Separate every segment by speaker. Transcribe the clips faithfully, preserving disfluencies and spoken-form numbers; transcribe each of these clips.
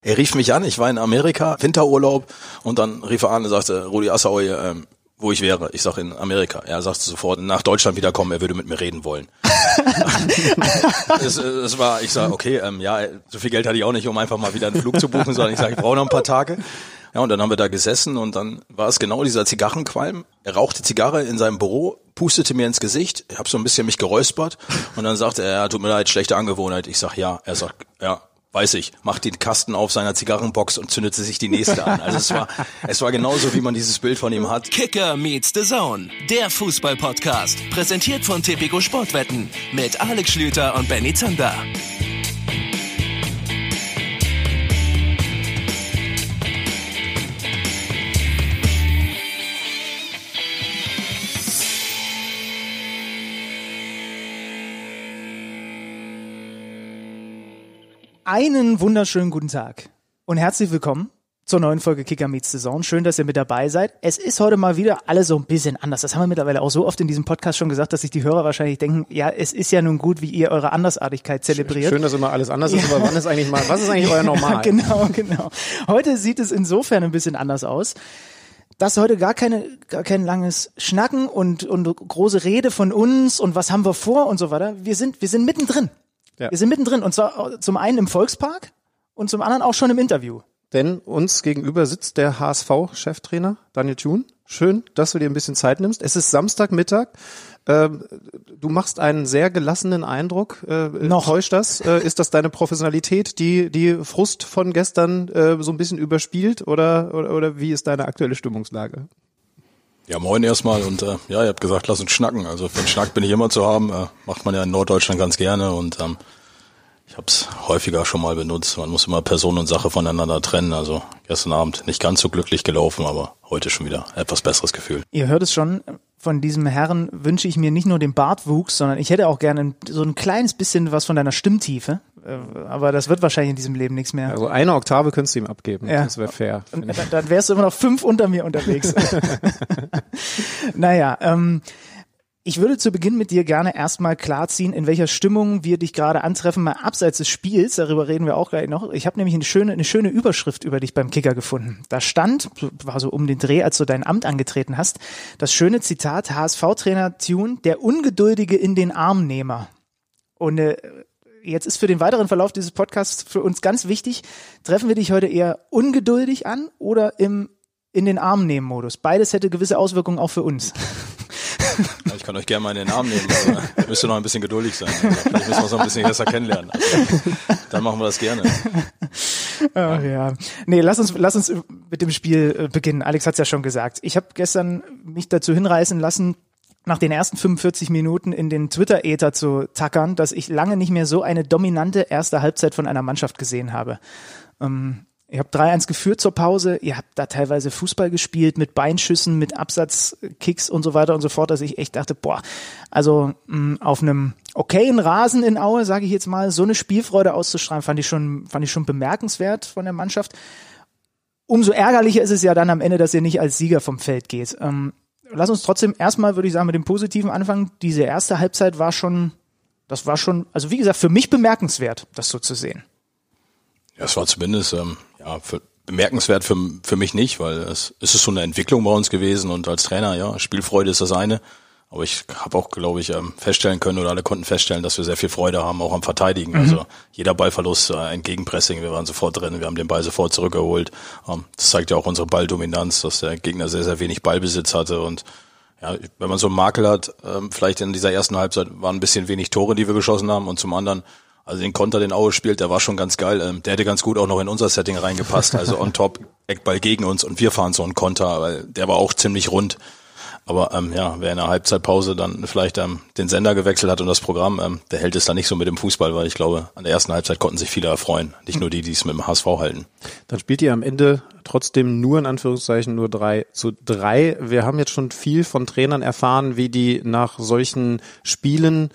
Speaker 1: Er rief mich an, ich war in Amerika, Winterurlaub, und dann rief er an und sagte, Rudi Assauer, ähm, wo ich wäre. Ich sag in Amerika. Er sagte sofort, nach Deutschland wiederkommen, er würde mit mir reden wollen. es, es war, ich sag, okay, ähm, ja, so viel Geld hatte ich auch nicht, um einfach mal wieder einen Flug zu buchen, sondern ich sage, ich brauche noch ein paar Tage. Ja, und dann haben wir da gesessen und dann war es genau dieser Zigarrenqualm. Er rauchte Zigarre in seinem Büro, pustete mir ins Gesicht, ich habe so ein bisschen mich geräuspert und dann sagte er, ja, tut mir leid, schlechte Angewohnheit. Ich sag, ja. Er sagt, ja, weiß ich, macht den Kasten auf seiner Zigarrenbox und zündete sich die nächste an. Also es war, es war genauso, wie man dieses Bild von ihm hat.
Speaker 2: Kicker meets the Zone, der Fußball-Podcast, präsentiert von Tipico Sportwetten mit Alex Schlüter und Benny Zander.
Speaker 3: Einen wunderschönen guten Tag und herzlich willkommen zur neuen Folge Kicker meets the Zone. Schön, dass ihr mit dabei seid. Es ist heute mal wieder alles so ein bisschen anders. Das haben wir mittlerweile auch so oft in diesem Podcast schon gesagt, dass sich die Hörer wahrscheinlich denken, ja, es ist ja nun gut, wie ihr eure Andersartigkeit zelebriert.
Speaker 4: Schön, dass immer alles anders ist, aber wann ist eigentlich mal, was ist eigentlich euer Normal?
Speaker 3: Ja, genau, genau. Heute sieht es insofern ein bisschen anders aus, dass heute gar keine, gar kein langes Schnacken und, und große Rede von uns und was haben wir vor und so weiter. Wir sind, wir sind mittendrin. Ja. Wir sind mittendrin und zwar zum einen im Volkspark und zum anderen auch schon im Interview.
Speaker 4: Denn uns gegenüber sitzt der H S V-Cheftrainer Daniel Thun. Schön, dass du dir ein bisschen Zeit nimmst. Es ist Samstagmittag. Ähm, du machst einen sehr gelassenen Eindruck. Äh,
Speaker 3: Noch.
Speaker 4: Täuscht das? Äh, ist das deine Professionalität, die die Frust von gestern äh, so ein bisschen überspielt? Oder, oder, oder wie ist deine aktuelle Stimmungslage?
Speaker 1: Ja, moin erstmal und äh, ja, ihr habt gesagt, lass uns schnacken. Also für den Schnack bin ich immer zu haben, äh, macht man ja in Norddeutschland ganz gerne und ähm, ich habe es häufiger schon mal benutzt. Man muss immer Person und Sache voneinander trennen. Also gestern Abend nicht ganz so glücklich gelaufen, aber heute schon wieder etwas besseres Gefühl.
Speaker 3: Ihr hört es schon, von diesem Herrn wünsche ich mir nicht nur den Bartwuchs, sondern ich hätte auch gerne so ein kleines bisschen was von deiner Stimmtiefe. Aber das wird wahrscheinlich in diesem Leben nichts mehr.
Speaker 4: Also eine Oktave könntest du ihm abgeben,
Speaker 3: ja.
Speaker 4: Das wäre fair.
Speaker 3: Und dann, dann wärst du immer noch fünf unter mir unterwegs. Naja, ähm, ich würde zu Beginn mit dir gerne erstmal klarziehen, in welcher Stimmung wir dich gerade antreffen, mal abseits des Spiels, darüber reden wir auch gleich noch. Ich habe nämlich eine schöne, eine schöne Überschrift über dich beim Kicker gefunden. Da stand, war so um den Dreh, als du dein Amt angetreten hast, das schöne Zitat, H S V-Trainer Thun, der Ungeduldige in den Armnehmer. Und äh, jetzt ist für den weiteren Verlauf dieses Podcasts für uns ganz wichtig, treffen wir dich heute eher ungeduldig an oder im in den Arm-Nehmen-Modus? Beides hätte gewisse Auswirkungen auch für uns.
Speaker 1: Ja, ich kann euch gerne mal in den Arm nehmen, aber ihr müsst noch ein bisschen geduldig sein. Also vielleicht müssen wir uns noch ein bisschen besser kennenlernen. Also, dann machen wir das gerne.
Speaker 3: Ach ja. Nee, lass uns, lass uns mit dem Spiel beginnen. Alex hat's ja schon gesagt. Ich habe gestern mich dazu hinreißen lassen, nach den ersten fünfundvierzig Minuten in den Twitter-Äther zu tackern, dass ich lange nicht mehr so eine dominante erste Halbzeit von einer Mannschaft gesehen habe. Ähm, Ihr habt drei eins geführt zur Pause, ihr habt da teilweise Fußball gespielt mit Beinschüssen, mit Absatzkicks und so weiter und so fort, dass ich echt dachte, boah, also mh, auf einem okayen Rasen in Aue, sage ich jetzt mal, so eine Spielfreude auszustrahlen, fand ich schon, fand ich schon bemerkenswert von der Mannschaft. Umso ärgerlicher ist es ja dann am Ende, dass ihr nicht als Sieger vom Feld geht. Ähm, lass uns trotzdem erstmal, würde ich sagen, mit dem Positiven anfangen. Diese erste Halbzeit war schon, das war schon, also wie gesagt, für mich bemerkenswert, das so zu sehen.
Speaker 1: Ja, es war zumindest ähm, ja für, bemerkenswert für für mich nicht, weil es, es ist so eine Entwicklung bei uns gewesen und als Trainer, ja, Spielfreude ist das eine, aber ich habe auch, glaube ich, ähm, feststellen können oder alle konnten feststellen, dass wir sehr viel Freude haben, auch am Verteidigen. Mhm. Also jeder Ballverlust, äh, ein Gegenpressing, wir waren sofort drin, wir haben den Ball sofort zurückgeholt. Ähm, das zeigt ja auch unsere Balldominanz, dass der Gegner sehr, sehr wenig Ballbesitz hatte und ja, wenn man so einen Makel hat, ähm, vielleicht in dieser ersten Halbzeit waren ein bisschen wenig Tore, die wir geschossen haben und zum anderen also den Konter, den Aue spielt, der war schon ganz geil. Ähm, der hätte ganz gut auch noch in unser Setting reingepasst. Also on top, Eckball gegen uns und wir fahren so einen Konter, weil der war auch ziemlich rund. Aber ähm, ja, wer in der Halbzeitpause dann vielleicht ähm, den Sender gewechselt hat und das Programm, ähm, der hält es dann nicht so mit dem Fußball, weil ich glaube, an der ersten Halbzeit konnten sich viele erfreuen. Nicht nur die, die es mit dem H S V halten.
Speaker 4: Dann spielt ihr am Ende trotzdem nur in Anführungszeichen nur drei zu drei. Wir haben jetzt schon viel von Trainern erfahren, wie die nach solchen Spielen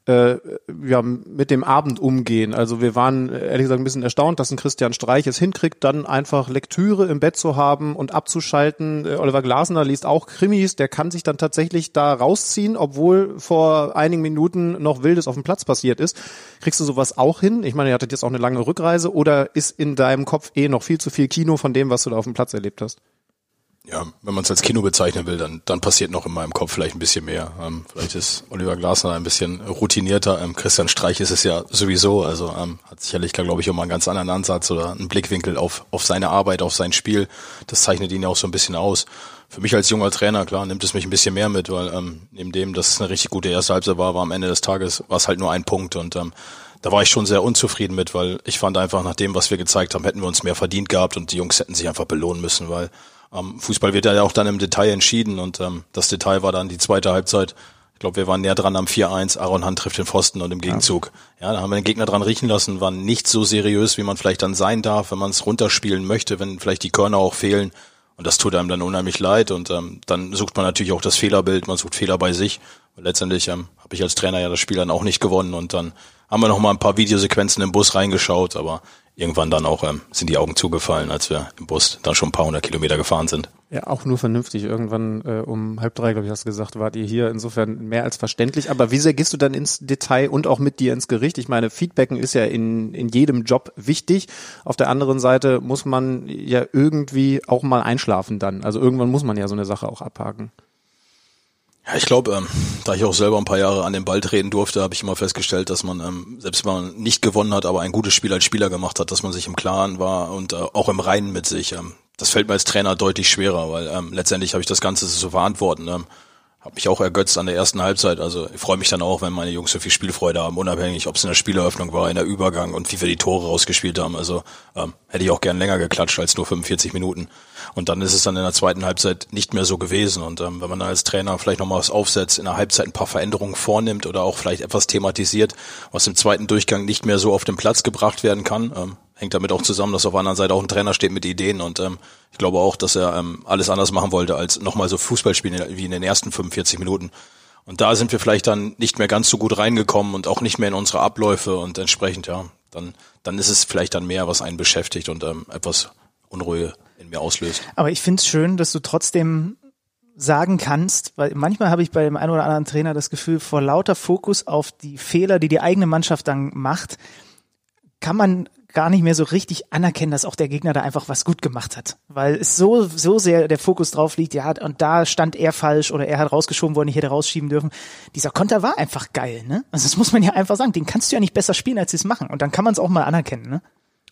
Speaker 4: äh, ja, mit dem Abend umgehen. Also wir waren ehrlich gesagt ein bisschen erstaunt, dass ein Christian Streich es hinkriegt, dann einfach Lektüre im Bett zu haben und abzuschalten. Äh, Oliver Glasner liest auch Krimis, der kann sich dann tatsächlich da rausziehen, obwohl vor einigen Minuten noch Wildes auf dem Platz passiert ist. Kriegst du sowas auch hin? Ich meine, ihr hattet jetzt auch eine lange Rückreise, oder ist in deinem Kopf eh noch viel zu viel Kino von dem, was du da auf dem Platz erlebt hast?
Speaker 1: Ja, wenn man es als Kino bezeichnen will, dann dann passiert noch in meinem Kopf vielleicht ein bisschen mehr. Ähm, vielleicht ist Oliver Glasner ein bisschen routinierter. Ähm, Christian Streich ist es ja sowieso. Also ähm, hat sicherlich, glaube ich, auch mal einen ganz anderen Ansatz oder einen Blickwinkel auf auf seine Arbeit, auf sein Spiel. Das zeichnet ihn ja auch so ein bisschen aus. Für mich als junger Trainer, klar, nimmt es mich ein bisschen mehr mit, weil ähm, neben dem, dass es eine richtig gute erste Halbzeit war, war am Ende des Tages war es halt nur ein Punkt. Und ähm, da war ich schon sehr unzufrieden mit, weil ich fand einfach, nach dem, was wir gezeigt haben, hätten wir uns mehr verdient gehabt und die Jungs hätten sich einfach belohnen müssen, weil ähm, Fußball wird ja auch dann im Detail entschieden und ähm, das Detail war dann die zweite Halbzeit. Ich glaube, wir waren näher dran am vier eins, Aaron Hunt trifft den Pfosten und im Gegenzug. Ja, da haben wir den Gegner dran riechen lassen, waren nicht so seriös, wie man vielleicht dann sein darf, wenn man es runterspielen möchte, wenn vielleicht die Körner auch fehlen. Und das tut einem dann unheimlich leid und ähm, dann sucht man natürlich auch das Fehlerbild, man sucht Fehler bei sich. Und letztendlich ähm, habe ich als Trainer ja das Spiel dann auch nicht gewonnen und dann haben wir noch mal ein paar Videosequenzen im Bus reingeschaut, aber irgendwann dann auch ähm, sind die Augen zugefallen, als wir im Bus dann schon ein paar hundert Kilometer gefahren sind.
Speaker 4: Ja, auch nur vernünftig. Irgendwann äh, um halb drei, glaube ich, hast du gesagt, wart ihr hier. Insofern mehr als verständlich. Aber wie sehr gehst du dann ins Detail und auch mit dir ins Gericht? Ich meine, Feedbacken ist ja in in jedem Job wichtig. Auf der anderen Seite muss man ja irgendwie auch mal einschlafen dann. Also irgendwann muss man ja so eine Sache auch abhaken.
Speaker 1: Ja, ich glaube, ähm, da ich auch selber ein paar Jahre an den Ball treten durfte, habe ich immer festgestellt, dass man, ähm, selbst wenn man nicht gewonnen hat, aber ein gutes Spiel als Spieler gemacht hat, dass man sich im Klaren war und äh, auch im Reinen mit sich. Ähm, das fällt mir als Trainer deutlich schwerer, weil ähm, letztendlich habe ich das Ganze zu verantworten. Ähm, habe mich auch ergötzt an der ersten Halbzeit. Also ich freue mich dann auch, wenn meine Jungs so viel Spielfreude haben, unabhängig, ob es in der Spieleröffnung war, in der Übergang und wie wir die Tore rausgespielt haben. Also ähm, hätte ich auch gern länger geklatscht als nur fünfundvierzig Minuten. Und dann ist es dann in der zweiten Halbzeit nicht mehr so gewesen. Und ähm, wenn man dann als Trainer vielleicht nochmal was aufsetzt, in der Halbzeit ein paar Veränderungen vornimmt oder auch vielleicht etwas thematisiert, was im zweiten Durchgang nicht mehr so auf den Platz gebracht werden kann, ähm, hängt damit auch zusammen, dass auf der anderen Seite auch ein Trainer steht mit Ideen. Und ähm, ich glaube auch, dass er ähm, alles anders machen wollte, als nochmal so Fußball spielen wie in den ersten fünfundvierzig Minuten. Und da sind wir vielleicht dann nicht mehr ganz so gut reingekommen und auch nicht mehr in unsere Abläufe. Und entsprechend, ja, dann dann ist es vielleicht dann mehr, was einen beschäftigt und ähm, etwas Unruhe in mir auslöst.
Speaker 3: Aber ich finde es schön, dass du trotzdem sagen kannst, weil manchmal habe ich bei dem einen oder anderen Trainer das Gefühl, vor lauter Fokus auf die Fehler, die die eigene Mannschaft dann macht, kann man gar nicht mehr so richtig anerkennen, dass auch der Gegner da einfach was gut gemacht hat. Weil es so so sehr der Fokus drauf liegt, ja, und da stand er falsch oder er hat rausgeschoben, wo er nicht hätte rausschieben dürfen. Dieser Konter war einfach geil, ne? Also das muss man ja einfach sagen, den kannst du ja nicht besser spielen, als sie es machen. Und dann kann man es auch mal anerkennen, ne?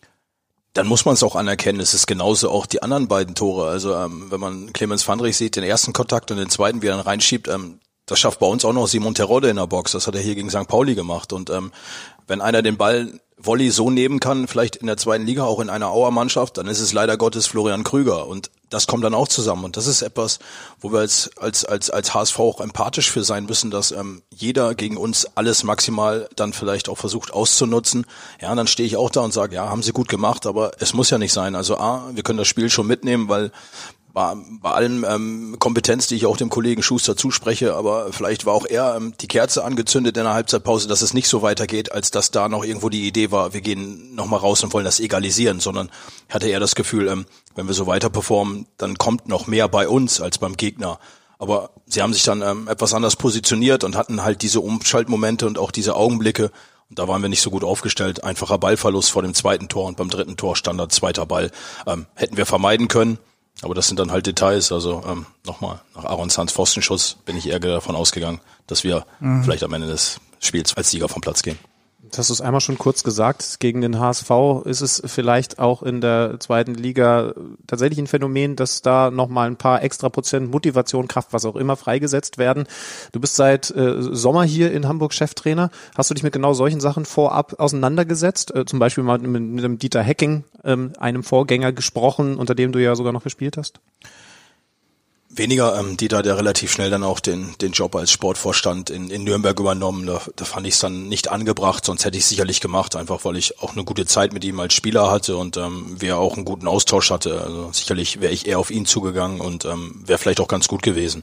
Speaker 1: Dann muss man es auch anerkennen. Es ist genauso auch die anderen beiden Tore. Also ähm, wenn man Clemens Fandrich sieht, den ersten Kontakt und den zweiten, wie er dann reinschiebt, ähm, das schafft bei uns auch noch Simon Terodde in der Box. Das hat er hier gegen Sankt Pauli gemacht. Und ähm, wenn einer den Ball Volley so nehmen kann, vielleicht in der zweiten Liga, auch in einer Auer-Mannschaft, dann ist es leider Gottes Florian Krüger. Und das kommt dann auch zusammen. Und das ist etwas, wo wir als als als als H S V auch empathisch für sein müssen, dass ähm, jeder gegen uns alles maximal dann vielleicht auch versucht auszunutzen. Ja, dann stehe ich auch da und sage, ja, haben sie gut gemacht, aber es muss ja nicht sein. Also A, wir können das Spiel schon mitnehmen, weil bei, bei allem ähm, Kompetenz, die ich auch dem Kollegen Schuster zuspreche, aber vielleicht war auch er ähm, die Kerze angezündet in der Halbzeitpause, dass es nicht so weitergeht, als dass da noch irgendwo die Idee war, wir gehen nochmal raus und wollen das egalisieren, sondern hatte er das Gefühl, ähm, wenn wir so weiter performen, dann kommt noch mehr bei uns als beim Gegner. Aber sie haben sich dann ähm, etwas anders positioniert und hatten halt diese Umschaltmomente und auch diese Augenblicke. Und da waren wir nicht so gut aufgestellt. Einfacher Ballverlust vor dem zweiten Tor und beim dritten Tor Standard zweiter Ball. Ähm, hätten wir vermeiden können. Aber das sind dann halt Details. Also ähm, nochmal, nach Aaron Sands Pfostenschuss bin ich eher davon ausgegangen, dass wir mhm. vielleicht am Ende des Spiels als Sieger vom Platz gehen.
Speaker 4: Jetzt hast du es einmal schon kurz gesagt, gegen den H S V ist es vielleicht auch in der zweiten Liga tatsächlich ein Phänomen, dass da nochmal ein paar extra Prozent Motivation, Kraft, was auch immer freigesetzt werden. Du bist seit äh, Sommer hier in Hamburg Cheftrainer. Hast du dich mit genau solchen Sachen vorab auseinandergesetzt? Äh, zum Beispiel mal mit, mit dem Dieter Hecking, ähm, einem Vorgänger, gesprochen, unter dem du ja sogar noch gespielt hast?
Speaker 1: Weniger, ähm, Dieter hat ja relativ schnell dann auch den den Job als Sportvorstand in, in Nürnberg übernommen. Da, da fand ich es dann nicht angebracht, sonst hätte ich es sicherlich gemacht, einfach weil ich auch eine gute Zeit mit ihm als Spieler hatte und ähm, wir auch einen guten Austausch hatte. Also sicherlich wäre ich eher auf ihn zugegangen und ähm, wäre vielleicht auch ganz gut gewesen.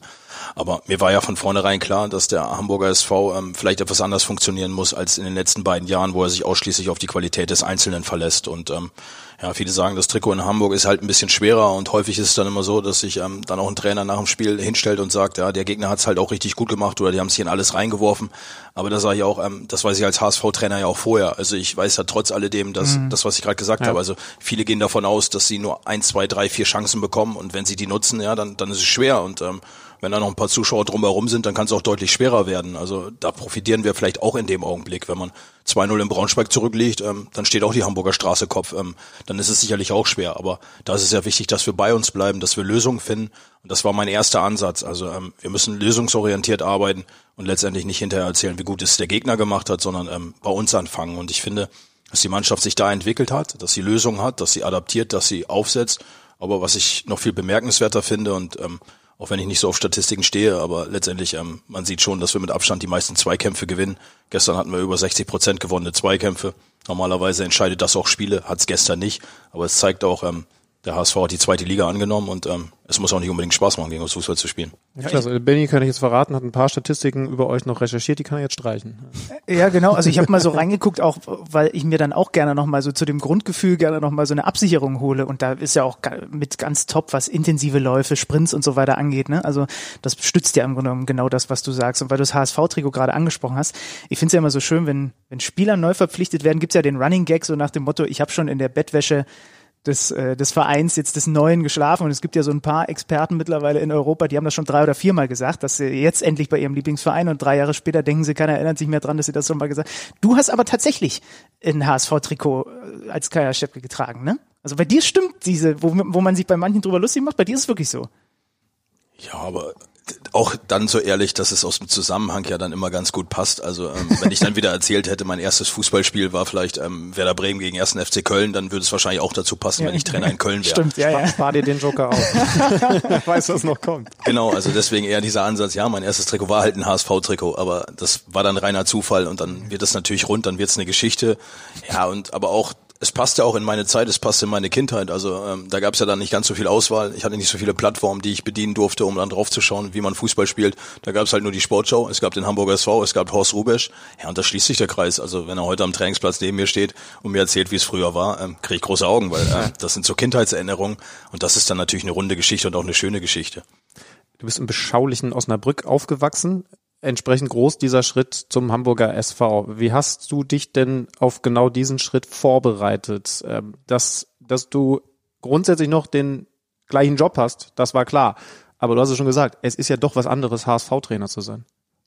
Speaker 1: Aber mir war ja von vornherein klar, dass der Hamburger S V ähm, vielleicht etwas anders funktionieren muss als in den letzten beiden Jahren, wo er sich ausschließlich auf die Qualität des Einzelnen verlässt. Und ähm, ja, viele sagen, das Trikot in Hamburg ist halt ein bisschen schwerer und häufig ist es dann immer so, dass sich ähm, dann auch ein Trainer nach dem Spiel hinstellt und sagt, ja, der Gegner hat's halt auch richtig gut gemacht oder die haben sich in alles reingeworfen. Aber da sage ich auch, ähm, das weiß ich als H S V-Trainer ja auch vorher. Also ich weiß ja trotz alledem, dass mhm. das, was ich gerade gesagt ja. habe, also viele gehen davon aus, dass sie nur ein, zwei, drei, vier Chancen bekommen und wenn sie die nutzen, ja, dann dann ist es schwer und ähm, wenn da noch ein paar Zuschauer drumherum sind, dann kann es auch deutlich schwerer werden. Also da profitieren wir vielleicht auch in dem Augenblick. Wenn man zwei null in Braunschweig zurückliegt, ähm, dann steht auch die Hamburger Straße Kopf. Ähm, dann ist es sicherlich auch schwer. Aber da ist es ja wichtig, dass wir bei uns bleiben, dass wir Lösungen finden. Und das war mein erster Ansatz. Also ähm, wir müssen lösungsorientiert arbeiten und letztendlich nicht hinterher erzählen, wie gut es der Gegner gemacht hat, sondern ähm, bei uns anfangen. Und ich finde, dass die Mannschaft sich da entwickelt hat, dass sie Lösungen hat, dass sie adaptiert, dass sie aufsetzt. Aber was ich noch viel bemerkenswerter finde und ähm, auch wenn ich nicht so auf Statistiken stehe, aber letztendlich, ähm, man sieht schon, dass wir mit Abstand die meisten Zweikämpfe gewinnen. Gestern hatten wir über sechzig Prozent gewonnene Zweikämpfe. Normalerweise entscheidet das auch Spiele, hat es gestern nicht. Aber es zeigt auch, ähm, der H S V hat die zweite Liga angenommen und ähm, es muss auch nicht unbedingt Spaß machen, gegen uns Fußball zu spielen.
Speaker 4: Ja, klasse. Benni, kann ich jetzt verraten, hat ein paar Statistiken über euch noch recherchiert, die kann er jetzt streichen.
Speaker 3: Ja, genau. Also ich habe mal so reingeguckt, auch weil ich mir dann auch gerne nochmal so zu dem Grundgefühl gerne nochmal so eine Absicherung hole. Und da ist ja auch mit ganz top, was intensive Läufe, Sprints und so weiter angeht. Ne? Also das stützt ja im Grunde genommen genau das, was du sagst. Und weil du das H S V-Trikot gerade angesprochen hast, ich finde es ja immer so schön, wenn, wenn Spieler neu verpflichtet werden, gibt's ja den Running Gag so nach dem Motto, ich habe schon in der Bettwäsche des äh, des Vereins jetzt des Neuen geschlafen und es gibt ja so ein paar Experten mittlerweile in Europa, die haben das schon drei oder viermal gesagt, dass sie jetzt endlich bei ihrem Lieblingsverein und drei Jahre später denken sie, keiner erinnert sich mehr dran, dass sie das schon mal gesagt haben. Du hast aber tatsächlich ein H S V-Trikot als Kaya Schepke getragen, ne? Also bei dir stimmt diese, wo, wo man sich bei manchen drüber lustig macht, bei dir ist es wirklich so.
Speaker 1: Ja, aber auch dann so ehrlich, dass es aus dem Zusammenhang ja dann immer ganz gut passt. Also ähm, wenn ich dann wieder erzählt hätte, mein erstes Fußballspiel war vielleicht ähm, Werder Bremen gegen ersten F C Köln, dann würde es wahrscheinlich auch dazu passen, ja, wenn ich Trainer in Köln wäre.
Speaker 3: Stimmt, ja, ja.
Speaker 4: Spar dir den Joker auf. Wer weiß, was noch kommt.
Speaker 1: Genau, also deswegen eher dieser Ansatz, ja, mein erstes Trikot war halt ein H S V-Trikot, aber das war dann reiner Zufall und dann wird es natürlich rund, dann wird es eine Geschichte. Ja, und aber auch es passte auch in meine Zeit, es passte in meine Kindheit. Also ähm, da gab es ja dann nicht ganz so viel Auswahl. Ich hatte nicht so viele Plattformen, die ich bedienen durfte, um dann drauf zu schauen, wie man Fußball spielt. Da gab es halt nur die Sportschau, es gab den Hamburger S V, es gab Horst Rubesch. Ja, und da schließt sich der Kreis. Also wenn er heute am Trainingsplatz neben mir steht und mir erzählt, wie es früher war, ähm, kriege ich große Augen, weil äh, das sind so Kindheitserinnerungen. Und das ist dann natürlich eine runde Geschichte und auch eine schöne Geschichte.
Speaker 4: Du bist im beschaulichen Osnabrück aufgewachsen. Entsprechend groß dieser Schritt zum Hamburger S V. Wie hast du dich denn auf genau diesen Schritt vorbereitet? Dass, dass du grundsätzlich noch den gleichen Job hast, das war klar. Aber du hast es schon gesagt, es ist ja doch was anderes, H S V-Trainer zu sein.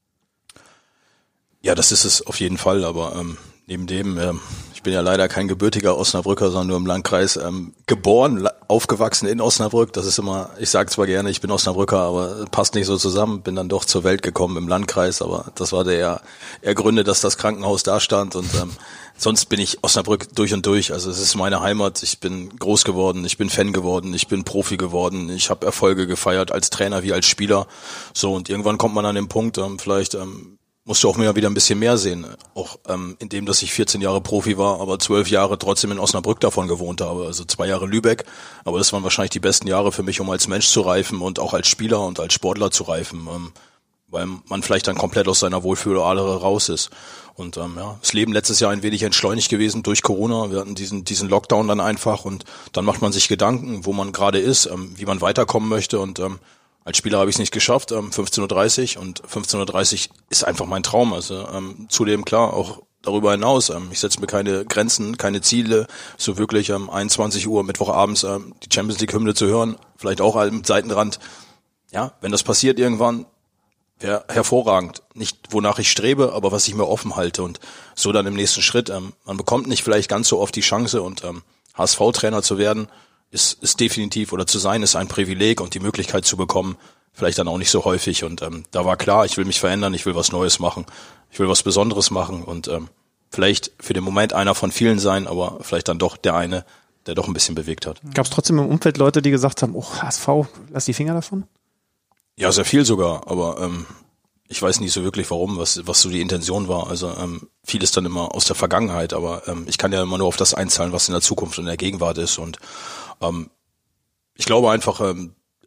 Speaker 1: Ja, das ist es auf jeden Fall, aber ähm, neben dem, ähm, ich bin ja leider kein gebürtiger Osnabrücker, sondern nur im Landkreis ähm, geboren, aufgewachsen in Osnabrück. Das ist immer, ich sage zwar gerne, ich bin Osnabrücker, aber passt nicht so zusammen. Bin dann doch zur Welt gekommen im Landkreis, aber das war der eher, eher Gründe, dass das Krankenhaus da stand und ähm, sonst bin ich Osnabrück durch und durch. Also es ist meine Heimat. Ich bin groß geworden, ich bin Fan geworden, ich bin Profi geworden. Ich habe Erfolge gefeiert als Trainer wie als Spieler. So und irgendwann kommt man an den Punkt, ähm, vielleicht ähm, musst du auch mehr wieder ein bisschen mehr sehen. Auch ähm, in dem, dass ich vierzehn Jahre Profi war, aber zwölf Jahre trotzdem in Osnabrück davon gewohnt habe. Also zwei Jahre Lübeck. Aber das waren wahrscheinlich die besten Jahre für mich, um als Mensch zu reifen und auch als Spieler und als Sportler zu reifen. Ähm, weil man vielleicht dann komplett aus seiner Wohlfühladere raus ist. Und ähm, ja, das Leben letztes Jahr ein wenig entschleunigt gewesen durch Corona. Wir hatten diesen diesen Lockdown dann einfach und dann macht man sich Gedanken, wo man gerade ist, ähm, wie man weiterkommen möchte und ähm, als Spieler habe ich es nicht geschafft, ähm, fünfzehn Uhr dreißig und fünfzehn Uhr dreißig ist einfach mein Traum. Also ähm, zudem klar, auch darüber hinaus, ähm, ich setze mir keine Grenzen, keine Ziele, so wirklich ähm, einundzwanzig Uhr Mittwochabends ähm, die Champions League Hymne zu hören, vielleicht auch mit Seitenrand. Ja, wenn das passiert irgendwann, wäre hervorragend. Nicht wonach ich strebe, aber was ich mir offen halte und so dann im nächsten Schritt. Ähm, man bekommt nicht vielleicht ganz so oft die Chance und ähm, H S V-Trainer zu werden, ist, ist definitiv oder zu sein ist ein Privileg und die Möglichkeit zu bekommen, vielleicht dann auch nicht so häufig. Und ähm, da war klar, ich will mich verändern, ich will was Neues machen, ich will was Besonderes machen und ähm, vielleicht für den Moment einer von vielen sein, aber vielleicht dann doch der eine, der doch ein bisschen bewegt hat.
Speaker 4: Gab es trotzdem im Umfeld Leute, die gesagt haben, oh H S V, lass die Finger davon?
Speaker 1: Ja, sehr viel sogar, aber ähm, ich weiß nicht so wirklich warum, was was so die Intention war. Also ähm, vieles dann immer aus der Vergangenheit, aber ähm, ich kann ja immer nur auf das einzahlen, was in der Zukunft und in der Gegenwart ist und ähm, ich glaube einfach, ähm,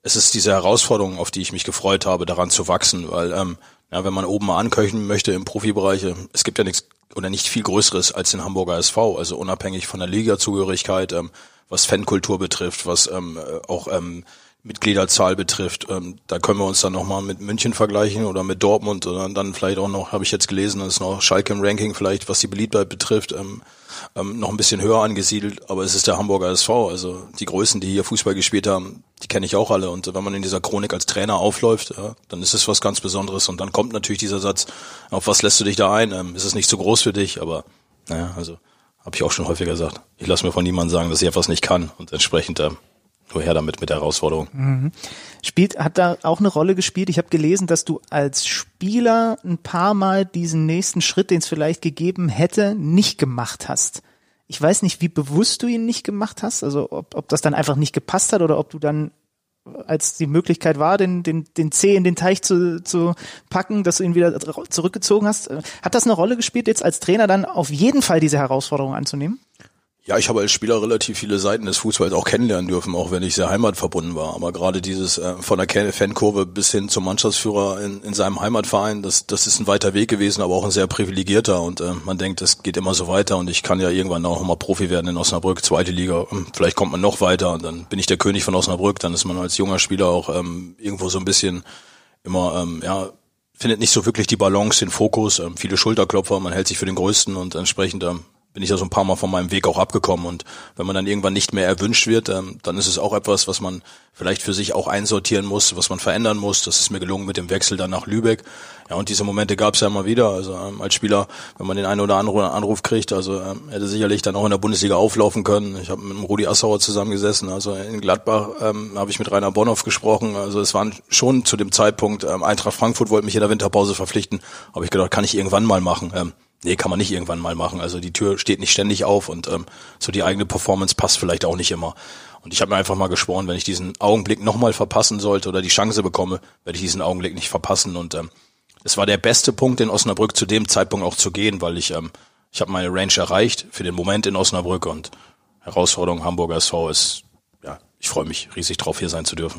Speaker 1: es ist diese Herausforderung, auf die ich mich gefreut habe, daran zu wachsen, weil ähm, ja, wenn man oben mal anköchen möchte im Profibereich, es gibt ja nichts oder nicht viel Größeres als den Hamburger S V, also unabhängig von der Ligazugehörigkeit, ähm, was Fankultur betrifft, was ähm, auch ähm, Mitgliederzahl betrifft, ähm, da können wir uns dann nochmal mit München vergleichen oder mit Dortmund oder dann vielleicht auch noch, habe ich jetzt gelesen, ist noch Schalke im Ranking vielleicht, was die Beliebtheit betrifft, ähm, ähm, noch ein bisschen höher angesiedelt, aber es ist der Hamburger S V, also die Größen, die hier Fußball gespielt haben, die kenne ich auch alle und wenn man in dieser Chronik als Trainer aufläuft, ja, dann ist es was ganz Besonderes und dann kommt natürlich dieser Satz, auf was lässt du dich da ein, ähm, ist es nicht zu groß für dich, aber naja, also habe ich auch schon häufiger gesagt, ich lasse mir von niemandem sagen, dass ich etwas nicht kann und entsprechend ähm, nur her damit mit der Herausforderung.
Speaker 3: Mhm. Spielt, hat da auch eine Rolle gespielt? Ich habe gelesen, dass du als Spieler ein paar Mal diesen nächsten Schritt, den es vielleicht gegeben hätte, nicht gemacht hast. Ich weiß nicht, wie bewusst du ihn nicht gemacht hast, also ob, ob das dann einfach nicht gepasst hat oder ob du dann, als die Möglichkeit war, den, den, den Zeh in den Teich zu, zu packen, dass du ihn wieder zurückgezogen hast. Hat das eine Rolle gespielt, jetzt als Trainer dann auf jeden Fall diese Herausforderung anzunehmen?
Speaker 1: Ja, ich habe als Spieler relativ viele Seiten des Fußballs auch kennenlernen dürfen, auch wenn ich sehr heimatverbunden war. Aber gerade dieses äh, von der Fankurve bis hin zum Mannschaftsführer in, in seinem Heimatverein, das, das ist ein weiter Weg gewesen, aber auch ein sehr privilegierter. Und äh, man denkt, es geht immer so weiter und ich kann ja irgendwann auch mal Profi werden in Osnabrück, zweite Liga. Vielleicht kommt man noch weiter und dann bin ich der König von Osnabrück. Dann ist man als junger Spieler auch ähm, irgendwo so ein bisschen immer, ähm, ja, findet nicht so wirklich die Balance, den Fokus. Ähm, viele Schulterklopfer, man hält sich für den Größten und entsprechend ähm, bin ich ja so ein paar Mal von meinem Weg auch abgekommen und wenn man dann irgendwann nicht mehr erwünscht wird, ähm, dann ist es auch etwas, was man vielleicht für sich auch einsortieren muss, was man verändern muss. Das ist mir gelungen mit dem Wechsel dann nach Lübeck. Ja, und diese Momente gab es ja immer wieder. Also ähm, als Spieler, wenn man den einen oder anderen Anruf kriegt, also ähm, hätte sicherlich dann auch in der Bundesliga auflaufen können. Ich habe mit dem Rudi Assauer zusammengesessen, also in Gladbach ähm, habe ich mit Rainer Bonhoff gesprochen. Also es waren schon zu dem Zeitpunkt, ähm, Eintracht Frankfurt wollte mich in der Winterpause verpflichten, habe ich gedacht, kann ich irgendwann mal machen. Ähm, Nee, kann man nicht irgendwann mal machen. Also die Tür steht nicht ständig auf und ähm, so die eigene Performance passt vielleicht auch nicht immer. Und ich habe mir einfach mal geschworen, wenn ich diesen Augenblick nochmal verpassen sollte oder die Chance bekomme, werde ich diesen Augenblick nicht verpassen. Und ähm, es war der beste Punkt in Osnabrück zu dem Zeitpunkt auch zu gehen, weil ich ähm, ich habe meine Range erreicht für den Moment in Osnabrück und Herausforderung Hamburger S V ist, ja, ich freue mich riesig drauf, hier sein zu dürfen.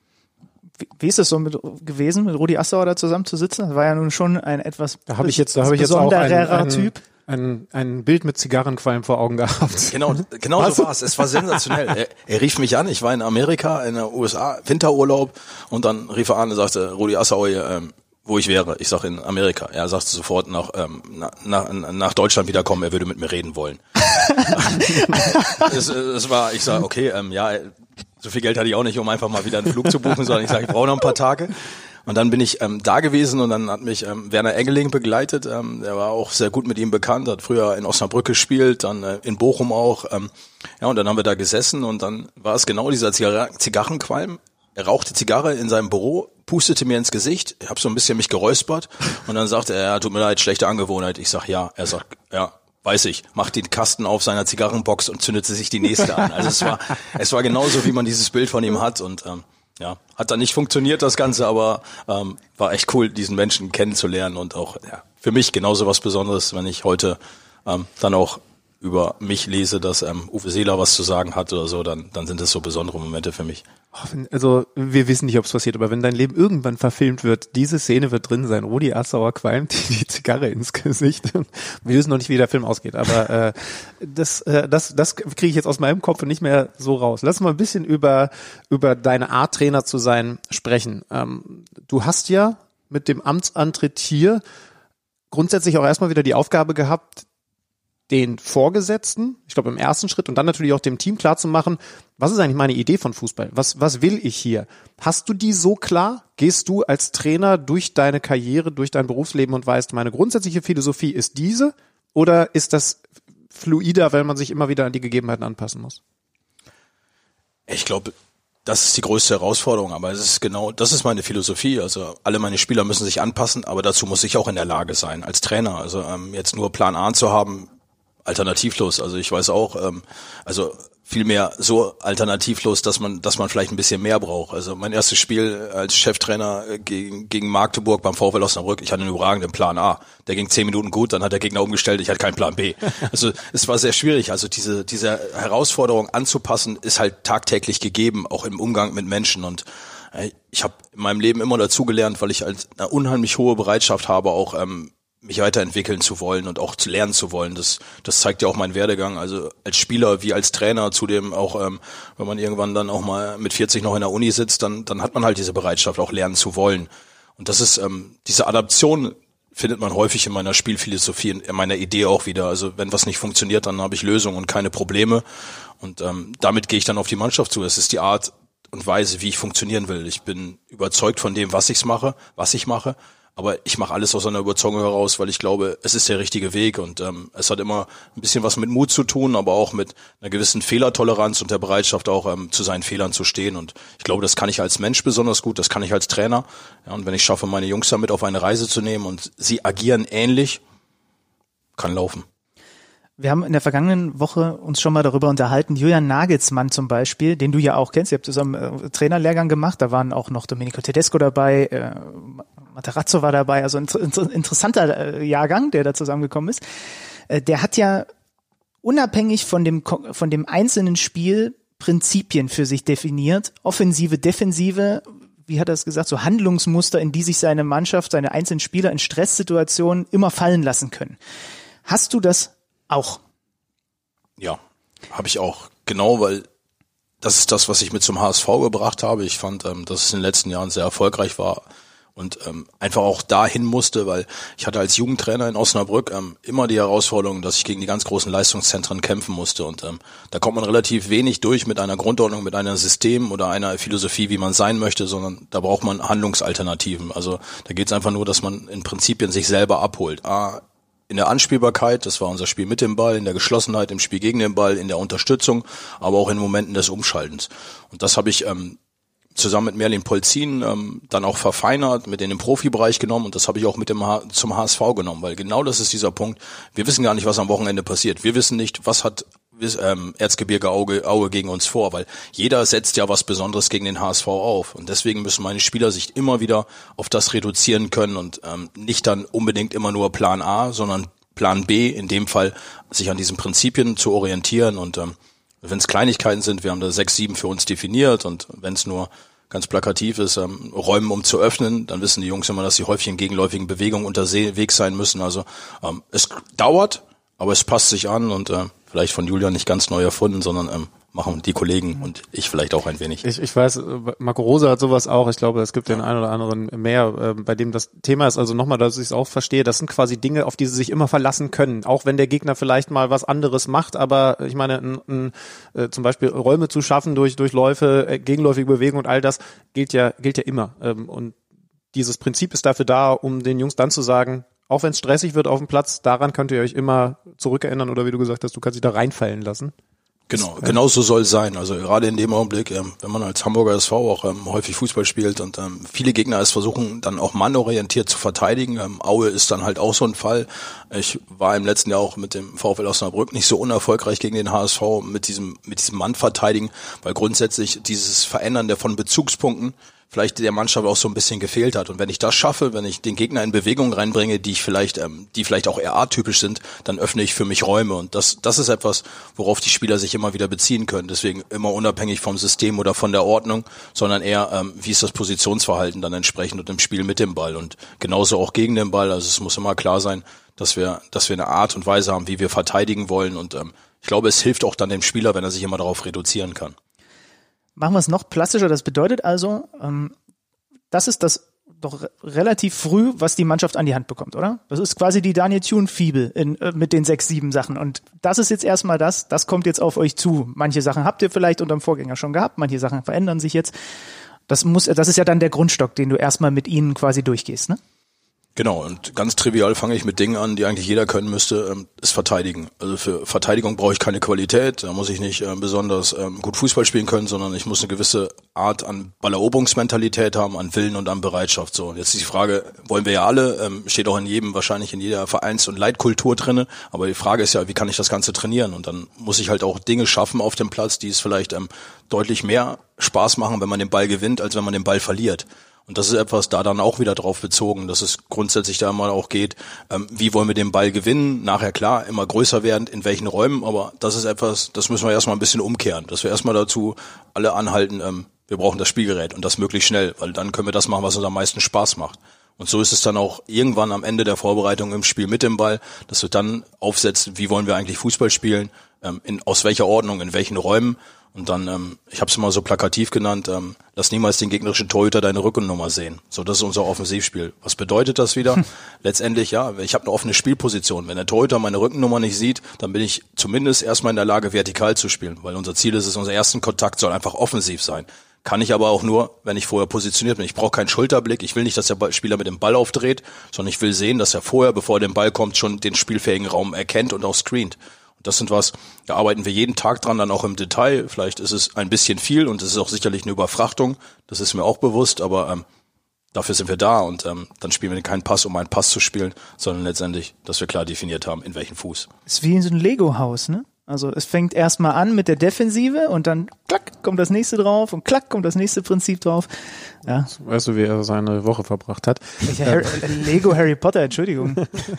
Speaker 3: Wie ist es so mit, gewesen, mit Rudi Assauer da zusammen zu sitzen? Das war ja nun schon ein etwas
Speaker 4: da habe ich jetzt, da habe ich jetzt auch ein, ein,
Speaker 3: Typ.
Speaker 4: Ein, ein Bild mit Zigarrenqualm vor Augen gehabt.
Speaker 1: Genau, genau so war es. Es war sensationell. Er, er rief mich an, ich war in Amerika, in der U S A, Winterurlaub und dann rief er an und sagte, Rudi Assauer, ähm, wo ich wäre. Ich sag in Amerika. Er sagte sofort nach, ähm, nach, nach Deutschland wiederkommen, er würde mit mir reden wollen. es, es war, ich sag, okay, ähm, ja, so viel Geld hatte ich auch nicht, um einfach mal wieder einen Flug zu buchen, sondern ich sage, ich brauche noch ein paar Tage. Und dann bin ich ähm, da gewesen und dann hat mich ähm, Werner Engeling begleitet. Ähm, der war auch sehr gut mit ihm bekannt, hat früher in Osnabrück gespielt, dann äh, in Bochum auch. Ähm, ja, und dann haben wir da gesessen und dann war es genau dieser Zigar- Zigarrenqualm. Er rauchte Zigarre in seinem Büro, pustete mir ins Gesicht, ich habe so ein bisschen mich geräuspert und dann sagte er, ja, tut mir leid, schlechte Angewohnheit. Ich sag, ja. Er sagt, ja. Weiß ich, macht den Kasten auf seiner Zigarrenbox und zündete sich die nächste an. Also es war, es war genauso, wie man dieses Bild von ihm hat und ähm, ja, hat dann nicht funktioniert das Ganze, aber ähm, war echt cool, diesen Menschen kennenzulernen und auch ja, für mich genauso was Besonderes, wenn ich heute ähm, dann auch über mich lese, dass ähm, Uwe Seeler was zu sagen hat oder so, dann dann sind das so besondere Momente für mich.
Speaker 4: Also wir wissen nicht, ob es passiert, aber wenn dein Leben irgendwann verfilmt wird, diese Szene wird drin sein. Rudi Assauer qualmt die Zigarre ins Gesicht. Wir wissen noch nicht, wie der Film ausgeht, aber äh, das äh, das das kriege ich jetzt aus meinem Kopf nicht mehr so raus. Lass mal ein bisschen über über deine Art, Trainer zu sein, sprechen. Ähm, du hast ja mit dem Amtsantritt hier grundsätzlich auch erstmal wieder die Aufgabe gehabt, den Vorgesetzten, ich glaube im ersten Schritt und dann natürlich auch dem Team klarzumachen, was ist eigentlich meine Idee von Fußball? Was was will ich hier? Hast du die so klar? Gehst du als Trainer durch deine Karriere, durch dein Berufsleben und weißt, meine grundsätzliche Philosophie ist diese? Oder ist das fluider, weil man sich immer wieder an die Gegebenheiten anpassen muss?
Speaker 1: Ich glaube, das ist die größte Herausforderung, aber es ist genau, das ist meine Philosophie. Also alle meine Spieler müssen sich anpassen, aber dazu muss ich auch in der Lage sein als Trainer. Also ähm, jetzt nur Plan A zu haben, alternativlos. Also ich weiß auch, ähm, also vielmehr so alternativlos, dass man, dass man vielleicht ein bisschen mehr braucht. Also mein erstes Spiel als Cheftrainer gegen, gegen Magdeburg beim VfL Osnabrück, ich hatte einen überragenden Plan A. Der ging zehn Minuten gut, dann hat der Gegner umgestellt, ich hatte keinen Plan B. Also es war sehr schwierig. Also diese, diese Herausforderung anzupassen ist halt tagtäglich gegeben, auch im Umgang mit Menschen. Und ich habe in meinem Leben immer dazugelernt, weil ich halt eine unheimlich hohe Bereitschaft habe, auch ähm, mich weiterentwickeln zu wollen und auch zu lernen zu wollen. Das, das zeigt ja auch mein Werdegang. Also als Spieler wie als Trainer, zudem auch, ähm, wenn man irgendwann dann auch mal mit vierzig noch in der Uni sitzt, dann, dann hat man halt diese Bereitschaft, auch lernen zu wollen. Und das ist, ähm, diese Adaption findet man häufig in meiner Spielphilosophie, in meiner Idee auch wieder. Also wenn was nicht funktioniert, dann habe ich Lösungen und keine Probleme. Und ähm, damit gehe ich dann auf die Mannschaft zu. Es ist die Art und Weise, wie ich funktionieren will. Ich bin überzeugt von dem, was ich mache, was ich mache. Aber ich mache alles aus einer Überzeugung heraus, weil ich glaube, es ist der richtige Weg und ähm, es hat immer ein bisschen was mit Mut zu tun, aber auch mit einer gewissen Fehlertoleranz und der Bereitschaft auch ähm, zu seinen Fehlern zu stehen. Und ich glaube, das kann ich als Mensch besonders gut, das kann ich als Trainer. Ja, und wenn ich schaffe, meine Jungs damit auf eine Reise zu nehmen und sie agieren ähnlich, kann laufen.
Speaker 3: Wir haben in der vergangenen Woche uns schon mal darüber unterhalten, Julian Nagelsmann zum Beispiel, den du ja auch kennst, ihr habt zusammen äh, Trainerlehrgang gemacht, da waren auch noch Domenico Tedesco dabei, äh, Materazzo war dabei, also ein inter- interessanter äh, Jahrgang, der da zusammengekommen ist. Äh, der hat ja unabhängig von dem von dem einzelnen Spiel Prinzipien für sich definiert, Offensive, Defensive, wie hat er es gesagt, so Handlungsmuster, in die sich seine Mannschaft, seine einzelnen Spieler in Stresssituationen immer fallen lassen können. Hast du das auch?
Speaker 1: Ja, habe ich auch. Genau, weil das ist das, was ich mit zum H S V gebracht habe. Ich fand, ähm, dass es in den letzten Jahren sehr erfolgreich war und ähm, einfach auch dahin musste, weil ich hatte als Jugendtrainer in Osnabrück ähm, immer die Herausforderung, dass ich gegen die ganz großen Leistungszentren kämpfen musste. Und ähm, da kommt man relativ wenig durch mit einer Grundordnung, mit einem System oder einer Philosophie, wie man sein möchte, sondern da braucht man Handlungsalternativen. Also da geht es einfach nur, dass man in Prinzipien sich selber abholt. A, in der Anspielbarkeit, das war unser Spiel mit dem Ball, in der Geschlossenheit im Spiel gegen den Ball, in der Unterstützung, aber auch in Momenten des Umschaltens. Und das habe ich ähm, zusammen mit Merlin Polzin ähm, dann auch verfeinert, mit in den Profibereich genommen und das habe ich auch mit dem H- zum H S V genommen, weil genau das ist dieser Punkt. Wir wissen gar nicht, was am Wochenende passiert. Wir wissen nicht, was hat ähm, Erzgebirge Aue, Aue gegen uns vor, weil jeder setzt ja was Besonderes gegen den H S V auf und deswegen müssen meine Spieler sich immer wieder auf das reduzieren können und ähm, nicht dann unbedingt immer nur Plan A, sondern Plan B, in dem Fall sich an diesen Prinzipien zu orientieren und ähm, wenn es Kleinigkeiten sind, wir haben da sechs, sieben für uns definiert und wenn es nur ganz plakativ ist, ähm, Räumen um zu öffnen, dann wissen die Jungs immer, dass sie häufig in gegenläufigen Bewegungen unterwegs sein müssen. Also ähm, es dauert, aber es passt sich an und äh, vielleicht von Julian nicht ganz neu erfunden, sondern ähm, machen die Kollegen und ich vielleicht auch ein wenig.
Speaker 4: Ich, ich weiß, Marco Rose hat sowas auch. Ich glaube, es gibt den einen oder anderen mehr, äh, bei dem das Thema ist. Also nochmal, dass ich es auch verstehe, das sind quasi Dinge, auf die sie sich immer verlassen können. Auch wenn der Gegner vielleicht mal was anderes macht, aber ich meine, n, n, äh, zum Beispiel Räume zu schaffen durch, durch Läufe, äh, gegenläufige Bewegungen und all das gilt ja, gilt ja immer. Ähm, und dieses Prinzip ist dafür da, um den Jungs dann zu sagen, auch wenn es stressig wird auf dem Platz, daran könnt ihr euch immer zurückerinnern oder wie du gesagt hast, du kannst dich da reinfallen lassen.
Speaker 1: Genau, genau so soll es sein. Also gerade in dem Augenblick, ähm, wenn man als Hamburger S V auch ähm, häufig Fußball spielt und ähm, viele Gegner es versuchen, dann auch mannorientiert zu verteidigen. Ähm, Aue ist dann halt auch so ein Fall. Ich war im letzten Jahr auch mit dem VfL Osnabrück nicht so unerfolgreich gegen den H S V mit diesem mit diesem Mann verteidigen, weil grundsätzlich dieses Verändern der von Bezugspunkten vielleicht der Mannschaft auch so ein bisschen gefehlt hat. Und wenn ich das schaffe, wenn ich den Gegner in Bewegung reinbringe, die ich vielleicht, ähm, die vielleicht auch eher atypisch sind, dann öffne ich für mich Räume. Und das, das ist etwas, worauf die Spieler sich immer wieder beziehen können. Deswegen immer unabhängig vom System oder von der Ordnung, sondern eher, ähm, wie ist das Positionsverhalten dann entsprechend und im Spiel mit dem Ball. Und genauso auch gegen den Ball. Also es muss immer klar sein, dass wir, dass wir eine Art und Weise haben, wie wir verteidigen wollen. Und ähm, ich glaube, es hilft auch dann dem Spieler, wenn er sich immer darauf reduzieren kann.
Speaker 3: Machen wir es noch plastischer. Das bedeutet also, ähm, das ist das doch re- relativ früh, was die Mannschaft an die Hand bekommt, oder? Das ist quasi die Daniel Thune-Fibel in, äh, mit den sechs, sieben Sachen. Und das ist jetzt erstmal das, das kommt jetzt auf euch zu. Manche Sachen habt ihr vielleicht unterm Vorgänger schon gehabt, manche Sachen verändern sich jetzt. Das muss, das ist ja dann der Grundstock, den du erstmal mit ihnen quasi durchgehst, ne?
Speaker 1: Genau, und ganz trivial fange ich mit Dingen an, die eigentlich jeder können müsste, ähm, ist Verteidigen. Also für Verteidigung brauche ich keine Qualität, da muss ich nicht äh, besonders ähm, gut Fußball spielen können, sondern ich muss eine gewisse Art an Balleroberungsmentalität haben, an Willen und an Bereitschaft. So, jetzt ist die Frage, wollen wir ja alle, ähm, steht auch in jedem, wahrscheinlich in jeder Vereins- und Leitkultur drinne, aber die Frage ist ja, wie kann ich das Ganze trainieren? Und dann muss ich halt auch Dinge schaffen auf dem Platz, die es vielleicht ähm, deutlich mehr Spaß machen, wenn man den Ball gewinnt, als wenn man den Ball verliert. Und das ist etwas da dann auch wieder drauf bezogen, dass es grundsätzlich da mal auch geht, ähm, wie wollen wir den Ball gewinnen? Nachher klar, immer größer werden, in welchen Räumen, aber das ist etwas, das müssen wir erstmal ein bisschen umkehren, dass wir erstmal dazu alle anhalten, ähm, wir brauchen das Spielgerät und das möglichst schnell, weil dann können wir das machen, was uns am meisten Spaß macht. Und so ist es dann auch irgendwann am Ende der Vorbereitung im Spiel mit dem Ball, dass wir dann aufsetzen, wie wollen wir eigentlich Fußball spielen, ähm, in, aus welcher Ordnung, in welchen Räumen. Und dann, ähm, ich habe es mal so plakativ genannt, ähm, lass niemals den gegnerischen Torhüter deine Rückennummer sehen. So, das ist unser Offensivspiel. Was bedeutet das wieder? Hm. Letztendlich, ja, ich habe eine offene Spielposition. Wenn der Torhüter meine Rückennummer nicht sieht, dann bin ich zumindest erstmal in der Lage, vertikal zu spielen. Weil unser Ziel ist es, unser ersten Kontakt soll einfach offensiv sein. Kann ich aber auch nur, wenn ich vorher positioniert bin. Ich brauche keinen Schulterblick. Ich will nicht, dass der Spieler mit dem Ball aufdreht, sondern ich will sehen, dass er vorher, bevor er den Ball kommt, schon den spielfähigen Raum erkennt und auch screent. Das sind was, da arbeiten wir jeden Tag dran, dann auch im Detail. Vielleicht ist es ein bisschen viel und es ist auch sicherlich eine Überfrachtung. Das ist mir auch bewusst, aber ähm, dafür sind wir da und ähm, dann spielen wir keinen Pass, um einen Pass zu spielen, sondern letztendlich, dass wir klar definiert haben, in welchen Fuß.
Speaker 3: Ist wie in so einem Lego-Haus, ne? Also es fängt erstmal an mit der Defensive und dann klack, kommt das nächste drauf und klack, kommt das nächste Prinzip drauf. Ja.
Speaker 4: Weißt du, wie er seine Woche verbracht hat?
Speaker 3: Ja, Harry, Lego Harry Potter, Entschuldigung.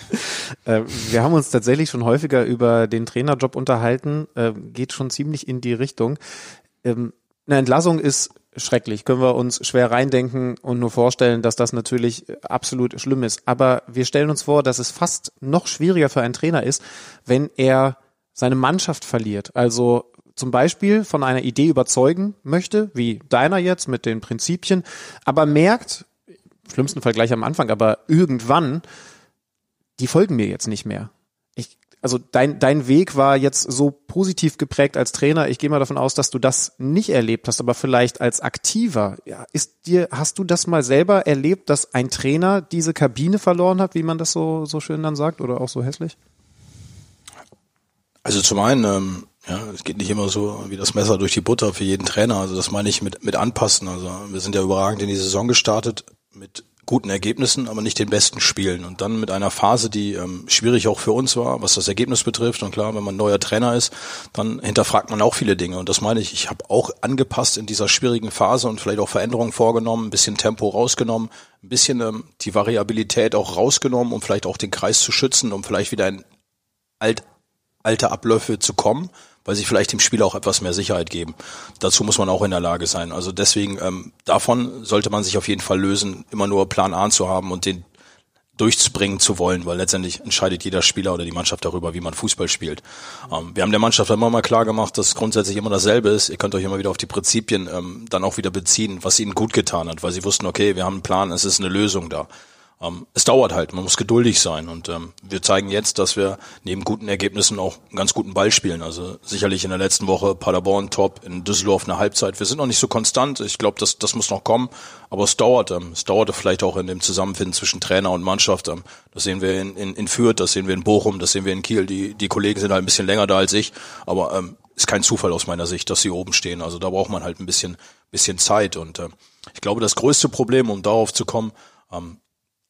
Speaker 4: Wir haben uns tatsächlich schon häufiger über den Trainerjob unterhalten, geht schon ziemlich in die Richtung. Eine Entlassung ist schrecklich, können wir uns schwer reindenken und nur vorstellen, dass das natürlich absolut schlimm ist. Aber wir stellen uns vor, dass es fast noch schwieriger für einen Trainer ist, wenn er seine Mannschaft verliert. Also zum Beispiel von einer Idee überzeugen möchte, wie deiner jetzt mit den Prinzipien, aber merkt, im schlimmsten Fall gleich am Anfang, aber irgendwann, die folgen mir jetzt nicht mehr. Ich, also dein, dein Weg war jetzt so positiv geprägt als Trainer. Ich gehe mal davon aus, dass du das nicht erlebt hast, aber vielleicht als Aktiver. Ja, ist dir, hast du das mal selber erlebt, dass ein Trainer diese Kabine verloren hat, wie man das so, so schön dann sagt, oder auch so hässlich?
Speaker 1: Also zum einen, ähm, ja, es geht nicht immer so wie das Messer durch die Butter für jeden Trainer. Also das meine ich mit mit anpassen. Also wir sind ja überragend in die Saison gestartet mit guten Ergebnissen, aber nicht den besten Spielen. Und dann mit einer Phase, die ähm, schwierig auch für uns war, was das Ergebnis betrifft. Und klar, wenn man neuer Trainer ist, dann hinterfragt man auch viele Dinge. Und das meine ich, ich habe auch angepasst in dieser schwierigen Phase und vielleicht auch Veränderungen vorgenommen, ein bisschen Tempo rausgenommen, ein bisschen ähm, die Variabilität auch rausgenommen, um vielleicht auch den Kreis zu schützen, um vielleicht wieder ein alt alte Abläufe zu kommen, weil sie vielleicht dem Spieler auch etwas mehr Sicherheit geben. Dazu muss man auch in der Lage sein. Also deswegen, ähm, davon sollte man sich auf jeden Fall lösen, immer nur Plan A zu haben und den durchzubringen zu wollen, weil letztendlich entscheidet jeder Spieler oder die Mannschaft darüber, wie man Fußball spielt. Ähm, wir haben der Mannschaft immer mal klar gemacht, dass es grundsätzlich immer dasselbe ist. Ihr könnt euch immer wieder auf die Prinzipien ähm, dann auch wieder beziehen, was ihnen gut getan hat, weil sie wussten, okay, wir haben einen Plan, es ist eine Lösung da. Um, es dauert halt, man muss geduldig sein und ähm, wir zeigen jetzt, dass wir neben guten Ergebnissen auch einen ganz guten Ball spielen. Also sicherlich in der letzten Woche Paderborn top, in Düsseldorf eine Halbzeit. Wir sind noch nicht so konstant, ich glaube, das das muss noch kommen, aber es dauert. Ähm, es dauerte vielleicht auch in dem Zusammenfinden zwischen Trainer und Mannschaft. Ähm, das sehen wir in, in, in Fürth, das sehen wir in Bochum, das sehen wir in Kiel. Die die Kollegen sind halt ein bisschen länger da als ich, aber ähm, ist kein Zufall aus meiner Sicht, dass sie oben stehen. Also da braucht man halt ein bisschen bisschen Zeit und äh, ich glaube, das größte Problem, um darauf zu kommen, ähm,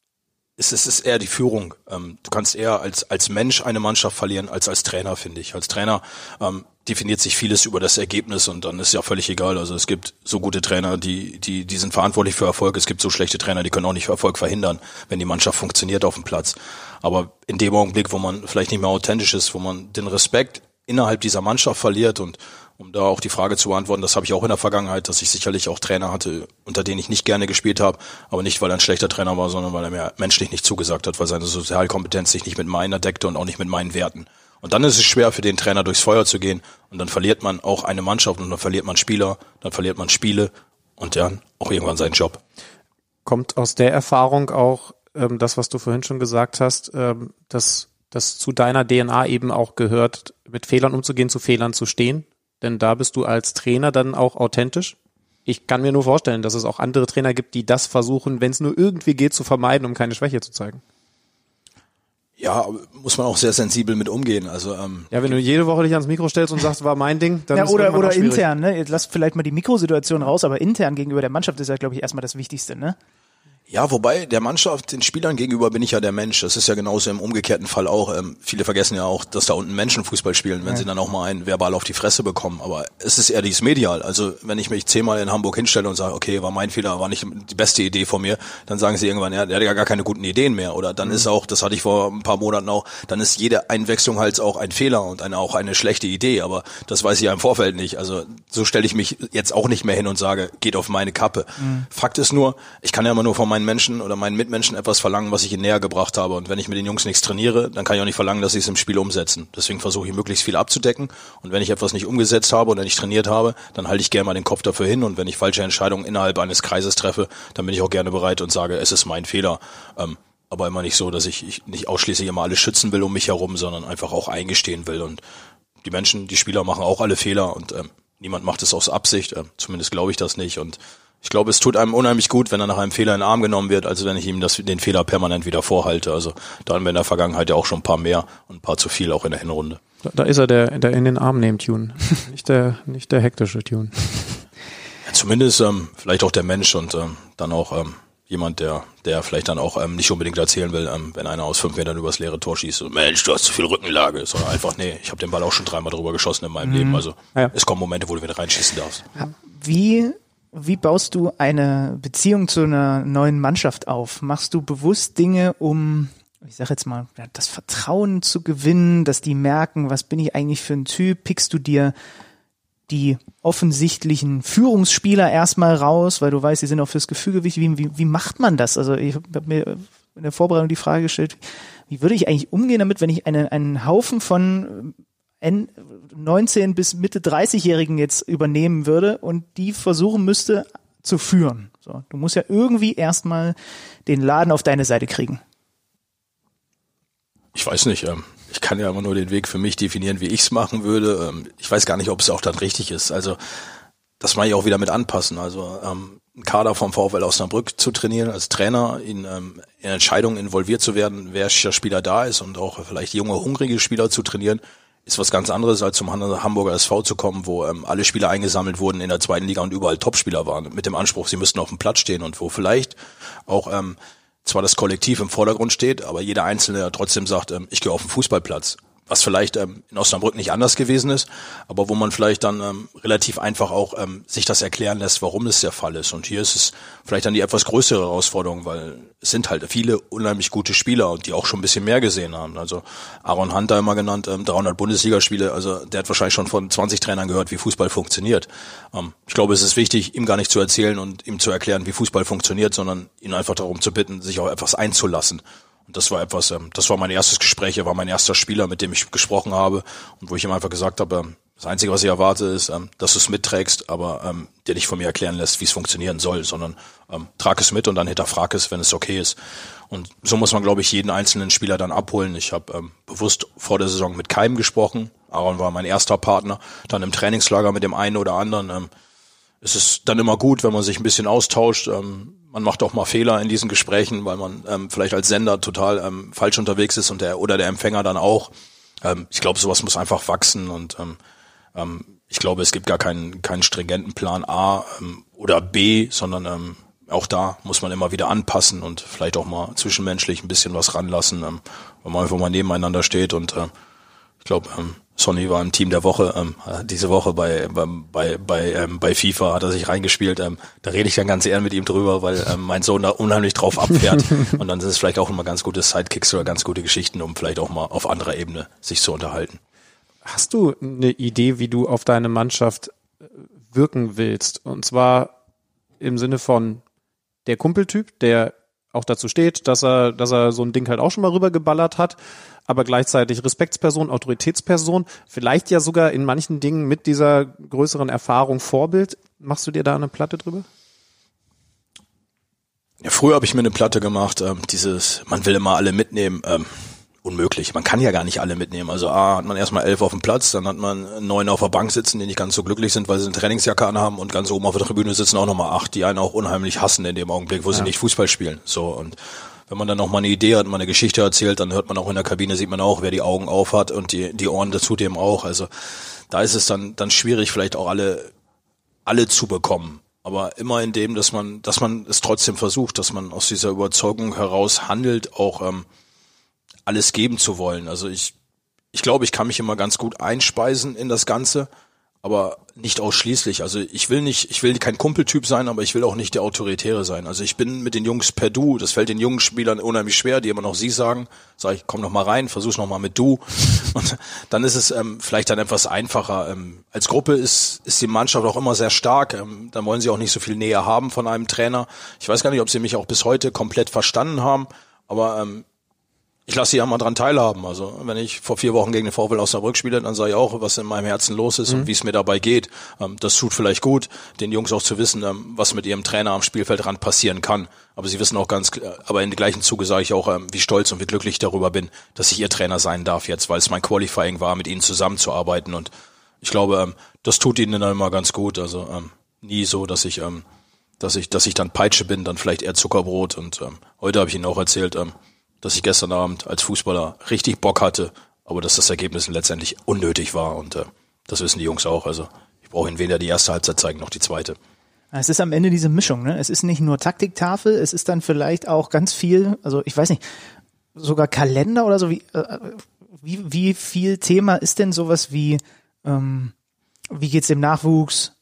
Speaker 1: Es ist eher die Führung. Du kannst eher als als Mensch eine Mannschaft verlieren als als Trainer, finde ich. Als Trainer ähm, definiert sich vieles über das Ergebnis und dann ist ja völlig egal. Also es gibt so gute Trainer, die die die sind verantwortlich für Erfolg. Es gibt so schlechte Trainer, die können auch nicht für Erfolg verhindern, wenn die Mannschaft funktioniert auf dem Platz. Aber in dem Augenblick, wo man vielleicht nicht mehr authentisch ist, wo man den Respekt innerhalb dieser Mannschaft verliert und um da auch die Frage zu beantworten, das habe ich auch in der Vergangenheit, dass ich sicherlich auch Trainer hatte, unter denen ich nicht gerne gespielt habe, aber nicht, weil er ein schlechter Trainer war, sondern weil er mir menschlich nicht zugesagt hat, weil seine Sozialkompetenz sich nicht mit meiner deckte und auch nicht mit meinen Werten. Und dann ist es schwer für den Trainer durchs Feuer zu gehen und dann verliert man auch eine Mannschaft und dann verliert man Spieler, dann verliert man Spiele und dann auch irgendwann seinen Job.
Speaker 4: Kommt aus der Erfahrung auch ähm, das, was du vorhin schon gesagt hast, ähm, dass das zu deiner D N A eben auch gehört, mit Fehlern umzugehen, zu Fehlern zu stehen? Denn da bist du als Trainer dann auch authentisch. Ich kann mir nur vorstellen, dass es auch andere Trainer gibt, die das versuchen, wenn es nur irgendwie geht, zu vermeiden, um keine Schwäche zu zeigen.
Speaker 1: Ja, muss man auch sehr sensibel mit umgehen. Also ähm,
Speaker 4: ja, wenn du jede Woche dich ans Mikro stellst und sagst, war mein Ding, dann
Speaker 3: ja,
Speaker 4: ist
Speaker 3: oder
Speaker 4: es
Speaker 3: oder intern, ne? Jetzt lass vielleicht mal die Mikrosituation raus, aber intern gegenüber der Mannschaft ist ja, glaube ich, erstmal das Wichtigste, ne?
Speaker 1: Ja, wobei der Mannschaft, den Spielern gegenüber bin ich ja der Mensch. Das ist ja genauso im umgekehrten Fall auch. Ähm, viele vergessen ja auch, dass da unten Menschen Fußball spielen, wenn ja. sie dann auch mal einen verbal auf die Fresse bekommen. Aber es ist eher dieses medial. Also wenn ich mich zehnmal in Hamburg hinstelle und sage, okay, war mein Fehler, war nicht die beste Idee von mir, dann sagen sie irgendwann, ja, der hat ja gar keine guten Ideen mehr. Oder dann mhm. ist auch, das hatte ich vor ein paar Monaten auch, dann ist jede Einwechslung halt auch ein Fehler und eine, auch eine schlechte Idee. Aber das weiß ich ja im Vorfeld nicht. Also so stelle ich mich jetzt auch nicht mehr hin und sage, geht auf meine Kappe. Mhm. Fakt ist nur, ich kann ja immer nur von meinen Menschen oder meinen Mitmenschen etwas verlangen, was ich ihnen näher gebracht habe. Und wenn ich mit den Jungs nichts trainiere, dann kann ich auch nicht verlangen, dass sie es im Spiel umsetzen. Deswegen versuche ich möglichst viel abzudecken. Und wenn ich etwas nicht umgesetzt habe oder nicht trainiert habe, dann halte ich gerne mal den Kopf dafür hin. Und wenn ich falsche Entscheidungen innerhalb eines Kreises treffe, dann bin ich auch gerne bereit und sage, es ist mein Fehler. Ähm, aber immer nicht so, dass ich, ich nicht ausschließlich immer alles schützen will um mich herum, sondern einfach auch eingestehen will. Und die Menschen, die Spieler machen auch alle Fehler und ähm, niemand macht es aus Absicht. Äh, zumindest glaube ich das nicht. Und ich glaube, es tut einem unheimlich gut, wenn er nach einem Fehler in den Arm genommen wird, als wenn ich ihm das, den Fehler permanent wieder vorhalte. Also da haben wir in der Vergangenheit ja auch schon ein paar mehr und ein paar zu viel, auch in der Hinrunde.
Speaker 4: Da, da ist er, der, der in den Arm nehmt Tune. nicht der, nicht der hektische Tune.
Speaker 1: Ja, zumindest ähm, vielleicht auch der Mensch und ähm, dann auch ähm, jemand, der der vielleicht dann auch ähm, nicht unbedingt erzählen will, ähm, wenn einer aus fünf Metern übers leere Tor schießt, so, Mensch, du hast zu viel Rückenlage, sondern einfach, nee, ich habe den Ball auch schon dreimal drüber geschossen in meinem mhm. Leben. Also ja. es kommen Momente, wo du wieder reinschießen darfst.
Speaker 3: Wie Wie baust du eine Beziehung zu einer neuen Mannschaft auf? Machst du bewusst Dinge, um, ich sag jetzt mal, das Vertrauen zu gewinnen, dass die merken, was bin ich eigentlich für ein Typ? Pickst du dir die offensichtlichen Führungsspieler erstmal raus, weil du weißt, die sind auch fürs Gefüge wichtig. Wie, wie, wie macht man das? Also ich habe mir in der Vorbereitung die Frage gestellt, wie würde ich eigentlich umgehen damit, wenn ich eine, einen Haufen von neunzehn bis Mitte dreißig-Jährigen jetzt übernehmen würde und die versuchen müsste zu führen. So, du musst ja irgendwie erstmal den Laden auf deine Seite kriegen.
Speaker 1: Ich weiß nicht, ähm, ich kann ja immer nur den Weg für mich definieren, wie ich es machen würde. Ähm, ich weiß gar nicht, ob es auch dann richtig ist. Also das mache ich auch wieder mit anpassen. Also ähm, einen Kader vom VfL Osnabrück zu trainieren, als Trainer, in, ähm, in Entscheidungen involviert zu werden, welcher Spieler da ist und auch vielleicht junge, hungrige Spieler zu trainieren, ist was ganz anderes, als zum Hamburger S V zu kommen, wo ähm, alle Spieler eingesammelt wurden in der zweiten Liga und überall Topspieler waren, mit dem Anspruch, sie müssten auf dem Platz stehen und wo vielleicht auch ähm, zwar das Kollektiv im Vordergrund steht, aber jeder Einzelne trotzdem sagt, ähm, ich gehe auf den Fußballplatz. Was vielleicht ähm, in Osnabrück nicht anders gewesen ist, aber wo man vielleicht dann ähm, relativ einfach auch ähm, sich das erklären lässt, warum das der Fall ist. Und hier ist es vielleicht dann die etwas größere Herausforderung, weil es sind halt viele unheimlich gute Spieler und die auch schon ein bisschen mehr gesehen haben. Also Aaron Hunter immer genannt, ähm, dreihundert Bundesligaspiele, also der hat wahrscheinlich schon von zwanzig Trainern gehört, wie Fußball funktioniert. Ähm, ich glaube, es ist wichtig, ihm gar nicht zu erzählen und ihm zu erklären, wie Fußball funktioniert, sondern ihn einfach darum zu bitten, sich auch etwas einzulassen. Und das war etwas, das war mein erstes Gespräch, er war mein erster Spieler, mit dem ich gesprochen habe und wo ich ihm einfach gesagt habe, das Einzige, was ich erwarte, ist, dass du es mitträgst, aber ähm, dir nicht von mir erklären lässt, wie es funktionieren soll, sondern ähm, trag es mit und dann hinterfrag es, wenn es okay ist. Und so muss man, glaube ich, jeden einzelnen Spieler dann abholen. Ich habe ähm, bewusst vor der Saison mit keinem gesprochen. Aaron war mein erster Partner, dann im Trainingslager mit dem einen oder anderen. Ähm, es ist dann immer gut, wenn man sich ein bisschen austauscht. Ähm, man macht auch mal Fehler in diesen Gesprächen, weil man ähm, vielleicht als Sender total ähm, falsch unterwegs ist und der oder der Empfänger dann auch. Ähm, ich glaube, sowas muss einfach wachsen und ähm, ähm, ich glaube, es gibt gar keinen keinen stringenten Plan A ähm, oder B, sondern ähm, auch da muss man immer wieder anpassen und vielleicht auch mal zwischenmenschlich ein bisschen was ranlassen, ähm, wenn man einfach mal nebeneinander steht und äh, ich glaube, ähm, Sonny war im Team der Woche, ähm, diese Woche bei bei bei ähm, bei FIFA hat er sich reingespielt. Ähm, da rede ich dann ganz eher mit ihm drüber, weil ähm, mein Sohn da unheimlich drauf abfährt. Und dann ist es vielleicht auch immer ganz gute Sidekicks oder ganz gute Geschichten, um vielleicht auch mal auf anderer Ebene sich zu unterhalten.
Speaker 4: Hast du eine Idee, wie du auf deine Mannschaft wirken willst? Und zwar im Sinne von der Kumpeltyp, der auch dazu steht, dass er, dass er so ein Ding halt auch schon mal rübergeballert hat, aber gleichzeitig Respektsperson, Autoritätsperson, vielleicht ja sogar in manchen Dingen mit dieser größeren Erfahrung Vorbild. Machst du dir da eine Platte drüber?
Speaker 1: Ja, früher habe ich mir eine Platte gemacht, ähm, dieses, man will immer alle mitnehmen, ähm, unmöglich. Man kann ja gar nicht alle mitnehmen. Also A, hat man erstmal elf auf dem Platz, dann hat man neun auf der Bank sitzen, die nicht ganz so glücklich sind, weil sie eine Trainingsjacke anhaben und ganz oben auf der Tribüne sitzen auch nochmal acht, die einen auch unheimlich hassen in dem Augenblick, wo ja. sie nicht Fußball spielen. So, und wenn man dann noch mal eine Idee hat, mal eine Geschichte erzählt, dann hört man auch in der Kabine, sieht man auch, wer die Augen auf hat und die, die Ohren dazu dem auch. Also da ist es dann, dann schwierig, vielleicht auch alle, alle zu bekommen. Aber immer in dem, dass man, dass man es trotzdem versucht, dass man aus dieser Überzeugung heraus handelt, auch ähm, alles geben zu wollen. Also ich, ich glaube, ich kann mich immer ganz gut einspeisen in das Ganze, aber nicht ausschließlich. Also ich will nicht, ich will kein Kumpeltyp sein, aber ich will auch nicht der Autoritäre sein. Also ich bin mit den Jungs per Du. Das fällt den jungen Spielern unheimlich schwer, die immer noch Sie sagen. Sag ich, komm noch mal rein, versuch's noch mal mit Du. Und dann ist es ähm, vielleicht dann etwas einfacher. Ähm, als Gruppe ist ist die Mannschaft auch immer sehr stark. Ähm, dann wollen sie auch nicht so viel Nähe haben von einem Trainer. Ich weiß gar nicht, ob sie mich auch bis heute komplett verstanden haben, aber ähm, ich lasse sie ja mal dran teilhaben. Also wenn ich vor vier Wochen gegen den VfL Osnabrück spiele, dann sage ich auch, was in meinem Herzen los ist mhm. und wie es mir dabei geht. Das tut vielleicht gut, den Jungs auch zu wissen, was mit ihrem Trainer am Spielfeldrand passieren kann. Aber sie wissen auch ganz, aber in dem gleichen Zuge sage ich auch, wie stolz und wie glücklich ich darüber bin, dass ich ihr Trainer sein darf jetzt, weil es mein Qualifying war, mit ihnen zusammenzuarbeiten. Und ich glaube, das tut ihnen dann immer ganz gut. Also nie so, dass ich, dass ich, dass ich dann Peitsche bin, dann vielleicht eher Zuckerbrot. Und heute habe ich ihnen auch erzählt, dass ich gestern Abend als Fußballer richtig Bock hatte, aber dass das Ergebnis letztendlich unnötig war und äh, das wissen die Jungs auch. Also ich brauche ihnen weder die erste Halbzeit zeigen noch die zweite.
Speaker 3: Es ist am Ende diese Mischung, ne? Es ist nicht nur Taktiktafel, es ist dann vielleicht auch ganz viel, also ich weiß nicht, sogar Kalender oder so. Wie äh, wie, wie viel Thema ist denn sowas wie ähm, wie geht's dem Nachwuchs?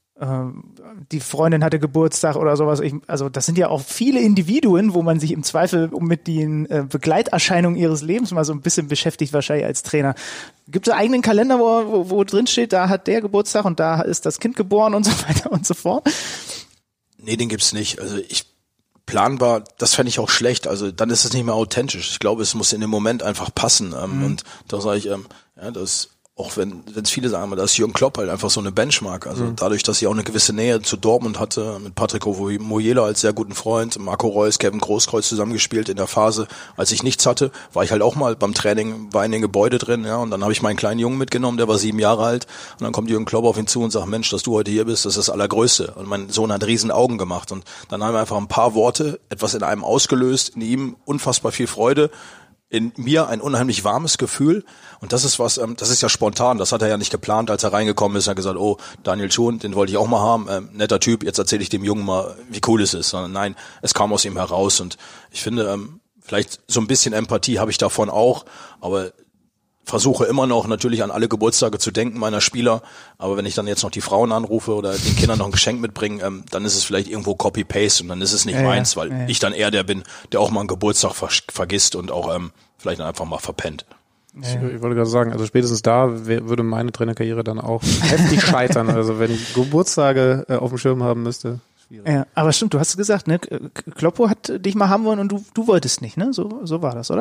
Speaker 3: Die Freundin hatte Geburtstag oder sowas. Ich, also das sind ja auch viele Individuen, wo man sich im Zweifel mit den äh, Begleiterscheinungen ihres Lebens mal so ein bisschen beschäftigt, wahrscheinlich als Trainer. Gibt es einen eigenen Kalender, wo, wo, wo drin steht, da hat der Geburtstag und da ist das Kind geboren und so weiter und so fort?
Speaker 1: Nee, den gibt's nicht. Also ich planbar, das fände ich auch schlecht. Also dann ist es nicht mehr authentisch. Ich glaube, es muss in dem Moment einfach passen. Ähm, mhm. Und da sage ich, ähm, ja, das auch wenn wenn es viele sagen, aber da ist Jürgen Klopp halt einfach so eine Benchmark. Also mhm. dadurch, dass ich auch eine gewisse Nähe zu Dortmund hatte, mit Patrick Moyela als sehr guten Freund, Marco Reus, Kevin Großkreuz zusammengespielt in der Phase, als ich nichts hatte, war ich halt auch mal beim Training, war in den Gebäude drin, ja, und dann habe ich meinen kleinen Jungen mitgenommen, der war sieben Jahre alt, und dann kommt Jürgen Klopp auf ihn zu und sagt, Mensch, dass du heute hier bist, das ist das Allergrößte. Und mein Sohn hat riesen Augen gemacht, und dann haben wir einfach ein paar Worte, etwas in einem ausgelöst, in ihm unfassbar viel Freude, in mir ein unheimlich warmes Gefühl, und das ist was, ähm, das ist ja spontan, das hat er ja nicht geplant, als er reingekommen ist, er hat gesagt, oh, Daniel Thun, den wollte ich auch mal haben, ähm, netter Typ, jetzt erzähle ich dem Jungen mal, wie cool es ist, sondern nein, es kam aus ihm heraus, und ich finde, ähm, vielleicht so ein bisschen Empathie habe ich davon auch, aber versuche immer noch natürlich an alle Geburtstage zu denken meiner Spieler, aber wenn ich dann jetzt noch die Frauen anrufe oder den Kindern noch ein Geschenk mitbringe, ähm, dann ist es vielleicht irgendwo Copy-Paste und dann ist es nicht ja, meins, weil ja. ich dann eher der bin, der auch mal einen Geburtstag ver- vergisst und auch ähm, vielleicht dann einfach mal verpennt.
Speaker 4: Ich, ich wollte gerade sagen, also spätestens da wär, würde meine Trainerkarriere dann auch heftig scheitern. Also wenn ich Geburtstage äh, auf dem Schirm haben müsste. Schwierig.
Speaker 3: Ja, aber stimmt, du hast gesagt, ne, Kloppo hat dich mal haben wollen und du, du wolltest nicht, ne? So, so war das, oder?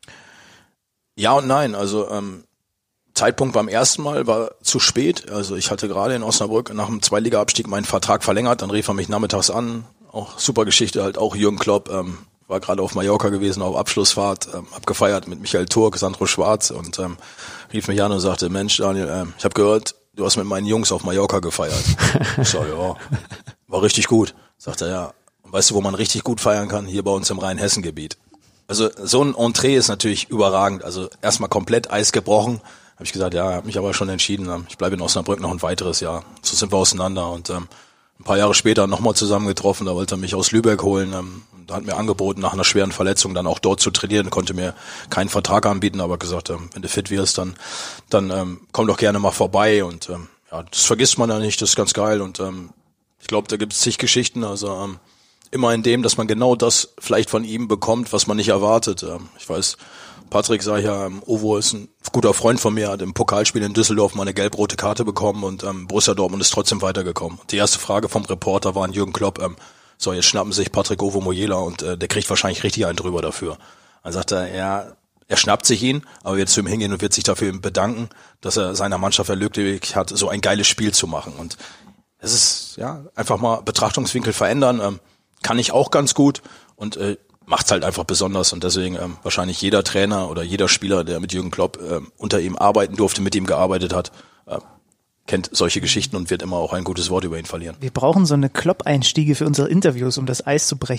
Speaker 1: Ja und nein, also ähm, Zeitpunkt beim ersten Mal war zu spät, also ich hatte gerade in Osnabrück nach dem Zweitliga-Abstieg meinen Vertrag verlängert, dann rief er mich nachmittags an, auch super Geschichte, halt auch Jürgen Klopp, ähm, war gerade auf Mallorca gewesen, auf Abschlussfahrt, ähm, hab gefeiert mit Michael Turk, Sandro Schwarz und ähm, rief mich an und sagte, Mensch Daniel, ähm, ich habe gehört, du hast mit meinen Jungs auf Mallorca gefeiert. Ich sag, ja, war richtig gut. Sagt er, ja, und weißt du, wo man richtig gut feiern kann? Hier bei uns im Rhein-Hessen-Gebiet. Also so ein Entree ist natürlich überragend. Also erstmal komplett Eis gebrochen. Habe ich gesagt, ja, habe mich aber schon entschieden. Ich bleibe in Osnabrück noch ein weiteres Jahr. So sind wir auseinander. Und ähm, ein paar Jahre später nochmal zusammengetroffen. Da wollte er mich aus Lübeck holen. Ähm, da hat mir angeboten, nach einer schweren Verletzung dann auch dort zu trainieren. Konnte mir keinen Vertrag anbieten, aber gesagt, ähm, wenn du fit wirst, dann dann ähm, komm doch gerne mal vorbei. Und ähm, ja, das vergisst man ja nicht. Das ist ganz geil. Und ähm, ich glaube, da gibt es zig Geschichten. Also ähm, immer in dem, dass man genau das vielleicht von ihm bekommt, was man nicht erwartet. Ich weiß, Patrick, sag ich ja, Ovo ist ein guter Freund von mir, hat im Pokalspiel in Düsseldorf mal eine gelb-rote Karte bekommen und ähm, Borussia Dortmund ist trotzdem weitergekommen. Die erste Frage vom Reporter war an Jürgen Klopp, ähm, so, jetzt schnappen sich Patrick Ovo Moyela und äh, der kriegt wahrscheinlich richtig einen drüber dafür. Dann sagt er, ja, er schnappt sich ihn, aber wird zu ihm hingehen und wird sich dafür bedanken, dass er seiner Mannschaft ermöglicht hat, so ein geiles Spiel zu machen. Und es ist, ja, einfach mal Betrachtungswinkel verändern, ähm, kann ich auch ganz gut und äh, macht's halt einfach besonders und deswegen ähm, wahrscheinlich jeder Trainer oder jeder Spieler, der mit Jürgen Klopp äh, unter ihm arbeiten durfte, mit ihm gearbeitet hat, äh, kennt solche Geschichten und wird immer auch ein gutes Wort über ihn verlieren.
Speaker 3: Wir brauchen so eine Klopp-Einstiege für unsere Interviews, um das Eis zu brechen.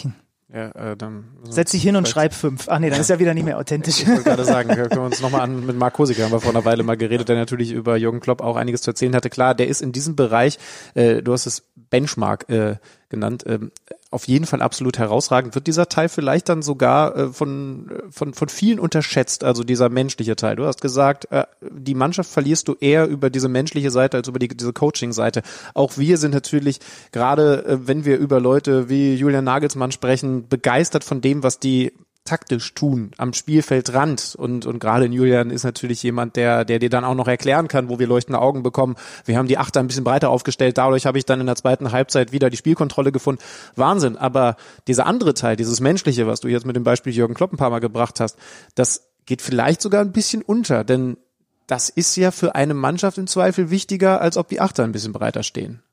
Speaker 4: Ja, äh, dann
Speaker 3: setz dich hin und schreib fünf. Ach nee, dann ist ja wieder nicht mehr authentisch.
Speaker 4: Ich wollte gerade sagen, können wir uns nochmal an mit Marc Kosiker, haben wir vor einer Weile mal geredet, der natürlich über Jürgen Klopp auch einiges zu erzählen hatte. Klar, der ist in diesem Bereich, äh, du hast es Benchmark äh, genannt, äh, auf jeden Fall absolut herausragend. Wird dieser Teil vielleicht dann sogar äh, von, von, von vielen unterschätzt, also dieser menschliche Teil? Du hast gesagt, äh, die Mannschaft verlierst du eher über diese menschliche Seite als über die, diese Coaching-Seite. Auch wir sind natürlich, gerade äh, wenn wir über Leute wie Julian Nagelsmann sprechen, begeistert von dem, was die taktisch tun, am Spielfeldrand und und gerade in Julian ist natürlich jemand, der der dir dann auch noch erklären kann, wo wir leuchtende Augen bekommen. Wir haben die Achter ein bisschen breiter aufgestellt, dadurch habe ich dann in der zweiten Halbzeit wieder die Spielkontrolle gefunden. Wahnsinn, aber dieser andere Teil, dieses Menschliche, was du jetzt mit dem Beispiel Jürgen Klopp ein paar Mal gebracht hast, das geht vielleicht sogar ein bisschen unter, denn das ist ja für eine Mannschaft im Zweifel wichtiger, als ob die Achter ein bisschen breiter stehen.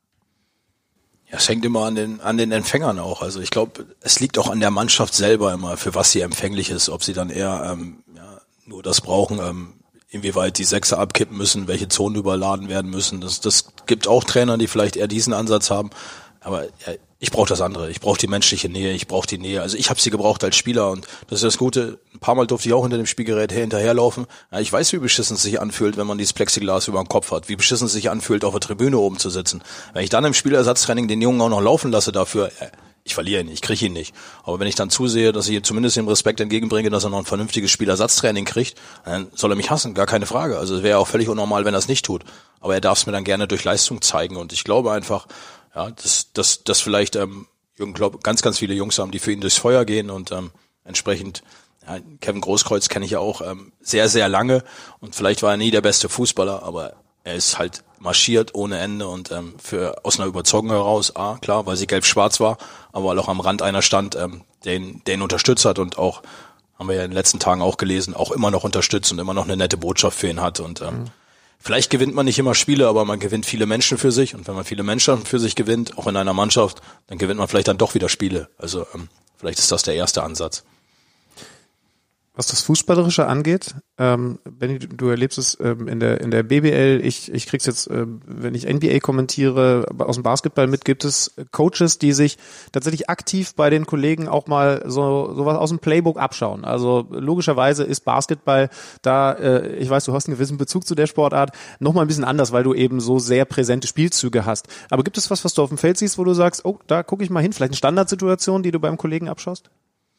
Speaker 1: Ja, es hängt immer an den an den Empfängern auch. Also ich glaube, es liegt auch an der Mannschaft selber immer, für was sie empfänglich ist. Ob sie dann eher ähm, ja, nur das brauchen, ähm, inwieweit die Sechser abkippen müssen, welche Zonen überladen werden müssen. Das, das gibt auch Trainer, die vielleicht eher diesen Ansatz haben. Aber ja, ich brauche das andere. Ich brauche die menschliche Nähe, ich brauche die Nähe. Also ich habe sie gebraucht als Spieler und das ist das Gute. Ein paar Mal durfte ich auch hinter dem Spielgerät hinterherlaufen. Ja, ich weiß, wie beschissen es sich anfühlt, wenn man dieses Plexiglas über dem Kopf hat. Wie beschissen es sich anfühlt, auf der Tribüne oben zu sitzen. Wenn ich dann im Spielersatztraining den Jungen auch noch laufen lasse dafür, äh, ich verliere ihn, ich kriege ihn nicht. Aber wenn ich dann zusehe, dass ich zumindest dem Respekt entgegenbringe, dass er noch ein vernünftiges Spielersatztraining kriegt, dann soll er mich hassen, gar keine Frage. Also es wäre auch völlig unnormal, wenn er es nicht tut. Aber er darf es mir dann gerne durch Leistung zeigen und ich glaube einfach, ja, dass dass dass vielleicht ähm, Jürgen Klopp ganz, ganz viele Jungs haben, die für ihn durchs Feuer gehen und ähm, entsprechend, ja, Kevin Großkreuz kenne ich ja auch ähm, sehr, sehr lange und vielleicht war er nie der beste Fußballer, aber er ist halt marschiert ohne Ende und ähm, für aus einer Überzeugung heraus, ah, klar, weil sie gelb-schwarz war, aber weil auch am Rand einer stand, ähm, der ihn, der ihn unterstützt hat und auch, haben wir ja in den letzten Tagen auch gelesen, auch immer noch unterstützt und immer noch eine nette Botschaft für ihn hat und ähm, mhm. Vielleicht gewinnt man nicht immer Spiele, aber man gewinnt viele Menschen für sich. Und wenn man viele Menschen für sich gewinnt, auch in einer Mannschaft, dann gewinnt man vielleicht dann doch wieder Spiele. Also ähm, vielleicht ist das der erste Ansatz.
Speaker 4: Was das Fußballerische angeht, ähm, Benni, du erlebst es ähm, in der in der B B L, ich ich krieg's jetzt, ähm, wenn ich N B A kommentiere, aus dem Basketball mit, gibt es Coaches, die sich tatsächlich aktiv bei den Kollegen auch mal so sowas aus dem Playbook abschauen. Also logischerweise ist Basketball da, äh, ich weiß, du hast einen gewissen Bezug zu der Sportart, nochmal ein bisschen anders, weil du eben so sehr präsente Spielzüge hast. Aber gibt es was, was du auf dem Feld siehst, wo du sagst, oh, da gucke ich mal hin, vielleicht eine Standardsituation, die du beim Kollegen abschaust?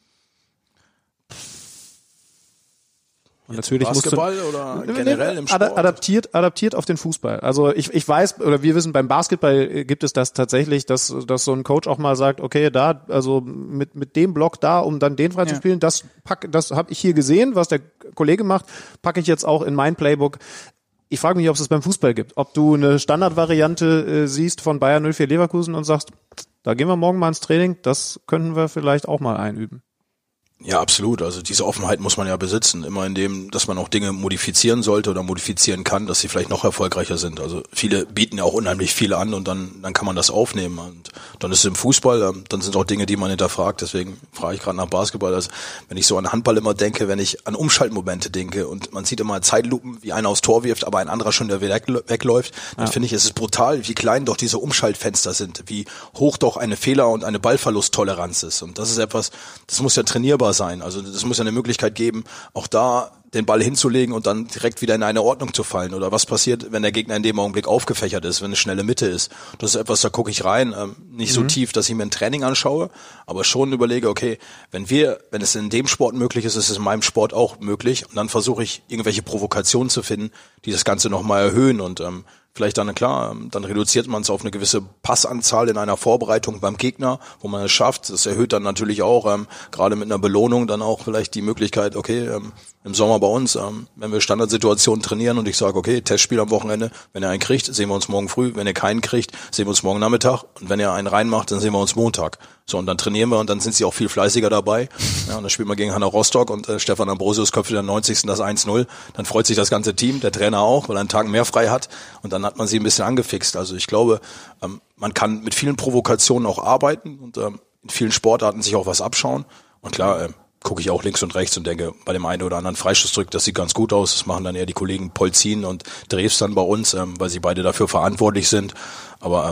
Speaker 4: Und natürlich
Speaker 1: Basketball
Speaker 4: musst du,
Speaker 1: oder generell im Sport?
Speaker 4: Adaptiert, adaptiert auf den Fußball. Also ich, ich weiß, oder wir wissen, beim Basketball gibt es das tatsächlich, dass, dass so ein Coach auch mal sagt, okay, da, also mit, mit dem Block da, um dann den frei zu spielen, das pack, das habe ich hier gesehen, was der Kollege macht, packe ich jetzt auch in mein Playbook. Ich frage mich, ob es das beim Fußball gibt. Ob du eine Standardvariante äh, siehst von Bayern null vier Leverkusen und sagst, da gehen wir morgen mal ins Training, das könnten wir vielleicht auch mal einüben.
Speaker 1: Ja, absolut. Also diese Offenheit muss man ja besitzen. Immer in dem, dass man auch Dinge modifizieren sollte oder modifizieren kann, dass sie vielleicht noch erfolgreicher sind. Also viele bieten ja auch unheimlich viel an und dann dann kann man das aufnehmen. Und dann ist es im Fußball, dann sind auch Dinge, die man hinterfragt. Deswegen frage ich gerade nach Basketball. Also wenn ich so an Handball immer denke, wenn ich an Umschaltmomente denke und man sieht immer Zeitlupen, wie einer aufs Tor wirft, aber ein anderer schon wieder wegläuft, dann ja. finde ich, es ist brutal, wie klein doch diese Umschaltfenster sind, wie hoch doch eine Fehler- und eine Ballverlusttoleranz ist. Und das ist etwas, das muss ja trainierbar sein. Also das muss ja eine Möglichkeit geben, auch da den Ball hinzulegen und dann direkt wieder in eine Ordnung zu fallen. Oder was passiert, wenn der Gegner in dem Augenblick aufgefächert ist, wenn eine schnelle Mitte ist. Das ist etwas, da gucke ich rein, ähm, nicht mhm. so tief, dass ich mir ein Training anschaue, aber schon überlege, okay, wenn wir, wenn es in dem Sport möglich ist, ist es in meinem Sport auch möglich. Und dann versuche ich, irgendwelche Provokationen zu finden, die das Ganze nochmal erhöhen und ähm, vielleicht dann, klar, dann reduziert man es auf eine gewisse Passanzahl in einer Vorbereitung beim Gegner, wo man es schafft. Das erhöht dann natürlich auch, ähm, gerade mit einer Belohnung, dann auch vielleicht die Möglichkeit, okay, ähm, im Sommer bei uns, ähm, wenn wir Standardsituationen trainieren und ich sage, okay, Testspiel am Wochenende, wenn ihr einen kriegt, sehen wir uns morgen früh, wenn ihr keinen kriegt, sehen wir uns morgen Nachmittag und wenn ihr einen reinmacht, dann sehen wir uns Montag. So, und dann trainieren wir und dann sind sie auch viel fleißiger dabei. Ja, und dann spielen wir gegen Hanna Rostock und äh, Stefan Ambrosius köpft in der neunzigsten das eins null. Dann freut sich das ganze Team, der Trainer auch, weil er einen Tag mehr frei hat und dann hat man sie ein bisschen angefixt. Also ich glaube, ähm, man kann mit vielen Provokationen auch arbeiten und ähm, in vielen Sportarten sich auch was abschauen. Und klar, äh, gucke ich auch links und rechts und denke, bei dem einen oder anderen Freistoßdrück, das sieht ganz gut aus. Das machen dann eher die Kollegen Polzin und Drews dann bei uns, ähm, weil sie beide dafür verantwortlich sind. Aber ähm,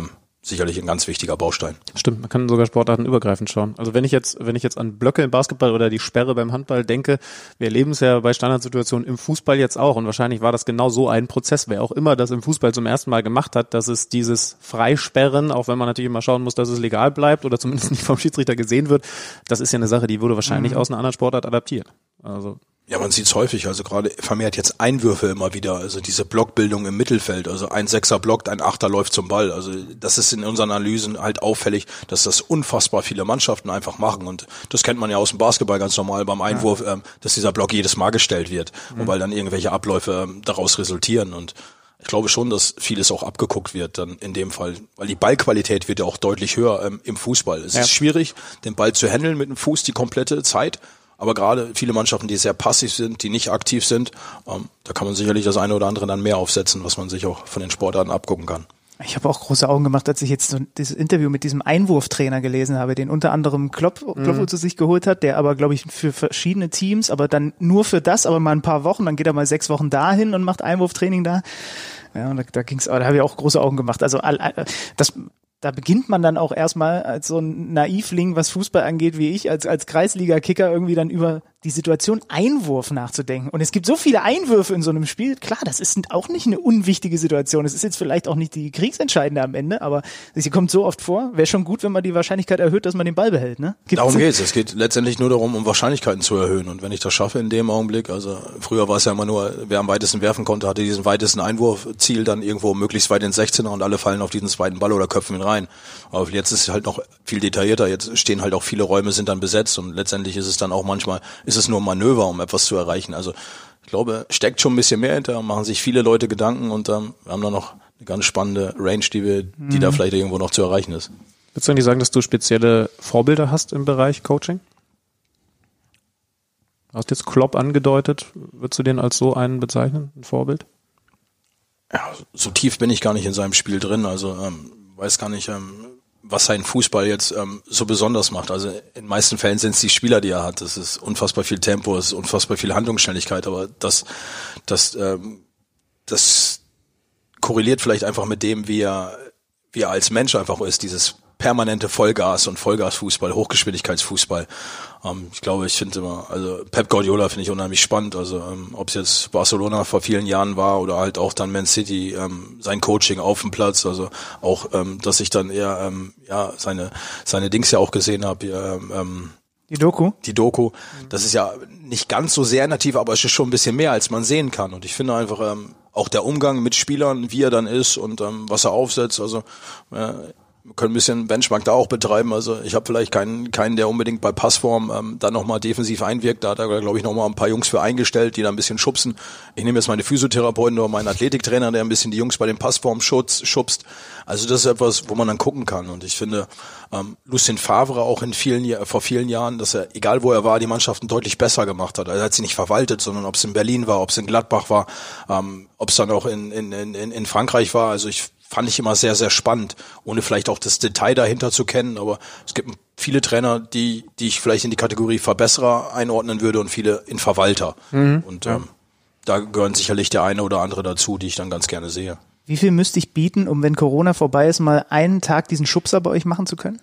Speaker 1: sicherlich ein ganz wichtiger Baustein.
Speaker 4: Stimmt, man kann sogar Sportarten übergreifend schauen. Also wenn ich jetzt, wenn ich jetzt an Blöcke im Basketball oder die Sperre beim Handball denke, wir erleben es ja bei Standardsituationen im Fußball jetzt auch und wahrscheinlich war das genau so ein Prozess, wer auch immer das im Fußball zum ersten Mal gemacht hat, dass es dieses Freisperren, auch wenn man natürlich immer schauen muss, dass es legal bleibt oder zumindest nicht vom Schiedsrichter gesehen wird, das ist ja eine Sache, die wurde wahrscheinlich mhm. aus einer anderen Sportart adaptiert. Also
Speaker 1: ja, man sieht es häufig, also gerade vermehrt jetzt Einwürfe immer wieder, also diese Blockbildung im Mittelfeld, also ein Sechser blockt, ein Achter läuft zum Ball, also das ist in unseren Analysen halt auffällig, dass das unfassbar viele Mannschaften einfach machen und das kennt man ja aus dem Basketball ganz normal beim Einwurf, ja. ähm, dass dieser Block jedes Mal gestellt wird, mhm. und weil dann irgendwelche Abläufe ähm, daraus resultieren und ich glaube schon, dass vieles auch abgeguckt wird dann in dem Fall, weil die Ballqualität wird ja auch deutlich höher ähm, im Fußball. Es ja. ist schwierig, den Ball zu handeln mit dem Fuß die komplette Zeit. Aber gerade viele Mannschaften, die sehr passiv sind, die nicht aktiv sind, ähm, da kann man sicherlich das eine oder andere dann mehr aufsetzen, was man sich auch von den Sportarten abgucken kann.
Speaker 3: Ich habe auch große Augen gemacht, als ich jetzt so dieses Interview mit diesem Einwurftrainer gelesen habe, den unter anderem Klopp, Kloppo mhm. zu sich geholt hat, der aber, glaube ich, für verschiedene Teams, aber dann nur für das, aber mal ein paar Wochen, dann geht er mal sechs Wochen dahin und macht Einwurftraining da. Ja, und da, da ging's, aber da habe ich auch große Augen gemacht. Also das da beginnt man dann auch erstmal als so ein Naivling, was Fußball angeht, wie ich, als als Kreisliga-Kicker irgendwie dann über die Situation Einwurf nachzudenken. Und es gibt so viele Einwürfe in so einem Spiel. Klar, das ist auch nicht eine unwichtige Situation. Es ist jetzt vielleicht auch nicht die kriegsentscheidende am Ende, aber sie kommt so oft vor. Wäre schon gut, wenn man die Wahrscheinlichkeit erhöht, dass man den Ball behält. Ne? Gibt's
Speaker 1: Darum geht's. Es geht letztendlich nur darum, um Wahrscheinlichkeiten zu erhöhen. Und wenn ich das schaffe in dem Augenblick, also früher war es ja immer nur, wer am weitesten werfen konnte, hatte diesen weitesten Einwurfziel dann irgendwo möglichst weit ins sechzehner und alle fallen auf diesen zweiten Ball oder köpfen ihn rein. Aber jetzt ist es halt noch viel detaillierter. Jetzt stehen halt auch viele Räume, sind dann besetzt und letztendlich ist es dann auch manchmal, ist es nur ein Manöver, um etwas zu erreichen. Also ich glaube, steckt schon ein bisschen mehr hinter, machen sich viele Leute Gedanken und ähm, wir haben da noch eine ganz spannende Range, die wir, die mhm. da vielleicht irgendwo noch zu erreichen ist.
Speaker 4: Würdest du eigentlich sagen, dass du spezielle Vorbilder hast im Bereich Coaching? Du hast jetzt Klopp angedeutet. Würdest du den als so einen bezeichnen, ein Vorbild?
Speaker 1: Ja, so tief bin ich gar nicht in seinem Spiel drin, also ähm, weiß gar nicht, ähm, was sein Fußball jetzt ähm, so besonders macht. Also in den meisten Fällen sind es die Spieler, die er hat. Das ist unfassbar viel Tempo, es ist unfassbar viel Handlungsschnelligkeit, aber das, das, ähm, das korreliert vielleicht einfach mit dem, wie er, wie er als Mensch einfach ist, dieses permanente Vollgas und Vollgasfußball, Hochgeschwindigkeitsfußball. Ähm, ich glaube, ich finde immer, also Pep Guardiola finde ich unheimlich spannend. Also ähm, ob es jetzt Barcelona vor vielen Jahren war oder halt auch dann Man City, ähm, sein Coaching auf dem Platz, also auch, ähm, dass ich dann eher ähm, ja seine seine Dings ja auch gesehen habe. Ähm,
Speaker 3: die Doku?
Speaker 1: Die Doku. Das ist ja nicht ganz so sehr nativ, aber es ist schon ein bisschen mehr, als man sehen kann. Und ich finde einfach ähm, auch der Umgang mit Spielern, wie er dann ist und ähm, was er aufsetzt, also äh, wir können ein bisschen Benchmark da auch betreiben. Also ich habe vielleicht keinen, keinen, der unbedingt bei Passform ähm, dann nochmal defensiv einwirkt. Da hat er, glaube ich, nochmal ein paar Jungs für eingestellt, die da ein bisschen schubsen. Ich nehme jetzt meine Physiotherapeuten oder meinen Athletiktrainer, der ein bisschen die Jungs bei den Passformen schutz, schubst. Also das ist etwas, wo man dann gucken kann. Und ich finde, ähm, Lucien Favre auch in vielen vor vielen Jahren, dass er, egal wo er war, die Mannschaften deutlich besser gemacht hat. Also er hat sie nicht verwaltet, sondern ob es in Berlin war, ob es in Gladbach war, ähm, ob es dann auch in, in, in, in Frankreich war. Also ich fand ich immer sehr, sehr spannend, ohne vielleicht auch das Detail dahinter zu kennen. Aber es gibt viele Trainer, die die ich vielleicht in die Kategorie Verbesserer einordnen würde und viele in Verwalter. Mhm. Und ähm, da gehören sicherlich der eine oder andere dazu, die ich dann ganz gerne sehe.
Speaker 3: Wie viel müsste ich bieten, um, wenn Corona vorbei ist, mal einen Tag diesen Schubser bei euch machen zu können?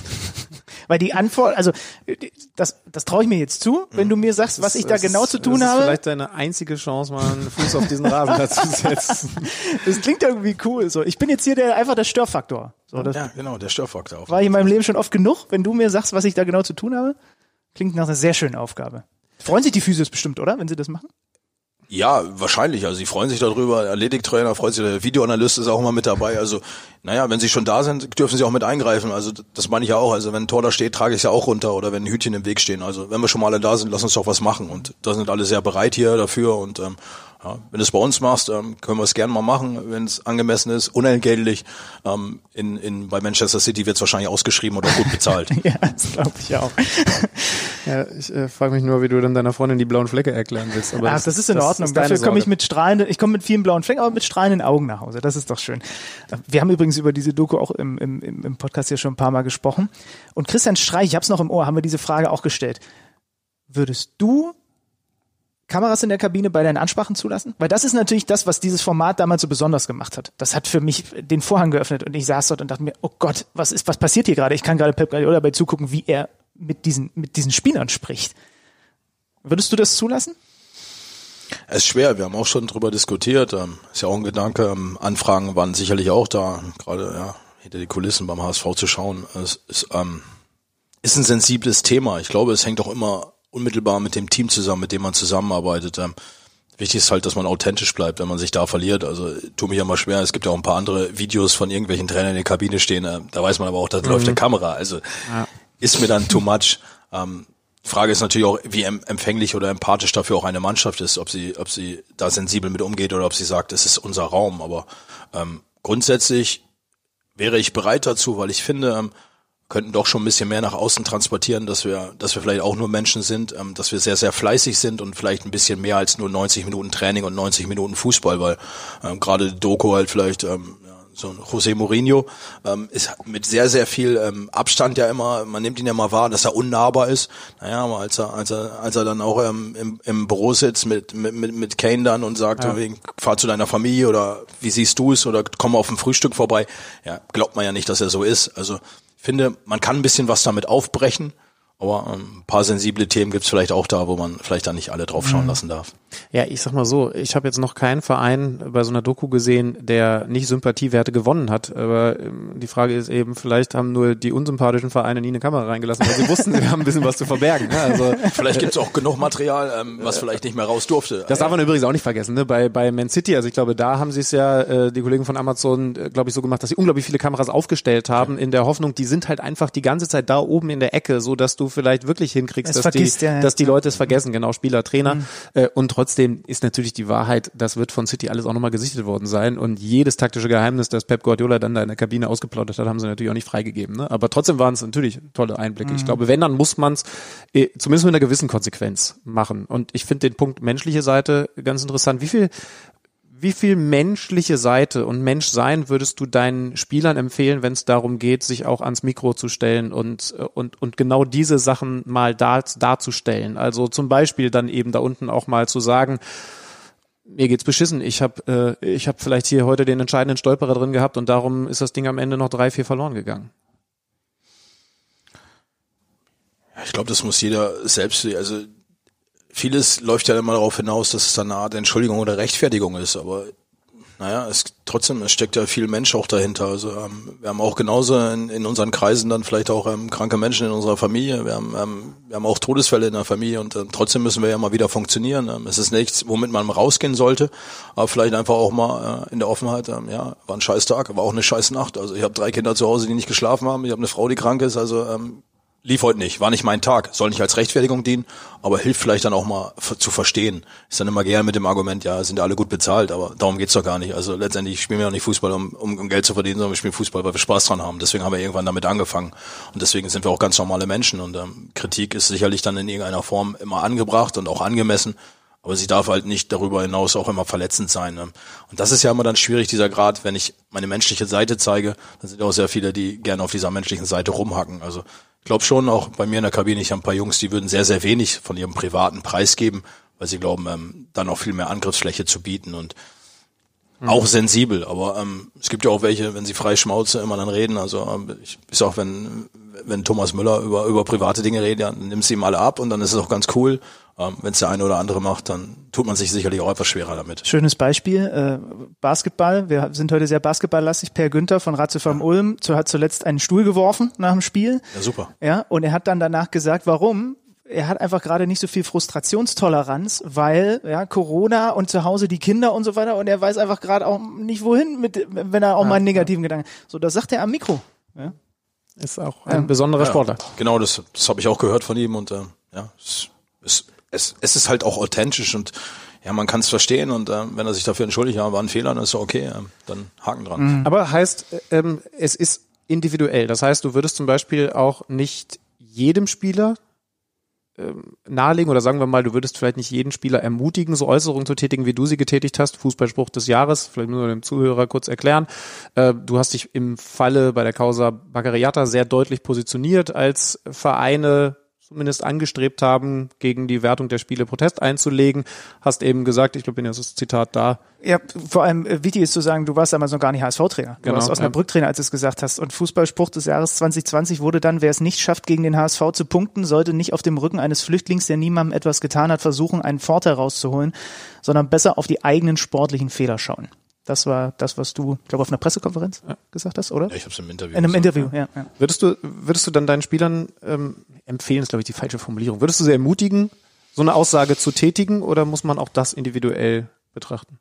Speaker 3: Weil die Antwort, also das, das traue ich mir jetzt zu, wenn du mir sagst, was ich da genau zu tun habe. Das ist
Speaker 4: vielleicht deine einzige Chance, mal einen Fuß auf diesen Rasen zu setzen.
Speaker 3: Das klingt irgendwie cool. So, ich bin jetzt hier der einfach der Störfaktor. So, das
Speaker 1: ja, genau, der Störfaktor.
Speaker 3: War ich in meinem Leben schon oft genug, wenn du mir sagst, was ich da genau zu tun habe. Klingt nach einer sehr schönen Aufgabe. Freuen sich die Physios bestimmt, oder, wenn sie das machen?
Speaker 1: Ja, wahrscheinlich. Also sie freuen sich darüber. Der Athletiktrainer freut sich, der Videoanalyst ist auch immer mit dabei. Also naja, wenn sie schon da sind, dürfen sie auch mit eingreifen. Also das meine ich ja auch. Also wenn ein Tor da steht, trage ich es ja auch runter oder wenn ein Hütchen im Weg stehen. Also wenn wir schon mal alle da sind, lass uns doch was machen. Und da sind alle sehr bereit hier dafür. Und ähm, ja, wenn du es bei uns machst, ähm, können wir es gerne mal machen, wenn es angemessen ist, unentgeltlich. Ähm, in, in, bei Manchester City wird es wahrscheinlich ausgeschrieben oder gut bezahlt.
Speaker 3: Ja, das glaube ich auch.
Speaker 4: Ja, ich äh, frage mich nur, wie du dann deiner Freundin die blauen Flecke erklären willst. Aber
Speaker 3: Ach, das, das ist in das Ordnung. Ist Dafür komme ich mit strahlenden, ich komme mit vielen blauen Flecken, aber mit strahlenden Augen nach Hause. Das ist doch schön. Wir haben übrigens über diese Doku auch im, im, im Podcast hier schon ein paar Mal gesprochen. Und Christian Streich, ich habe es noch im Ohr, haben wir diese Frage auch gestellt. Würdest du Kameras in der Kabine bei deinen Ansprachen zulassen? Weil das ist natürlich das, was dieses Format damals so besonders gemacht hat. Das hat für mich den Vorhang geöffnet und ich saß dort und dachte mir, oh Gott, was ist, was passiert hier gerade? Ich kann gerade Pep Guardiola dabei zugucken, wie er mit diesen, mit diesen Spielern spricht. Würdest du das zulassen?
Speaker 1: Es ist schwer, wir haben auch schon drüber diskutiert, ähm, ist ja auch ein Gedanke, ähm, Anfragen waren sicherlich auch da, gerade ja hinter die Kulissen beim H S V zu schauen. Es ist, ähm, ist ein sensibles Thema. Ich glaube, es hängt auch immer unmittelbar mit dem Team zusammen, mit dem man zusammenarbeitet. Ähm, wichtig ist halt, dass man authentisch bleibt, wenn man sich da verliert. Also tu mich ja mal schwer, es gibt ja auch ein paar andere Videos von irgendwelchen Trainern in der Kabine stehen, äh, da weiß man aber auch, da mhm. läuft eine Kamera, also ja. ist mir dann too much. Ähm, Die Frage ist natürlich auch, wie empfänglich oder empathisch dafür auch eine Mannschaft ist, ob sie, ob sie da sensibel mit umgeht oder ob sie sagt, es ist unser Raum. Aber ähm, grundsätzlich wäre ich bereit dazu, weil ich finde, ähm, könnten doch schon ein bisschen mehr nach außen transportieren, dass wir, dass wir vielleicht auch nur Menschen sind, ähm, dass wir sehr, sehr fleißig sind und vielleicht ein bisschen mehr als nur neunzig Minuten Training und neunzig Minuten Fußball, weil ähm, gerade Doku halt vielleicht ähm, so ein José Mourinho ähm, ist mit sehr, sehr viel ähm, Abstand ja immer, man nimmt ihn ja mal wahr, dass er unnahbar ist. Naja, aber als er, als er, als er dann auch ähm, im, im Büro sitzt mit, mit, mit Kane dann und sagt, ja. wegen, fahr zu deiner Familie oder wie siehst du es oder komm auf ein Frühstück vorbei, ja, glaubt man ja nicht, dass er so ist. Also ich finde, man kann ein bisschen was damit aufbrechen, aber ein paar sensible Themen gibt's vielleicht auch da, wo man vielleicht da nicht alle drauf schauen lassen darf.
Speaker 4: Ja, ich sag mal so, ich habe jetzt noch keinen Verein bei so einer Doku gesehen, der nicht Sympathiewerte gewonnen hat. Aber die Frage ist eben, vielleicht haben nur die unsympathischen Vereine nie eine Kamera reingelassen, weil sie wussten, sie haben ein bisschen was zu verbergen. Ne? Also
Speaker 1: vielleicht gibt's auch genug Material, ähm, was vielleicht nicht mehr raus durfte.
Speaker 4: Das darf man übrigens auch nicht vergessen. Ne? Bei bei Man City, also ich glaube, da haben sie es ja, äh, die Kollegen von Amazon, äh, glaube ich, so gemacht, dass sie unglaublich viele Kameras aufgestellt haben, in der Hoffnung, die sind halt einfach die ganze Zeit da oben in der Ecke, so dass du vielleicht wirklich hinkriegst, dass
Speaker 3: vergisst,
Speaker 4: die,
Speaker 3: ja, ja.
Speaker 4: dass die Leute es vergessen, genau, Spieler, Trainer. Mhm. Äh, und trotzdem ist natürlich die Wahrheit, das wird von City alles auch nochmal gesichtet worden sein und jedes taktische Geheimnis, das Pep Guardiola dann da in der Kabine ausgeplaudert hat, haben sie natürlich auch nicht freigegeben. Ne? Aber trotzdem waren es natürlich tolle Einblicke. Mhm. Ich glaube, wenn, dann muss man es äh, zumindest mit einer gewissen Konsequenz machen. Und ich finde den Punkt menschliche Seite ganz interessant. Wie viel Wie viel menschliche Seite und Menschsein würdest du deinen Spielern empfehlen, wenn es darum geht, sich auch ans Mikro zu stellen und und und genau diese Sachen mal dar, darzustellen? Also zum Beispiel dann eben da unten auch mal zu sagen, mir geht's beschissen, ich habe äh, ich habe vielleicht hier heute den entscheidenden Stolperer drin gehabt und darum ist das Ding am Ende noch drei, vier verloren gegangen.
Speaker 1: Ich glaube, das muss jeder selbst, also vieles läuft ja immer darauf hinaus, dass es dann eine Art Entschuldigung oder Rechtfertigung ist, aber naja, es trotzdem, es steckt ja viel Mensch auch dahinter. Also ähm, wir haben auch genauso in, in unseren Kreisen dann vielleicht auch ähm, kranke Menschen in unserer Familie. Wir haben, ähm, wir haben auch Todesfälle in der Familie und ähm, trotzdem müssen wir ja mal wieder funktionieren. Ähm, es ist nichts, womit man rausgehen sollte, aber vielleicht einfach auch mal äh, in der Offenheit, ähm, ja, war ein scheiß Tag, war auch eine scheiß Nacht. Also ich habe drei Kinder zu Hause, die nicht geschlafen haben. Ich habe eine Frau, die krank ist, also ähm, lief heute nicht, war nicht mein Tag, soll nicht als Rechtfertigung dienen, aber hilft vielleicht dann auch mal f- zu verstehen. Ist dann immer gerne mit dem Argument, ja, sind ja alle gut bezahlt, aber darum geht's doch gar nicht. Also letztendlich spielen wir auch nicht Fußball, um, um, um Geld zu verdienen, sondern wir spielen Fußball, weil wir Spaß dran haben. Deswegen haben wir irgendwann damit angefangen und deswegen sind wir auch ganz normale Menschen und ähm, Kritik ist sicherlich dann in irgendeiner Form immer angebracht und auch angemessen, aber sie darf halt nicht darüber hinaus auch immer verletzend sein. Ne? Und das ist ja immer dann schwierig, dieser Grad, wenn ich meine menschliche Seite zeige, dann sind auch sehr viele, die gerne auf dieser menschlichen Seite rumhacken. Also ich glaube schon, auch bei mir in der Kabine, ich habe ein paar Jungs, die würden sehr, sehr wenig von ihrem privaten Preis geben, weil sie glauben, ähm, dann auch viel mehr Angriffsfläche zu bieten und mhm. auch sensibel. Aber ähm, es gibt ja auch welche, wenn sie frei Schnauze immer dann reden. Also ähm, ich ist auch, wenn wenn Thomas Müller über über private Dinge redet, ja, dann nimmst du ihm alle ab und dann ist es auch ganz cool. Ähm, wenn es der eine oder andere macht, dann tut man sich sicherlich auch etwas schwerer damit.
Speaker 3: Schönes Beispiel, äh, Basketball. Wir sind heute sehr basketballlastig. Per Günther von Ratze vom ja. Ulm zu, hat zuletzt einen Stuhl geworfen nach dem Spiel.
Speaker 1: Ja, super.
Speaker 3: Ja, und er hat dann danach gesagt, warum? Er hat einfach gerade nicht so viel Frustrationstoleranz, weil ja Corona und zu Hause die Kinder und so weiter und er weiß einfach gerade auch nicht wohin, mit, wenn er auch ja, mal einen negativen ja. Gedanken. So, das sagt er am Mikro. Ja.
Speaker 4: Ist auch ein ja. besonderer ja, Sportler.
Speaker 1: Genau, das, das habe ich auch gehört von ihm und äh, ja, es, es, es, es ist halt auch authentisch und ja, man kann es verstehen und äh, wenn er sich dafür entschuldigt, ja, war ein Fehler, dann ist es okay, äh, dann Haken dran.
Speaker 4: Mhm. Aber heißt, ähm, es ist individuell. Das heißt, du würdest zum Beispiel auch nicht jedem Spieler ähm, nahelegen oder sagen wir mal, du würdest vielleicht nicht jeden Spieler ermutigen, so Äußerungen zu tätigen, wie du sie getätigt hast. Fußballspruch des Jahres, vielleicht müssen wir dem Zuhörer kurz erklären. Äh, du hast dich im Falle bei der Causa Baccariata sehr deutlich positioniert als Vereine zumindest angestrebt haben, gegen die Wertung der Spiele Protest einzulegen. Hast eben gesagt, ich glaube, das ist das Zitat da.
Speaker 3: Ja, vor allem äh, wichtig ist zu sagen, du warst damals noch gar nicht H S V-Trainer. Du
Speaker 4: Genau,
Speaker 3: warst Osnabrück-Trainer, als du es gesagt hast. Und Fußballspruch des Jahres zwanzig zwanzig wurde dann, wer es nicht schafft, gegen den H S V zu punkten, sollte nicht auf dem Rücken eines Flüchtlings, der niemandem etwas getan hat, versuchen, einen Vorteil rauszuholen, sondern besser auf die eigenen sportlichen Fehler schauen. Das war das, was du, ich glaube, auf einer Pressekonferenz ja. gesagt hast, oder?
Speaker 1: Ja, ich habe es im Interview
Speaker 3: In einem
Speaker 1: gesagt,
Speaker 3: Interview, ja. ja.
Speaker 4: Würdest du, würdest du dann deinen Spielern ähm, empfehlen, ist glaube ich die falsche Formulierung, würdest du sie ermutigen, so eine Aussage zu tätigen, oder muss man auch das individuell betrachten?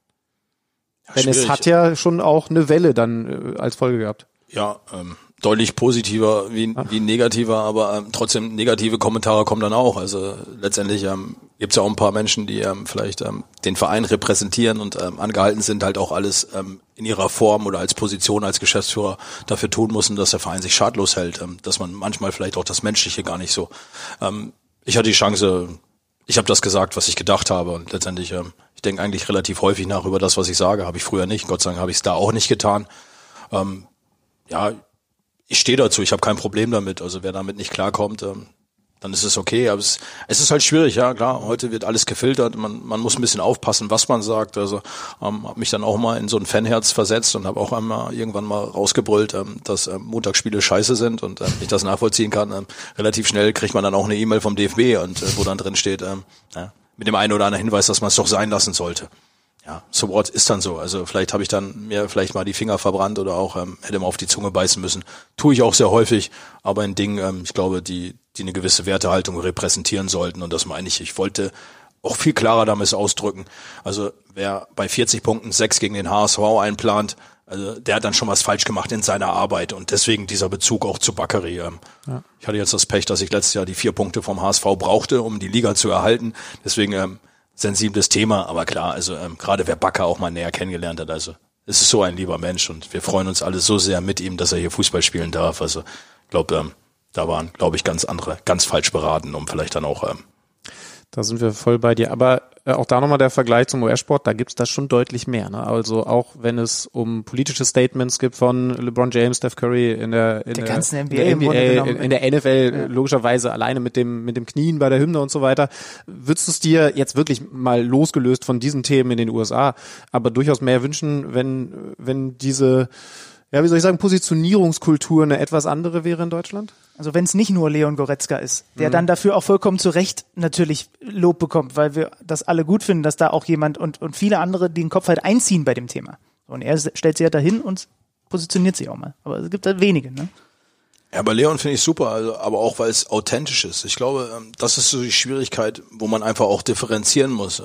Speaker 4: Ja, Denn schwierig. Es hat ja schon auch eine Welle dann äh, als Folge gehabt.
Speaker 1: Ja, ähm, deutlich positiver wie, wie negativer, aber ähm, trotzdem negative Kommentare kommen dann auch. Also letztendlich ähm, gibt es ja auch ein paar Menschen, die ähm, vielleicht ähm, den Verein repräsentieren und ähm, angehalten sind, halt auch alles ähm, in ihrer Form oder als Position als Geschäftsführer dafür tun müssen, dass der Verein sich schadlos hält, ähm, dass man manchmal vielleicht auch das Menschliche gar nicht so. Ähm, ich hatte die Chance, ich habe das gesagt, was ich gedacht habe, und letztendlich, ähm, ich denke eigentlich relativ häufig nach über das, was ich sage, habe ich früher nicht. Gott sei Dank habe ich es da auch nicht getan. Ähm, ja, ich stehe dazu, ich habe kein Problem damit. Also wer damit nicht klarkommt, ähm, dann ist es okay. Aber es, es ist halt schwierig, ja klar. Heute wird alles gefiltert. Man, man muss ein bisschen aufpassen, was man sagt. Also ähm, habe mich dann auch mal in so ein Fanherz versetzt und habe auch einmal irgendwann mal rausgebrüllt, ähm, dass ähm, Montagsspiele scheiße sind und ähm, ich das nachvollziehen kann. Ähm, relativ schnell kriegt man dann auch eine E-Mail vom D F B und äh, wo dann drin steht, ähm, ja, mit dem einen oder anderen Hinweis, dass man es doch sein lassen sollte. Ja, so what ist dann so. Also vielleicht habe ich dann mir vielleicht mal die Finger verbrannt oder auch ähm, hätte mal auf die Zunge beißen müssen. Tue ich auch sehr häufig, aber in Dingen, ähm, ich glaube, die die eine gewisse Wertehaltung repräsentieren sollten, und das meine ich. Ich wollte auch viel klarer damit ausdrücken. Also wer bei vierzig Punkten sechs gegen den H S V einplant, also der hat dann schon was falsch gemacht in seiner Arbeit, und deswegen dieser Bezug auch zu Bakkeri. Ähm, ja. Ich hatte jetzt das Pech, dass ich letztes Jahr die vier Punkte vom H S V brauchte, um die Liga zu erhalten. Deswegen ähm, sensibles Thema, aber klar, also ähm, gerade wer Bakker auch mal näher kennengelernt hat, also es ist so ein lieber Mensch und wir freuen uns alle so sehr mit ihm, dass er hier Fußball spielen darf. Also ich glaube, ähm, da waren, glaube ich, ganz andere, ganz falsch beraten, um vielleicht dann auch... Ähm,
Speaker 4: Da sind wir voll bei dir. Aber äh, auch da nochmal der Vergleich zum U S-Sport, da gibt's das schon deutlich mehr. Ne? Also auch wenn es um politische Statements gibt von LeBron James, Steph Curry in der, in
Speaker 3: der,
Speaker 4: der
Speaker 3: ganzen N B A,
Speaker 4: in der, N B A
Speaker 3: in,
Speaker 4: in der N F L, ja. Logischerweise alleine mit dem mit dem Knien bei der Hymne und so weiter. Würdest du es dir jetzt wirklich mal losgelöst von diesen Themen in den U S A, aber durchaus mehr wünschen, wenn wenn diese, ja, wie soll ich sagen, Positionierungskultur eine etwas andere wäre in Deutschland?
Speaker 3: Also wenn es nicht nur Leon Goretzka ist, der
Speaker 4: mhm.
Speaker 3: dann dafür auch vollkommen zu Recht natürlich Lob bekommt, weil wir das alle gut finden, dass da auch jemand und und viele andere den Kopf halt einziehen bei dem Thema. Und er stellt sich ja dahin und positioniert sich auch mal. Aber es gibt halt wenige, ne?
Speaker 1: Ja, bei Leon finde ich super, also, aber auch weil es authentisch ist. Ich glaube, das ist so die Schwierigkeit, wo man einfach auch differenzieren muss.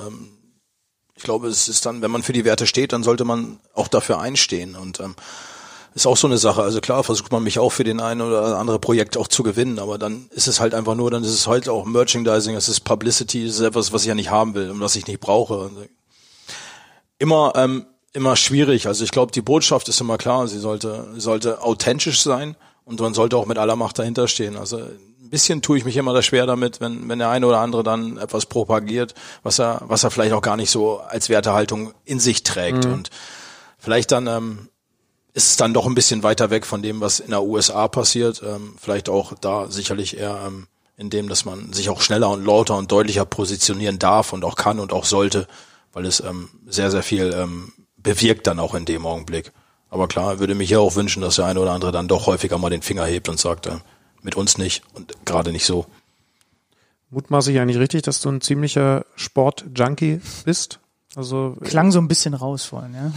Speaker 1: Ich glaube, es ist dann, wenn man für die Werte steht, dann sollte man auch dafür einstehen, und ähm, ist auch so eine Sache. Also klar, versucht man mich auch für den einen oder andere Projekt auch zu gewinnen, aber dann ist es halt einfach nur, dann ist es halt auch Merchandising, es ist Publicity, es ist etwas, was ich ja nicht haben will und was ich nicht brauche. Immer, ähm, immer schwierig. Also ich glaube, die Botschaft ist immer klar, sie sollte, sollte authentisch sein und man sollte auch mit aller Macht dahinter stehen. Also ein bisschen tue ich mich immer da schwer damit, wenn, wenn der eine oder andere dann etwas propagiert, was er, was er vielleicht auch gar nicht so als Wertehaltung in sich trägt, mhm. und vielleicht dann, ähm, ist es dann doch ein bisschen weiter weg von dem, was in der U S A passiert. Ähm, vielleicht auch da sicherlich eher ähm, in dem, dass man sich auch schneller und lauter und deutlicher positionieren darf und auch kann und auch sollte, weil es ähm, sehr, sehr viel ähm, bewirkt dann auch in dem Augenblick. Aber klar, würde mich ja auch wünschen, dass der eine oder andere dann doch häufiger mal den Finger hebt und sagt, äh, mit uns nicht und gerade nicht so.
Speaker 4: Mutmaße ich eigentlich richtig, dass du ein ziemlicher Sport-Junkie bist? Also
Speaker 3: klang so ein bisschen raus vorhin, ja.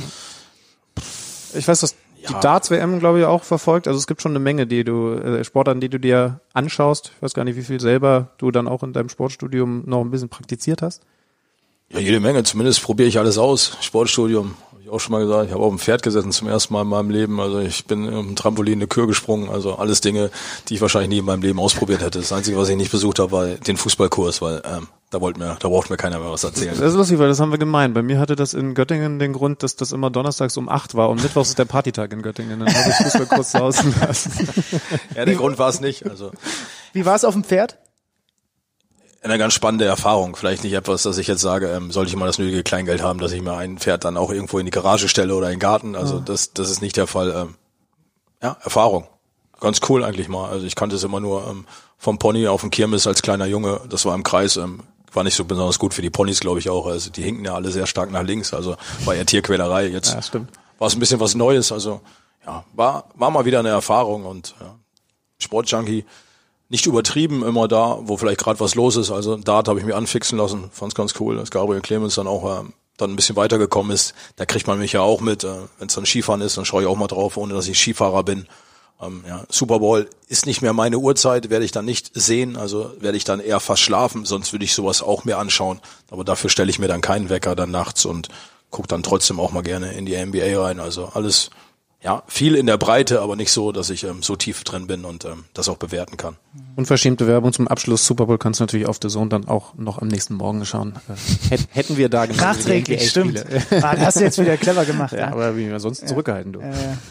Speaker 4: Ich weiß, dass die ja. Darts-W M, glaube ich, auch verfolgt. Also es gibt schon eine Menge, die du, äh, Sportarten, die du dir anschaust. Ich weiß gar nicht, wie viel selber du dann auch in deinem Sportstudium noch ein bisschen praktiziert hast.
Speaker 1: Ja, jede Menge. Zumindest probiere ich alles aus. Sportstudium, habe ich auch schon mal gesagt. Ich habe auf dem Pferd gesessen zum ersten Mal in meinem Leben. Also ich bin im Trampolin eine Kür gesprungen. Also alles Dinge, die ich wahrscheinlich nie in meinem Leben ausprobiert hätte. Das Einzige, was ich nicht besucht habe, war den Fußballkurs, weil ähm, da wollte mir, da braucht mir keiner mehr was erzählen.
Speaker 4: Das ist lustig, weil das haben wir gemein. Bei mir hatte das in Göttingen den Grund, dass das immer donnerstags um acht war und mittwochs ist der Partytag in Göttingen. Dann habe ich Fußballkurs draußen lassen.
Speaker 1: Ja, der Grund war es nicht. Also
Speaker 3: wie war es auf dem Pferd?
Speaker 1: Eine ganz spannende Erfahrung. Vielleicht nicht etwas, dass ich jetzt sage, ähm, sollte ich mal das nötige Kleingeld haben, dass ich mir ein Pferd dann auch irgendwo in die Garage stelle oder in den Garten. Also das, das ist nicht der Fall. Ähm, ja, Erfahrung. Ganz cool eigentlich mal. Also ich kannte es immer nur ähm, vom Pony auf dem Kirmes als kleiner Junge. Das war im Kreis, ähm, war nicht so besonders gut für die Ponys, glaube ich auch. Also die hinken ja alle sehr stark nach links. Also war eher Tierquälerei. Jetzt
Speaker 4: Ja, stimmt.
Speaker 1: war es ein bisschen was Neues. Also ja, war war mal wieder eine Erfahrung und ja, Sportjunkie. Nicht übertrieben, immer da, wo vielleicht gerade was los ist. Also Dart habe ich mir anfixen lassen, fand's ganz cool, dass Gabriel Clemens dann auch äh, dann ein bisschen weitergekommen ist. Da kriegt man mich ja auch mit. Äh, Wenn es dann Skifahren ist, dann schaue ich auch mal drauf, ohne dass ich Skifahrer bin. Ähm, ja, Super Bowl ist nicht mehr meine Uhrzeit, werde ich dann nicht sehen. Also werde ich dann eher fast schlafen, sonst würde ich sowas auch mir anschauen. Aber dafür stelle ich mir dann keinen Wecker dann nachts und gucke dann trotzdem auch mal gerne in die N B A rein. Also alles... Ja, viel in der Breite, aber nicht so, dass ich ähm, so tief drin bin und ähm, das auch bewerten kann.
Speaker 4: Unverschämte Werbung zum Abschluss. Super Bowl kannst du natürlich auf The Zone dann auch noch am nächsten Morgen schauen. Äh, hätten wir da genau
Speaker 3: Nachträglich, stimmt. Ah, das hast du jetzt wieder clever gemacht.
Speaker 4: Ja,
Speaker 3: Ja.
Speaker 4: aber wie wir sonst
Speaker 3: Ja.
Speaker 4: zurückgehalten, du.
Speaker 3: Äh,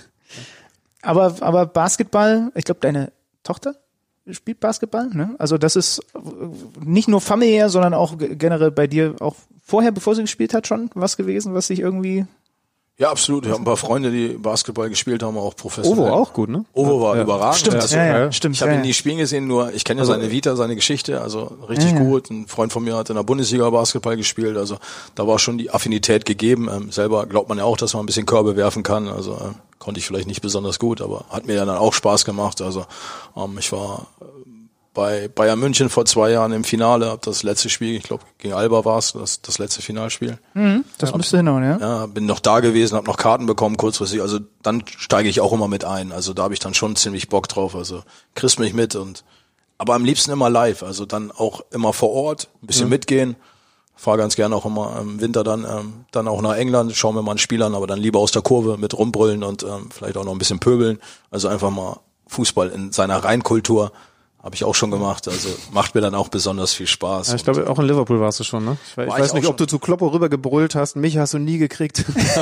Speaker 3: aber, aber Basketball, ich glaube, deine Tochter spielt Basketball, ne? Also das ist nicht nur familiär, sondern auch g- generell bei dir auch vorher, bevor sie gespielt hat, schon was gewesen, was sich irgendwie...
Speaker 1: Ja, absolut. Ich habe ein paar Freunde, die Basketball gespielt haben, auch professionell.
Speaker 4: Ovo auch gut, ne?
Speaker 1: Ovo war
Speaker 4: Ja.
Speaker 1: überragend.
Speaker 3: Stimmt,
Speaker 1: Also,
Speaker 3: ja, ja,
Speaker 4: ja.
Speaker 3: stimmt.
Speaker 1: Ich habe
Speaker 3: ja,
Speaker 1: ihn
Speaker 3: ja.
Speaker 1: nie spielen gesehen, nur ich kenne ja seine Vita, seine Geschichte, also richtig
Speaker 3: Ja, ja.
Speaker 1: gut. Ein Freund von mir hat in der Bundesliga Basketball gespielt, also da war schon die Affinität gegeben. Ähm, selber glaubt man ja auch, dass man ein bisschen Körbe werfen kann, also äh, konnte ich vielleicht nicht besonders gut, aber hat mir ja dann auch Spaß gemacht. Also ähm, ich war äh, bei Bayern München vor zwei Jahren im Finale, habe das letzte Spiel, ich glaube gegen Alba war es, das, das letzte Finalspiel.
Speaker 3: Mhm, das müsste hinhauen, ja.
Speaker 1: Ja, bin noch da gewesen, habe noch Karten bekommen kurzfristig, also dann steige ich auch immer mit ein, also da habe ich dann schon ziemlich Bock drauf, also kriegst mich mit und aber am liebsten immer live, also dann auch immer vor Ort, ein bisschen
Speaker 4: Mhm.
Speaker 1: mitgehen, fahre ganz gerne auch immer im Winter dann ähm, dann auch nach England, schauen wir mal ein Spiel an, aber dann lieber aus der Kurve mit rumbrüllen und ähm, vielleicht auch noch ein bisschen pöbeln, also einfach mal Fußball in seiner Reinkultur. Habe ich auch schon gemacht, also macht mir dann auch besonders viel Spaß.
Speaker 4: Ja, ich glaube, auch in Liverpool warst du schon, ne? Ich, weiß- ich
Speaker 1: War
Speaker 4: weiß
Speaker 1: ich
Speaker 4: nicht,
Speaker 1: auch
Speaker 4: ob du zu Kloppo rüber gebrüllt hast. Mich hast du nie gekriegt.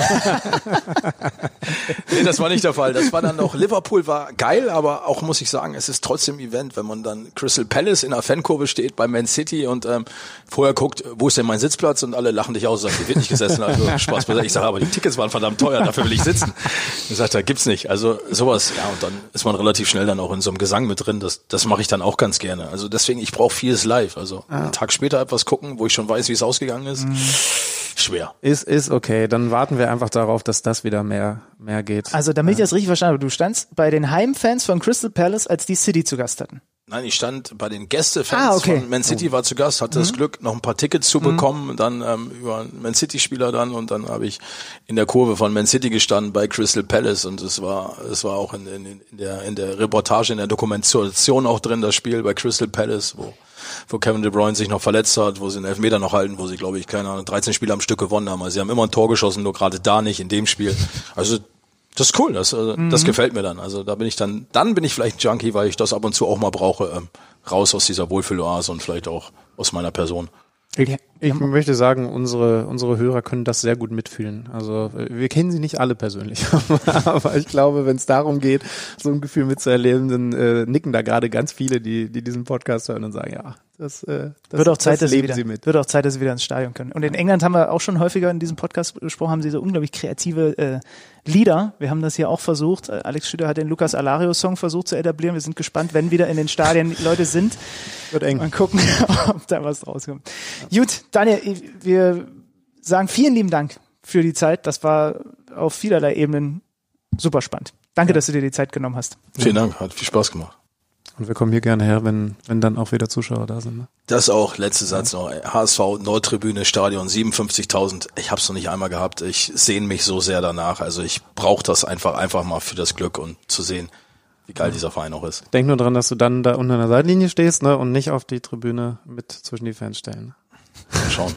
Speaker 1: Nee, das war nicht der Fall. Das war dann noch, Liverpool war geil, aber auch, muss ich sagen, es ist trotzdem Event, wenn man dann Crystal Palace in der Fankurve steht bei Man City und ähm, vorher guckt, wo ist denn mein Sitzplatz und alle lachen dich aus und sagen, hier wird nicht gesessen. Also Spaß beiseite. Ich sage, aber die Tickets waren verdammt teuer, dafür will ich sitzen. Ich sage, da gibt's nicht. Also sowas, ja, und dann ist man relativ schnell dann auch in so einem Gesang mit drin. Das, das mache ich dann auch ganz gerne. Also deswegen, ich brauche vieles live. Also einen Tag später etwas gucken, wo ich schon weiß, wie es ausgegangen ist. Schwer.
Speaker 4: Ist, ist okay. Dann warten wir einfach darauf, dass das wieder mehr, mehr geht.
Speaker 3: Also damit ich das richtig verstanden habe, du standst bei den Heimfans von Crystal Palace, als die City zu Gast hatten.
Speaker 1: Nein, ich stand bei den Gästefans
Speaker 3: Ah, okay.
Speaker 1: von Man City, war zu Gast, hatte das Glück, noch ein paar Tickets zu bekommen, dann ähm, über einen Man City-Spieler dann und dann habe ich in der Kurve von Man City gestanden bei Crystal Palace und es war es war auch in, in, in der in der Reportage, in der Dokumentation auch drin, das Spiel bei Crystal Palace, wo wo Kevin De Bruyne sich noch verletzt hat, wo sie einen Elfmeter noch halten, wo sie, glaube ich, keine Ahnung, dreizehn Spiele am Stück gewonnen haben. Also sie haben immer ein Tor geschossen, nur gerade da nicht, in dem Spiel. Also das ist cool, das, also,
Speaker 3: Mhm.
Speaker 1: das gefällt mir dann. Also da bin ich dann, dann bin ich vielleicht ein Junkie, weil ich das ab und zu auch mal brauche, ähm, raus aus dieser Wohlfühloase und vielleicht auch aus meiner Person.
Speaker 4: Ich, ich möchte sagen, unsere, unsere Hörer können das sehr gut mitfühlen. Also wir kennen sie nicht alle persönlich, aber ich glaube, wenn es darum geht, so ein Gefühl mitzuerleben, dann äh, nicken da gerade ganz viele, die, die diesen Podcast hören und sagen, ja, das, äh, das,
Speaker 3: Wird auch Zeit,
Speaker 4: das
Speaker 3: dass sie
Speaker 4: leben
Speaker 3: wieder,
Speaker 4: sie mit.
Speaker 3: wird auch Zeit, dass sie wieder ins Stadion können. Und in England haben wir auch schon häufiger in diesem Podcast gesprochen, haben sie so unglaublich kreative äh, Lieder. Wir haben das hier auch versucht. Äh, Alex Schüler hat den Lucas Alario-Song versucht zu etablieren. Wir sind gespannt, wenn wieder in den Stadien Leute sind.
Speaker 4: Wird eng.
Speaker 3: Mal gucken, ob da was rauskommt. Gut, Daniel, wir sagen vielen lieben Dank für die Zeit. Das war auf vielerlei Ebenen super spannend. Danke, dass du dir die Zeit genommen hast.
Speaker 1: Vielen Dank, hat viel Spaß gemacht.
Speaker 4: Und wir kommen hier gerne her, wenn, wenn dann auch wieder Zuschauer da sind. Ne?
Speaker 1: Das auch, letzter Satz noch. H S V Nordtribüne Stadion, siebenundfünfzigtausend. Ich habe es noch nicht einmal gehabt. Ich sehne mich so sehr danach. Also ich brauche das einfach einfach mal für das Glück und zu sehen, wie geil dieser Verein auch ist.
Speaker 4: Denk nur dran, dass du dann da unten an der Seitenlinie stehst, ne, und nicht auf die Tribüne mit zwischen die Fans stellen.
Speaker 1: Mal schauen.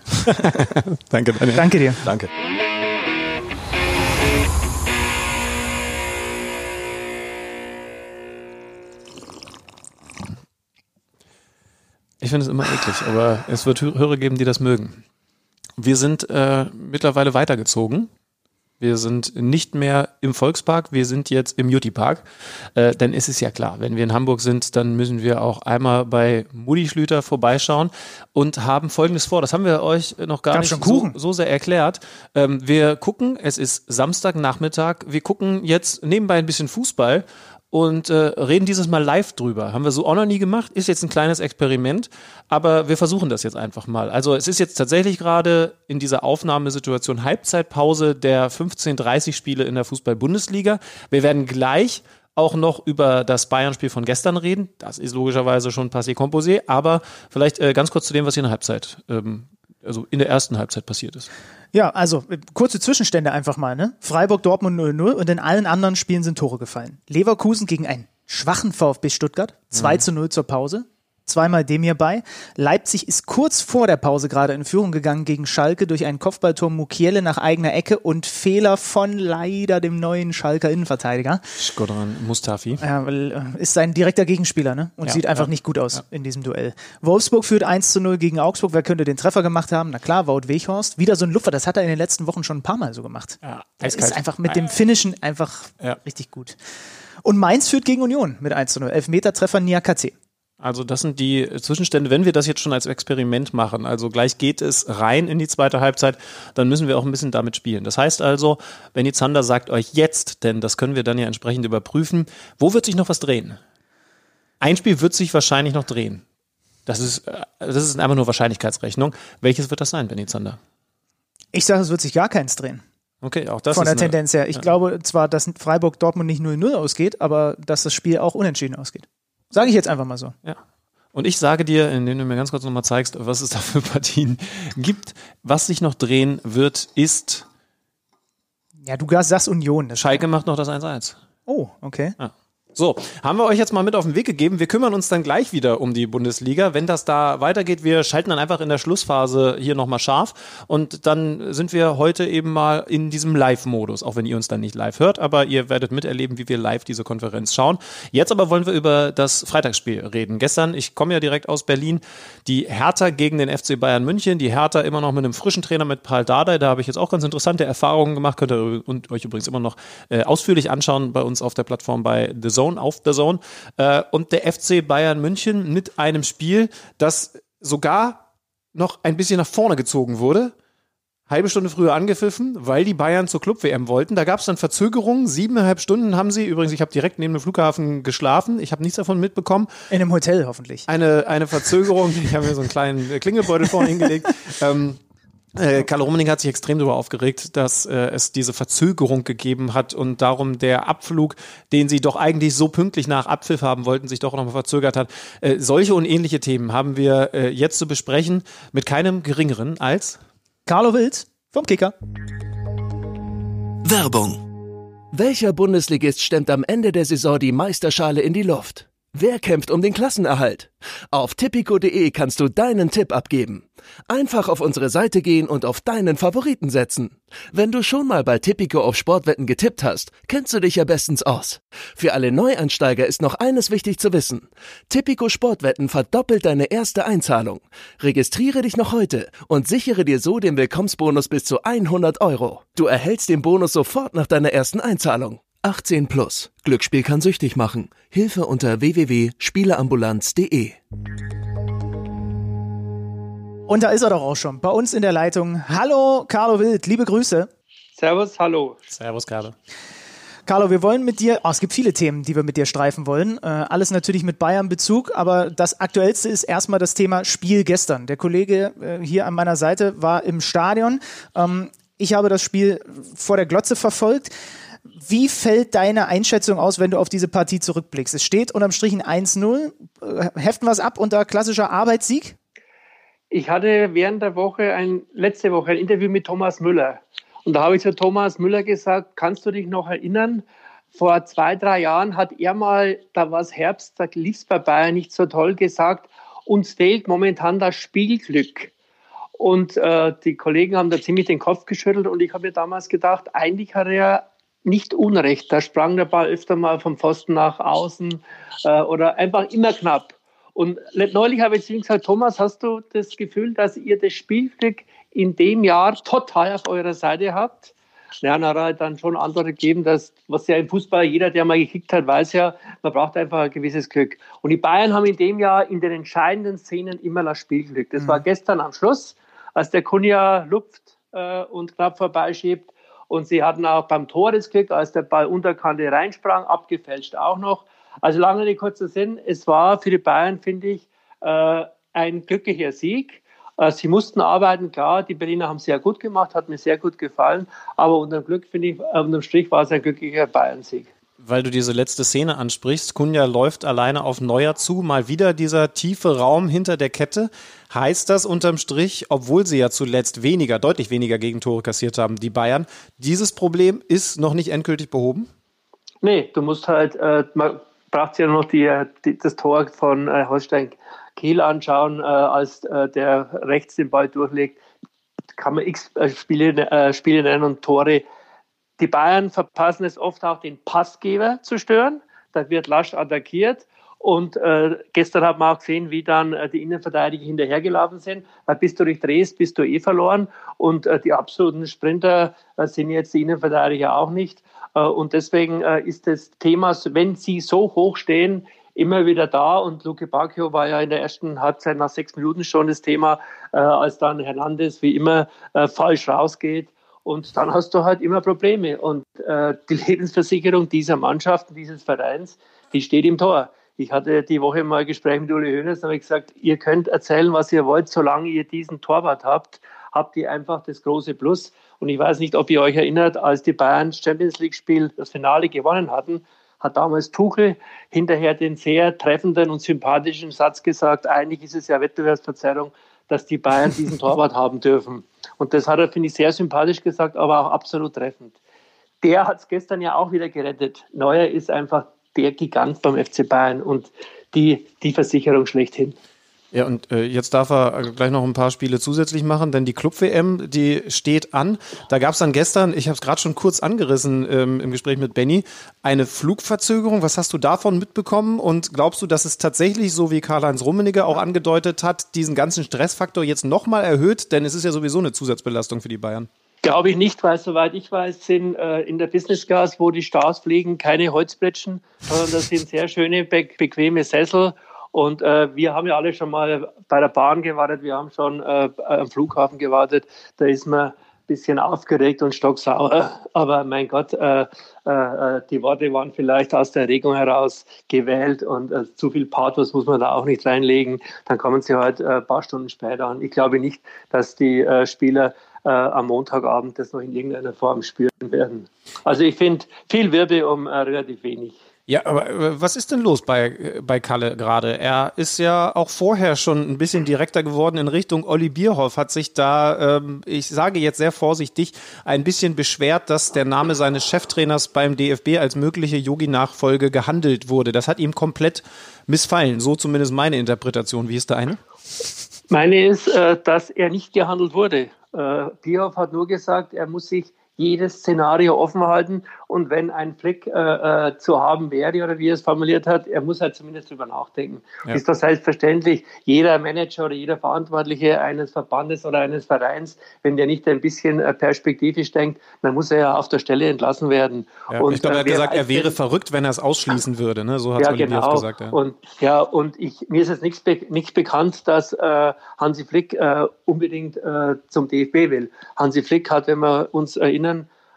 Speaker 4: Danke, Daniel.
Speaker 3: Danke dir.
Speaker 1: Danke.
Speaker 4: Ich finde es immer eklig, aber es wird Hö- Hörer geben, die das mögen. Wir sind äh, mittlerweile weitergezogen. Wir sind nicht mehr im Volkspark, wir sind jetzt im Jutti-Park. Äh, denn es ist ja klar, wenn wir in Hamburg sind, dann müssen wir auch einmal bei Mutti Schlüter vorbeischauen und haben Folgendes vor. Das haben wir euch noch gar
Speaker 3: Gab's
Speaker 4: nicht
Speaker 3: schon Kuchen?
Speaker 4: so, so sehr erklärt. Ähm, wir gucken, es ist Samstagnachmittag, wir gucken jetzt nebenbei ein bisschen Fußball und äh, reden dieses Mal live drüber. Haben wir so auch noch nie gemacht, ist jetzt ein kleines Experiment, aber wir versuchen das jetzt einfach mal. Also es ist jetzt tatsächlich gerade in dieser Aufnahmesituation Halbzeitpause der fünfzehn dreißig Spiele in der Fußball-Bundesliga. Wir werden gleich auch noch über das Bayern-Spiel von gestern reden. Das ist logischerweise schon passé composé, aber vielleicht äh, ganz kurz zu dem, was hier in der Halbzeit, ähm, also in der ersten Halbzeit passiert ist.
Speaker 3: Ja, also kurze Zwischenstände einfach mal, ne? Freiburg, Dortmund null null und in allen anderen Spielen sind Tore gefallen. Leverkusen gegen einen schwachen VfB Stuttgart, zwei zu null zur Pause. Zweimal dem hierbei. Leipzig ist kurz vor der Pause gerade in Führung gegangen gegen Schalke durch einen Kopfballtor Mukiele nach eigener Ecke und Fehler von leider dem neuen Schalker Innenverteidiger.
Speaker 4: Shkodran Mustafi.
Speaker 3: Ja, ist sein direkter Gegenspieler, ne? Und
Speaker 4: ja,
Speaker 3: sieht einfach
Speaker 4: ja,
Speaker 3: nicht gut aus
Speaker 4: ja.
Speaker 3: in diesem Duell. Wolfsburg führt eins zu null gegen Augsburg. Wer könnte den Treffer gemacht haben? Na klar, Wout Weghorst. Wieder so ein Lupfer. Das hat er in den letzten Wochen schon ein paar Mal so gemacht.
Speaker 4: Ja,
Speaker 3: das ist einfach mit dem Finishen einfach
Speaker 4: ja.
Speaker 3: richtig gut. Und Mainz führt gegen Union mit eins zu null. Elfmetertreffer Niakate.
Speaker 4: Also das sind die Zwischenstände, wenn wir das jetzt schon als Experiment machen, also gleich geht es rein in die zweite Halbzeit, dann müssen wir auch ein bisschen damit spielen. Das heißt also, Benny Zander sagt euch jetzt, denn das können wir dann ja entsprechend überprüfen, wo wird sich noch was drehen? Ein Spiel wird sich wahrscheinlich noch drehen. Das ist, das ist einfach nur Wahrscheinlichkeitsrechnung. Welches wird das sein, Benny Zander?
Speaker 3: Ich sage, es wird sich gar keins drehen.
Speaker 4: Okay, auch das
Speaker 3: Von
Speaker 4: ist
Speaker 3: der
Speaker 4: eine,
Speaker 3: Tendenz her. Ich
Speaker 4: ja.
Speaker 3: glaube zwar, dass Freiburg-Dortmund nicht null null ausgeht, aber dass das Spiel auch unentschieden ausgeht. Sage ich jetzt einfach mal so.
Speaker 4: Ja. Und ich sage dir, indem du mir ganz kurz nochmal zeigst, was es da für Partien gibt, was sich noch drehen wird, ist
Speaker 3: Ja, du sagst Union. Das
Speaker 4: Schalke macht noch das eins eins.
Speaker 3: Oh, okay.
Speaker 4: Ja. So, haben wir euch jetzt mal mit auf den Weg gegeben. Wir kümmern uns dann gleich wieder um die Bundesliga. Wenn das da weitergeht, wir schalten dann einfach in der Schlussphase hier nochmal scharf und dann sind wir heute eben mal in diesem Live-Modus, auch wenn ihr uns dann nicht live hört, aber ihr werdet miterleben, wie wir live diese Konferenz schauen. Jetzt aber wollen wir über das Freitagsspiel reden. Gestern, ich komme ja direkt aus Berlin, die Hertha gegen den F C Bayern München, die Hertha immer noch mit einem frischen Trainer, mit Paul Dardai, da habe ich jetzt auch ganz interessante Erfahrungen gemacht, könnt ihr euch übrigens immer noch äh, ausführlich anschauen bei uns auf der Plattform bei The Zone. Auf der Zone äh, und der F C Bayern München mit einem Spiel, das sogar noch ein bisschen nach vorne gezogen wurde. Halbe Stunde früher angepfiffen, weil die Bayern zur Club-W M wollten. Da gab es dann Verzögerungen. Siebeneinhalb Stunden haben sie. Übrigens, ich habe direkt neben dem Flughafen geschlafen. Ich habe nichts davon mitbekommen.
Speaker 3: In einem Hotel hoffentlich.
Speaker 4: Eine, eine Verzögerung. Ich habe mir so einen kleinen Klingelbeutel vorhin hingelegt. Ähm, Äh, Karl Rummenigge hat sich extrem darüber aufgeregt, dass äh, es diese Verzögerung gegeben hat und darum der Abflug, den sie doch eigentlich so pünktlich nach Abpfiff haben wollten, sich doch nochmal verzögert hat. Äh, solche und ähnliche Themen haben wir äh, jetzt zu besprechen mit keinem Geringeren als
Speaker 3: Carlo Wild vom Kicker.
Speaker 2: Werbung. Welcher Bundesligist stemmt am Ende der Saison die Meisterschale in die Luft? Wer kämpft um den Klassenerhalt? Auf tipico punkt de kannst du deinen Tipp abgeben. Einfach auf unsere Seite gehen und auf deinen Favoriten setzen. Wenn du schon mal bei Tipico auf Sportwetten getippt hast, kennst du dich ja bestens aus. Für alle Neueinsteiger ist noch eines wichtig zu wissen. Tipico Sportwetten verdoppelt deine erste Einzahlung. Registriere dich noch heute und sichere dir so den Willkommensbonus bis zu hundert Euro. Du erhältst den Bonus sofort nach deiner ersten Einzahlung. achtzehn plus. Glücksspiel kann süchtig machen. Hilfe unter w w w punkt spieleambulanz punkt de.
Speaker 3: Und da ist er doch auch schon, bei uns in der Leitung. Hallo, Carlo Wild, liebe Grüße.
Speaker 5: Servus, hallo.
Speaker 4: Servus, Carlo.
Speaker 3: Carlo, wir wollen mit dir, oh, es gibt viele Themen, die wir mit dir streifen wollen. Äh, alles natürlich mit Bayern-Bezug, aber das Aktuellste ist erstmal das Thema Spiel gestern. Der Kollege äh, hier an meiner Seite war im Stadion. Ähm, ich habe das Spiel vor der Glotze verfolgt. Wie fällt deine Einschätzung aus, wenn du auf diese Partie zurückblickst? Es steht unterm Strich ein eins null. Heften wir es ab unter klassischer Arbeitssieg?
Speaker 5: Ich hatte während der Woche, ein, letzte Woche, ein Interview mit Thomas Müller. Und da habe ich zu Thomas Müller gesagt, kannst du dich noch erinnern, vor zwei, drei Jahren hat er mal, da war es Herbst, da lief es bei Bayern nicht so toll, gesagt, uns fehlt momentan das Spielglück. Und äh, die Kollegen haben da ziemlich den Kopf geschüttelt und ich habe mir damals gedacht, eigentlich hat er nicht unrecht. Da sprang der Ball öfter mal vom Pfosten nach außen äh, oder einfach immer knapp. Und neulich habe ich zu ihm gesagt, Thomas, hast du das Gefühl, dass ihr das Spielglück in dem Jahr total auf eurer Seite habt? Ja, dann hat er dann schon Antworten gegeben, dass, was ja im Fußball, jeder, der mal gekickt hat, weiß ja, man braucht einfach ein gewisses Glück. Und die Bayern haben in dem Jahr in den entscheidenden Szenen immer das Spielglück. Das mhm. war gestern am Schluss, als der Kunja lupft äh, und knapp vorbeischiebt. Und sie hatten auch beim Tor das Glück, als der Ball Unterkante reinsprang, abgefälscht auch noch. Also lange Rede, kurzer Sinn, es war für die Bayern, finde ich, äh, ein glücklicher Sieg. Äh, sie mussten arbeiten, klar, die Berliner haben es sehr gut gemacht, hat mir sehr gut gefallen, aber unterm Glück, finde ich, äh, unterm Strich war es ein glücklicher Bayern-Sieg.
Speaker 4: Weil du diese letzte Szene ansprichst, Cunha läuft alleine auf Neuer zu, mal wieder dieser tiefe Raum hinter der Kette. Heißt das unterm Strich, obwohl sie ja zuletzt weniger, deutlich weniger Gegentore kassiert haben, die Bayern, dieses Problem ist noch nicht endgültig behoben?
Speaker 5: Nee, du musst halt, äh, man braucht ja noch die, die, das Tor von äh, Holstein Kiel anschauen, äh, als äh, der rechts den Ball durchlegt, kann man x äh, Spiele, äh, Spiele nennen und Tore. Die Bayern verpassen es oft auch, den Passgeber zu stören. Da wird lasch attackiert. Und äh, gestern hat man auch gesehen, wie dann äh, die Innenverteidiger hinterhergelaufen sind. Weil bis du dich drehst, bist du eh verloren. Und äh, die absoluten Sprinter äh, sind jetzt die Innenverteidiger auch nicht. Äh, und deswegen äh, ist das Thema, wenn sie so hoch stehen, immer wieder da. Und Luke Bacchio war ja in der ersten Halbzeit nach sechs Minuten schon das Thema, äh, als dann Hernandez wie immer äh, falsch rausgeht. Und dann hast du halt immer Probleme. Und äh, die Lebensversicherung dieser Mannschaft, dieses Vereins, die steht im Tor. Ich hatte die Woche mal ein Gespräch mit Uli Hoeneß und habe gesagt, ihr könnt erzählen, was ihr wollt, solange ihr diesen Torwart habt, habt ihr einfach das große Plus. Und ich weiß nicht, ob ihr euch erinnert, als die Bayern das Champions-League-Spiel, das Finale gewonnen hatten, hat damals Tuchel hinterher den sehr treffenden und sympathischen Satz gesagt, eigentlich ist es ja Wettbewerbsverzerrung, dass die Bayern diesen Torwart haben dürfen. Und das hat er, finde ich, sehr sympathisch gesagt, aber auch absolut treffend. Der hat es gestern ja auch wieder gerettet. Neuer ist einfach der Gigant beim F C Bayern und die, die Versicherung schlechthin.
Speaker 4: Ja, und äh, jetzt darf er gleich noch ein paar Spiele zusätzlich machen, denn die Club-W M, die steht an. Da gab es dann gestern, ich habe es gerade schon kurz angerissen ähm, im Gespräch mit Benny, eine Flugverzögerung. Was hast du davon mitbekommen? Und glaubst du, dass es tatsächlich, so wie Karl-Heinz Rummenigge auch angedeutet hat, diesen ganzen Stressfaktor jetzt nochmal erhöht? Denn es ist ja sowieso eine Zusatzbelastung für die Bayern.
Speaker 5: Glaube ich nicht, weil soweit ich weiß, sind äh, in der Business Class, wo die Stars fliegen, keine Holzbrettchen, sondern das sind sehr schöne, be- bequeme Sessel. Und äh, wir haben ja alle schon mal bei der Bahn gewartet, wir haben schon äh, am Flughafen gewartet. Da ist man ein bisschen aufgeregt und stocksauer. Aber mein Gott, äh, äh, die Worte waren vielleicht aus der Erregung heraus gewählt und äh, zu viel Pathos muss man da auch nicht reinlegen. Dann kommen sie halt äh, ein paar Stunden später an. Ich glaube nicht, dass die äh, Spieler äh, am Montagabend das noch in irgendeiner Form spüren werden. Also ich finde viel Wirbel um äh, relativ wenig.
Speaker 4: Ja, aber äh, was ist denn los bei, bei Kalle gerade? Er ist ja auch vorher schon ein bisschen direkter geworden in Richtung Olli Bierhoff, hat sich da, ähm, ich sage jetzt sehr vorsichtig, ein bisschen beschwert, dass der Name seines Cheftrainers beim D F B als mögliche Yogi-Nachfolge gehandelt wurde. Das hat ihm komplett missfallen, so zumindest meine Interpretation. Wie ist deine?
Speaker 5: Meine ist, äh, dass er nicht gehandelt wurde. Äh, Bierhoff hat nur gesagt, er muss sich jedes Szenario offen halten und wenn ein Flick äh, äh, zu haben wäre oder wie er es formuliert hat, er muss halt zumindest drüber nachdenken. Ja. Ist das selbstverständlich, jeder Manager oder jeder Verantwortliche eines Verbandes oder eines Vereins, wenn der nicht ein bisschen äh, perspektivisch denkt, dann muss er ja auf der Stelle entlassen werden.
Speaker 4: Ja,
Speaker 5: und,
Speaker 4: ich glaube, er hat
Speaker 5: äh,
Speaker 4: gesagt, er wäre verrückt, wenn er es ausschließen würde. Ne? So hat es
Speaker 5: ja,
Speaker 4: Olli
Speaker 5: genau.
Speaker 4: Bierhoff gesagt. Ja,
Speaker 5: und, ja, und ich, mir ist jetzt nichts, be- nichts bekannt, dass äh, Hansi Flick äh, unbedingt äh, zum D F B will. Hansi Flick hat, wenn wir uns erinnern,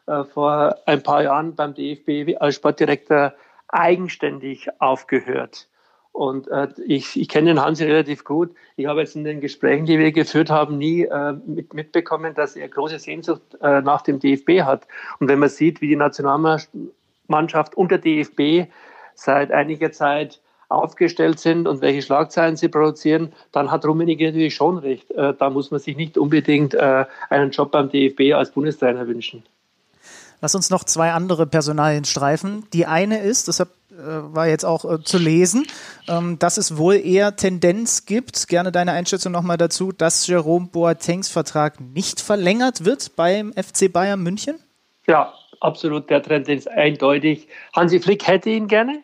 Speaker 5: vor ein paar Jahren beim D F B als Sportdirektor eigenständig aufgehört. Und äh, ich, ich kenne den Hansi relativ gut. Ich habe jetzt in den Gesprächen, die wir geführt haben, nie äh, mit, mitbekommen, dass er große Sehnsucht äh, nach dem D F B hat. Und wenn man sieht, wie die Nationalmannschaft und der D F B seit einiger Zeit aufgestellt sind und welche Schlagzeilen sie produzieren, dann hat Rummenigge natürlich schon recht. Äh, da muss man sich nicht unbedingt äh, einen Job beim D F B als Bundestrainer wünschen.
Speaker 3: Lass uns noch zwei andere Personalien streifen. Die eine ist, deshalb äh, war jetzt auch äh, zu lesen, ähm, dass es wohl eher Tendenz gibt, gerne deine Einschätzung nochmal dazu, dass Jerome Boatengs Vertrag nicht verlängert wird beim F C Bayern München?
Speaker 5: Ja, absolut. Der Trend ist eindeutig. Hansi Flick hätte ihn gerne,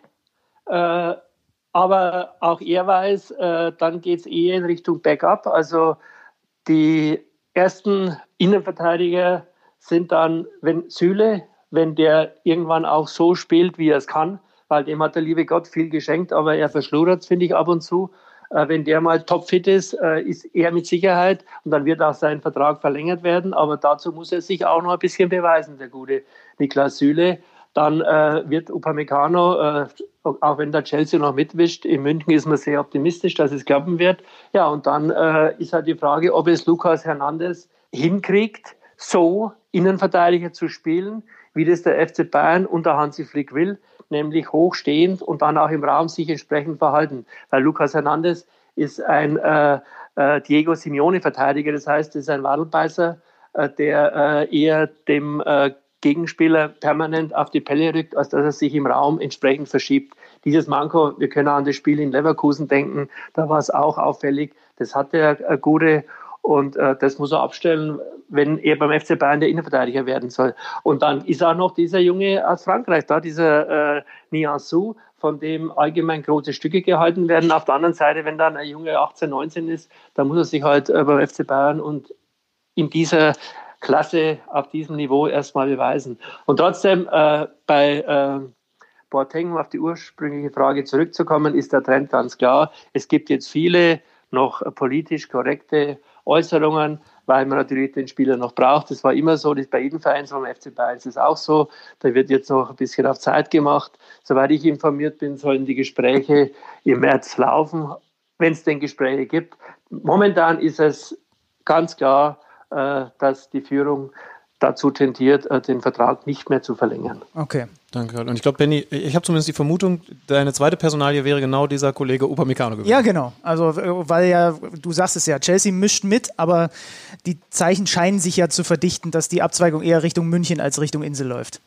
Speaker 5: äh, aber auch er weiß, äh, dann geht es eher in Richtung Backup. Also die ersten Innenverteidiger sind dann, wenn Süle, wenn der irgendwann auch so spielt, wie er es kann, weil dem hat der liebe Gott viel geschenkt, aber er verschludert es, finde ich, ab und zu. Äh, wenn der mal topfit ist, äh, ist er mit Sicherheit und dann wird auch sein Vertrag verlängert werden. Aber dazu muss er sich auch noch ein bisschen beweisen, der gute Niklas Süle. Dann äh, wird Upamecano, äh, auch wenn der Chelsea noch mitwischt, in München ist man sehr optimistisch, dass es klappen wird. Ja, und dann äh, ist halt die Frage, ob es Lucas Hernandez hinkriegt, so Innenverteidiger zu spielen, wie das der F C Bayern unter Hansi Flick will, nämlich hochstehend und dann auch im Raum sich entsprechend verhalten. Weil Lucas Hernandez ist ein äh, äh, Diego Simeone-Verteidiger, das heißt, er ist ein Wadelbeißer, äh, der äh, eher dem äh, Gegenspieler permanent auf die Pelle rückt, als dass er sich im Raum entsprechend verschiebt. Dieses Manko, wir können an das Spiel in Leverkusen denken, da war es auch auffällig, das hatte er äh, gute und äh, das muss er abstellen, wenn er beim F C Bayern der Innenverteidiger werden soll. Und dann ist auch noch dieser Junge aus Frankreich da, dieser äh, Nianzou, von dem allgemein große Stücke gehalten werden. Auf der anderen Seite, wenn dann ein Junge achtzehn, neunzehn ist, dann muss er sich halt äh, beim F C Bayern und in dieser Klasse auf diesem Niveau erstmal beweisen. Und trotzdem äh, bei äh, Boateng, um auf die ursprüngliche Frage zurückzukommen, ist der Trend ganz klar. Es gibt jetzt viele noch politisch korrekte Äußerungen, weil man natürlich den Spieler noch braucht. Das war immer so, das bei jedem Verein, so beim F C Bayern ist es auch so. Da wird jetzt noch ein bisschen auf Zeit gemacht. Soweit ich informiert bin, sollen die Gespräche im März laufen, wenn es denn Gespräche gibt. Momentan ist es ganz klar, dass die Führung dazu tendiert, den Vertrag nicht mehr zu verlängern.
Speaker 4: Okay. Danke. Und ich glaube, Benni, ich habe zumindest die Vermutung, deine zweite Personalie wäre genau dieser Kollege Upamecano gewesen.
Speaker 3: Ja, genau. Also, weil ja, du sagst es ja, Chelsea mischt mit, aber die Zeichen scheinen sich ja zu verdichten, dass die Abzweigung eher Richtung München als Richtung Insel läuft.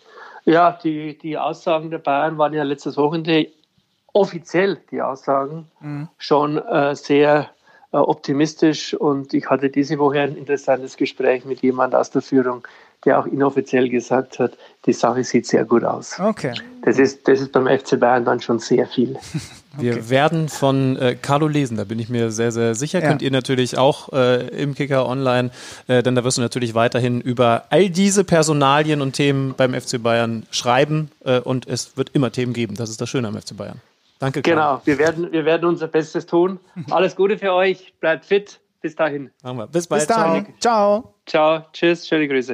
Speaker 5: Ja, die, die Aussagen der Bayern waren ja letztes Wochenende offiziell, die Aussagen, mhm. schon äh, sehr optimistisch und ich hatte diese Woche ein interessantes Gespräch mit jemandem aus der Führung, der auch inoffiziell gesagt hat, die Sache sieht sehr gut aus.
Speaker 3: Okay.
Speaker 5: Das ist, das ist beim F C Bayern dann schon sehr viel.
Speaker 4: Wir
Speaker 3: okay.
Speaker 4: werden von äh, Carlo lesen, da bin ich mir sehr, sehr sicher. Ja. Könnt ihr natürlich auch äh, im Kicker online, äh, denn da wirst du natürlich weiterhin über all diese Personalien und Themen beim F C Bayern schreiben äh, und es wird immer Themen geben. Das ist das Schöne am F C Bayern. Danke, Karl.
Speaker 5: Genau, wir werden, wir werden unser Bestes tun. Alles Gute für euch, bleibt fit. Bis dahin.
Speaker 4: Machen wir. Bis bald.
Speaker 3: Bis dann. Ciao.
Speaker 5: Ciao. Tschüss. Schöne Grüße.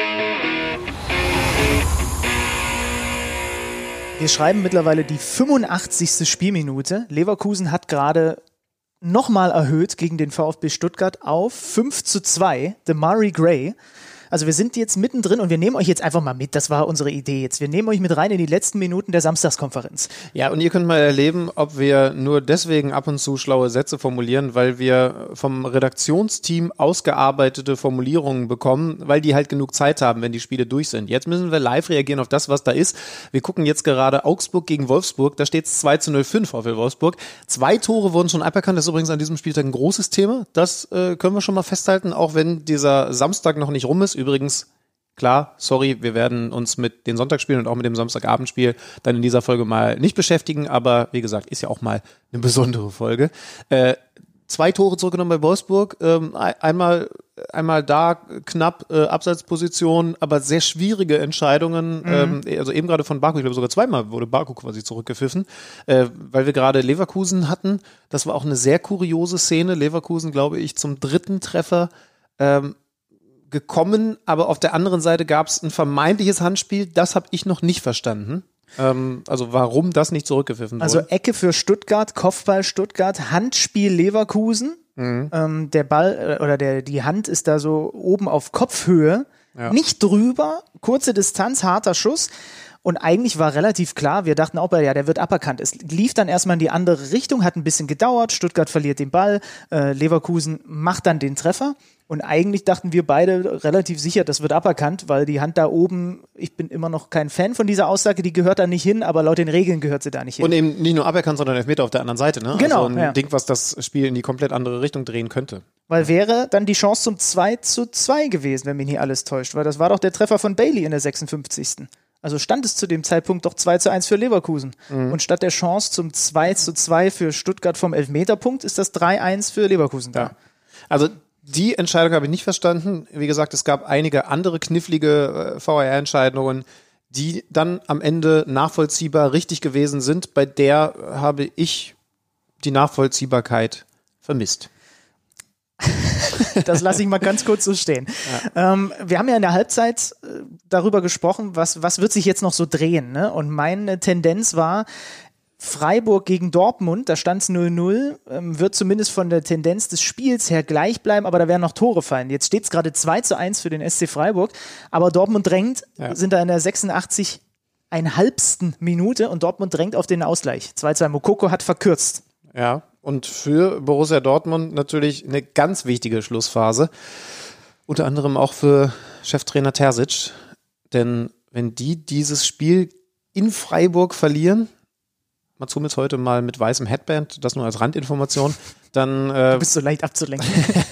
Speaker 3: Wir schreiben mittlerweile die fünfundachtzigste Spielminute. Leverkusen hat gerade nochmal erhöht gegen den VfB Stuttgart auf fünf zu zwei. Demarai Gray. Also wir sind jetzt mittendrin und wir nehmen euch jetzt einfach mal mit, das war unsere Idee jetzt. Wir nehmen euch mit rein in die letzten Minuten der Samstagskonferenz.
Speaker 4: Ja, und ihr könnt mal erleben, ob wir nur deswegen ab und zu schlaue Sätze formulieren, weil wir vom Redaktionsteam ausgearbeitete Formulierungen bekommen, weil die halt genug Zeit haben, wenn die Spiele durch sind. Jetzt müssen wir live reagieren auf das, was da ist. Wir gucken jetzt gerade Augsburg gegen Wolfsburg, da steht es zwei zu null für den VfL Wolfsburg. Zwei Tore wurden schon aberkannt, das ist übrigens an diesem Spieltag ein großes Thema. Das äh, können wir schon mal festhalten, auch wenn dieser Samstag noch nicht rum ist. Übrigens, klar, sorry, wir werden uns mit den Sonntagsspielen und auch mit dem Samstagabendspiel dann in dieser Folge mal nicht beschäftigen, aber wie gesagt, ist ja auch mal eine besondere Folge. Äh, zwei Tore zurückgenommen bei Wolfsburg, ähm, einmal einmal da knapp äh, Abseitsposition, aber sehr schwierige Entscheidungen, mhm. ähm, also eben gerade von Baku, ich glaube sogar zweimal wurde Baku quasi zurückgepfiffen, äh, weil wir gerade Leverkusen hatten, das war auch eine sehr kuriose Szene, Leverkusen, glaube ich, zum dritten Treffer ähm, gekommen, aber auf der anderen Seite gab es ein vermeintliches Handspiel, das habe ich noch nicht verstanden. Ähm, also warum das nicht zurückgepfiffen wurde.
Speaker 3: Also Ecke für Stuttgart, Kopfball Stuttgart, Handspiel Leverkusen. Mhm. Ähm, der Ball äh, oder der die Hand ist da so oben auf Kopfhöhe, ja. Nicht drüber, kurze Distanz, harter Schuss. Und eigentlich war relativ klar, wir dachten auch, ja, der wird aberkannt. Es lief dann erstmal in die andere Richtung, hat ein bisschen gedauert, Stuttgart verliert den Ball, äh, Leverkusen macht dann den Treffer. Und eigentlich dachten wir beide relativ sicher, das wird aberkannt, weil die Hand da oben, ich bin immer noch kein Fan von dieser Aussage, die gehört da nicht hin, aber laut den Regeln gehört sie da nicht hin.
Speaker 4: Und eben nicht nur aberkannt, sondern Elfmeter auf der anderen Seite, ne?
Speaker 3: Genau.
Speaker 4: Also ein
Speaker 3: ja.
Speaker 4: Ding, was das Spiel in die komplett andere Richtung drehen könnte.
Speaker 3: Weil wäre dann die Chance zum zwei zu zwei gewesen, wenn mich nicht alles täuscht, weil das war doch der Treffer von Bailey in der sechsundfünfzigsten Also stand es zu dem Zeitpunkt doch zwei zu eins für Leverkusen. Mhm. Und statt der Chance zum zwei zu zwei für Stuttgart vom Elfmeterpunkt ist das drei eins für Leverkusen da.
Speaker 4: Ja. Also die Entscheidung habe ich nicht verstanden. Wie gesagt, es gab einige andere knifflige äh, V A R-Entscheidungen, die dann am Ende nachvollziehbar richtig gewesen sind. Bei der habe ich die Nachvollziehbarkeit vermisst.
Speaker 3: Das lasse ich mal ganz kurz so stehen. Ja. Ähm, wir haben ja in der Halbzeit äh, darüber gesprochen, was, was wird sich jetzt noch so drehen. Ne? Und meine Tendenz war, Freiburg gegen Dortmund, da stand es null null, ähm, wird zumindest von der Tendenz des Spiels her gleich bleiben, aber da werden noch Tore fallen. Jetzt steht es gerade zwei zu eins für den S C Freiburg, aber Dortmund drängt, ja. sind da in der sechsundachtzig ein halbsten Minute und Dortmund drängt auf den Ausgleich. zwei zu zwei, Moukoko hat verkürzt.
Speaker 4: Ja, und für Borussia Dortmund natürlich eine ganz wichtige Schlussphase. Unter anderem auch für Cheftrainer Terzic. Denn wenn die dieses Spiel in Freiburg verlieren, Mats Hummels heute mal mit weißem Headband, das nur als Randinformation, dann äh,
Speaker 3: du bist so leicht abzulenken.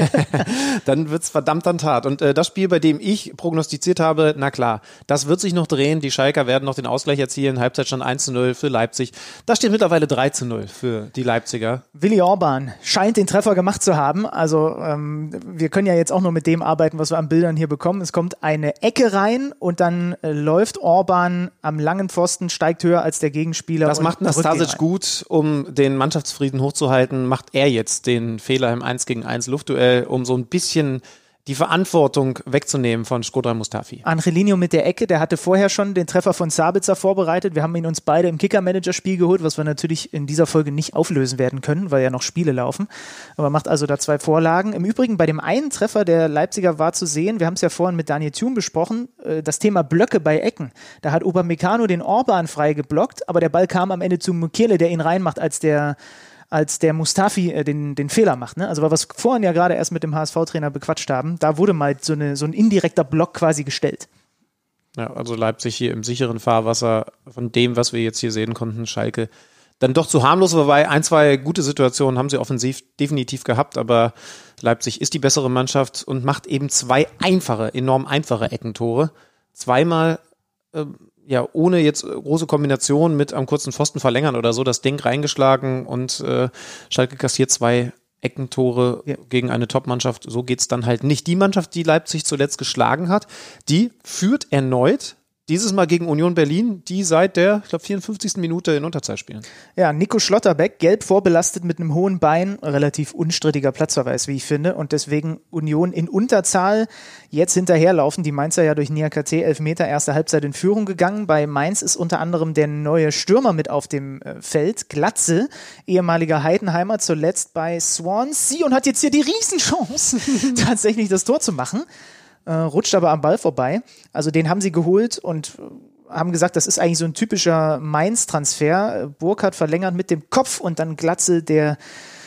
Speaker 4: Dann wird's verdammt an Tat. Und äh, das Spiel, bei dem ich prognostiziert habe, na klar, das wird sich noch drehen. Die Schalker werden noch den Ausgleich erzielen. Halbzeitstand eins zu null für Leipzig. Da steht mittlerweile drei zu null für die Leipziger.
Speaker 3: Willi Orban scheint den Treffer gemacht zu haben. Also ähm, wir können ja jetzt auch nur mit dem arbeiten, was wir an Bildern hier bekommen. Es kommt eine Ecke rein und dann äh, läuft Orban am langen Pfosten, steigt höher als der Gegenspieler.
Speaker 4: Das macht Nastasic gut, um den Mannschaftsfrieden hochzuhalten. Macht er jetzt den Fehler im eins gegen eins Luftduell, um so ein bisschen die Verantwortung wegzunehmen von Shkodran Mustafi.
Speaker 3: Angelino mit der Ecke, der hatte vorher schon den Treffer von Sabitzer vorbereitet. Wir haben ihn uns beide im Kicker-Manager-Spiel geholt, was wir natürlich in dieser Folge nicht auflösen werden können, weil ja noch Spiele laufen. Aber macht also da zwei Vorlagen. Im Übrigen bei dem einen Treffer der Leipziger war zu sehen, wir haben es ja vorhin mit Daniel Thune besprochen, das Thema Blöcke bei Ecken. Da hat Upamecano den Orban frei geblockt, aber der Ball kam am Ende zu Mukiele, der ihn reinmacht, als der als der Mustafi äh, den, den Fehler macht. Ne? Also was wir vorhin ja gerade erst mit dem H S V-Trainer bequatscht haben, da wurde mal so, eine, so ein indirekter Block quasi gestellt.
Speaker 4: Ja, also Leipzig hier im sicheren Fahrwasser von dem, was wir jetzt hier sehen konnten, Schalke dann doch zu harmlos, wobei ein, zwei gute Situationen haben sie offensiv definitiv gehabt, aber Leipzig ist die bessere Mannschaft und macht eben zwei einfache, enorm einfache Eckentore. Zweimal äh, ja, ohne jetzt große Kombination mit am kurzen Pfosten verlängern oder so, das Ding reingeschlagen und äh, Schalke kassiert zwei Eckentore ja. gegen eine Top-Mannschaft. So geht's dann halt nicht. Die Mannschaft, die Leipzig zuletzt geschlagen hat, die führt erneut, dieses Mal gegen Union Berlin, die seit der, ich glaube, vierundfünfzigsten Minute in Unterzahl spielen.
Speaker 3: Ja, Nico Schlotterbeck, gelb vorbelastet mit einem hohen Bein, relativ unstrittiger Platzverweis, wie ich finde, und deswegen Union in Unterzahl, jetzt hinterherlaufen, die Mainzer ja durch Niakate Elfmeter, erste Halbzeit in Führung gegangen. Bei Mainz ist unter anderem der neue Stürmer mit auf dem Feld, Glatze, ehemaliger Heidenheimer, zuletzt bei Swansea und hat jetzt hier die Riesenchance, tatsächlich das Tor zu machen. Äh, rutscht aber am Ball vorbei. Also den haben sie geholt und äh, haben gesagt, das ist eigentlich so ein typischer Mainz-Transfer. Burkhardt verlängert mit dem Kopf und dann Glatze, der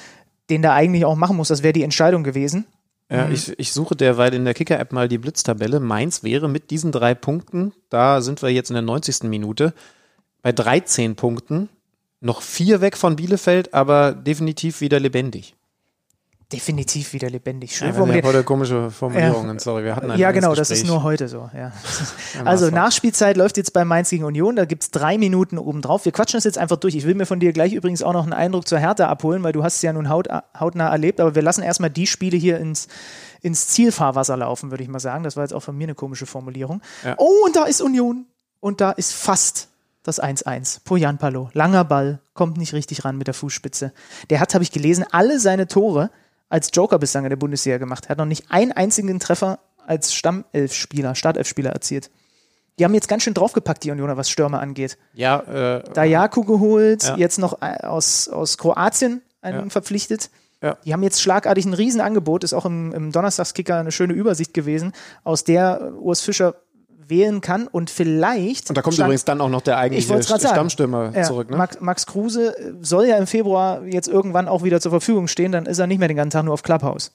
Speaker 3: den da eigentlich auch machen muss. Das wäre die Entscheidung gewesen.
Speaker 4: Ja, mhm. ich, ich suche derweil in der Kicker-App mal die Blitztabelle. Mainz wäre mit diesen drei Punkten, da sind wir jetzt in der neunzigsten Minute, bei dreizehn Punkten, noch vier weg von Bielefeld, aber definitiv wieder lebendig.
Speaker 3: Definitiv wieder lebendig. Schön
Speaker 4: ja, formuliert. Heute komische Formulierungen, ja. Sorry, wir hatten ein
Speaker 3: Ja, genau,
Speaker 4: Gespräch.
Speaker 3: Das ist nur heute so. Ja. Also Nachspielzeit läuft jetzt bei Mainz gegen Union, da gibt es drei Minuten obendrauf. Wir quatschen das jetzt einfach durch. Ich will mir von dir gleich übrigens auch noch einen Eindruck zur Hertha abholen, weil du hast es ja nun haut, hautnah erlebt, aber wir lassen erstmal die Spiele hier ins, ins Zielfahrwasser laufen, würde ich mal sagen. Das war jetzt auch von mir eine komische Formulierung. Ja. Oh, und da ist Union und da ist fast das eins eins. Poyanpalo, langer Ball, kommt nicht richtig ran mit der Fußspitze. Der hat, habe ich gelesen, alle seine Tore als Joker bislang in der Bundesliga gemacht. Er hat noch nicht einen einzigen Treffer als Stammelfspieler, Startelfspieler erzielt. Die haben jetzt ganz schön draufgepackt, die Unioner, was Stürmer angeht.
Speaker 4: Ja, äh,
Speaker 3: Dajaku geholt,
Speaker 4: ja.
Speaker 3: jetzt noch aus, aus Kroatien einen ja. verpflichtet.
Speaker 4: Ja.
Speaker 3: Die haben jetzt schlagartig ein Riesenangebot, ist auch im, im Donnerstagskicker eine schöne Übersicht gewesen, aus der Urs Fischer wählen kann und vielleicht...
Speaker 4: Und da kommt stand, übrigens dann auch noch der eigentliche Stammstürmer
Speaker 3: ja,
Speaker 4: zurück. Ne?
Speaker 3: Max, Max Kruse soll ja im Februar jetzt irgendwann auch wieder zur Verfügung stehen, dann ist er nicht mehr den ganzen Tag nur auf Clubhouse.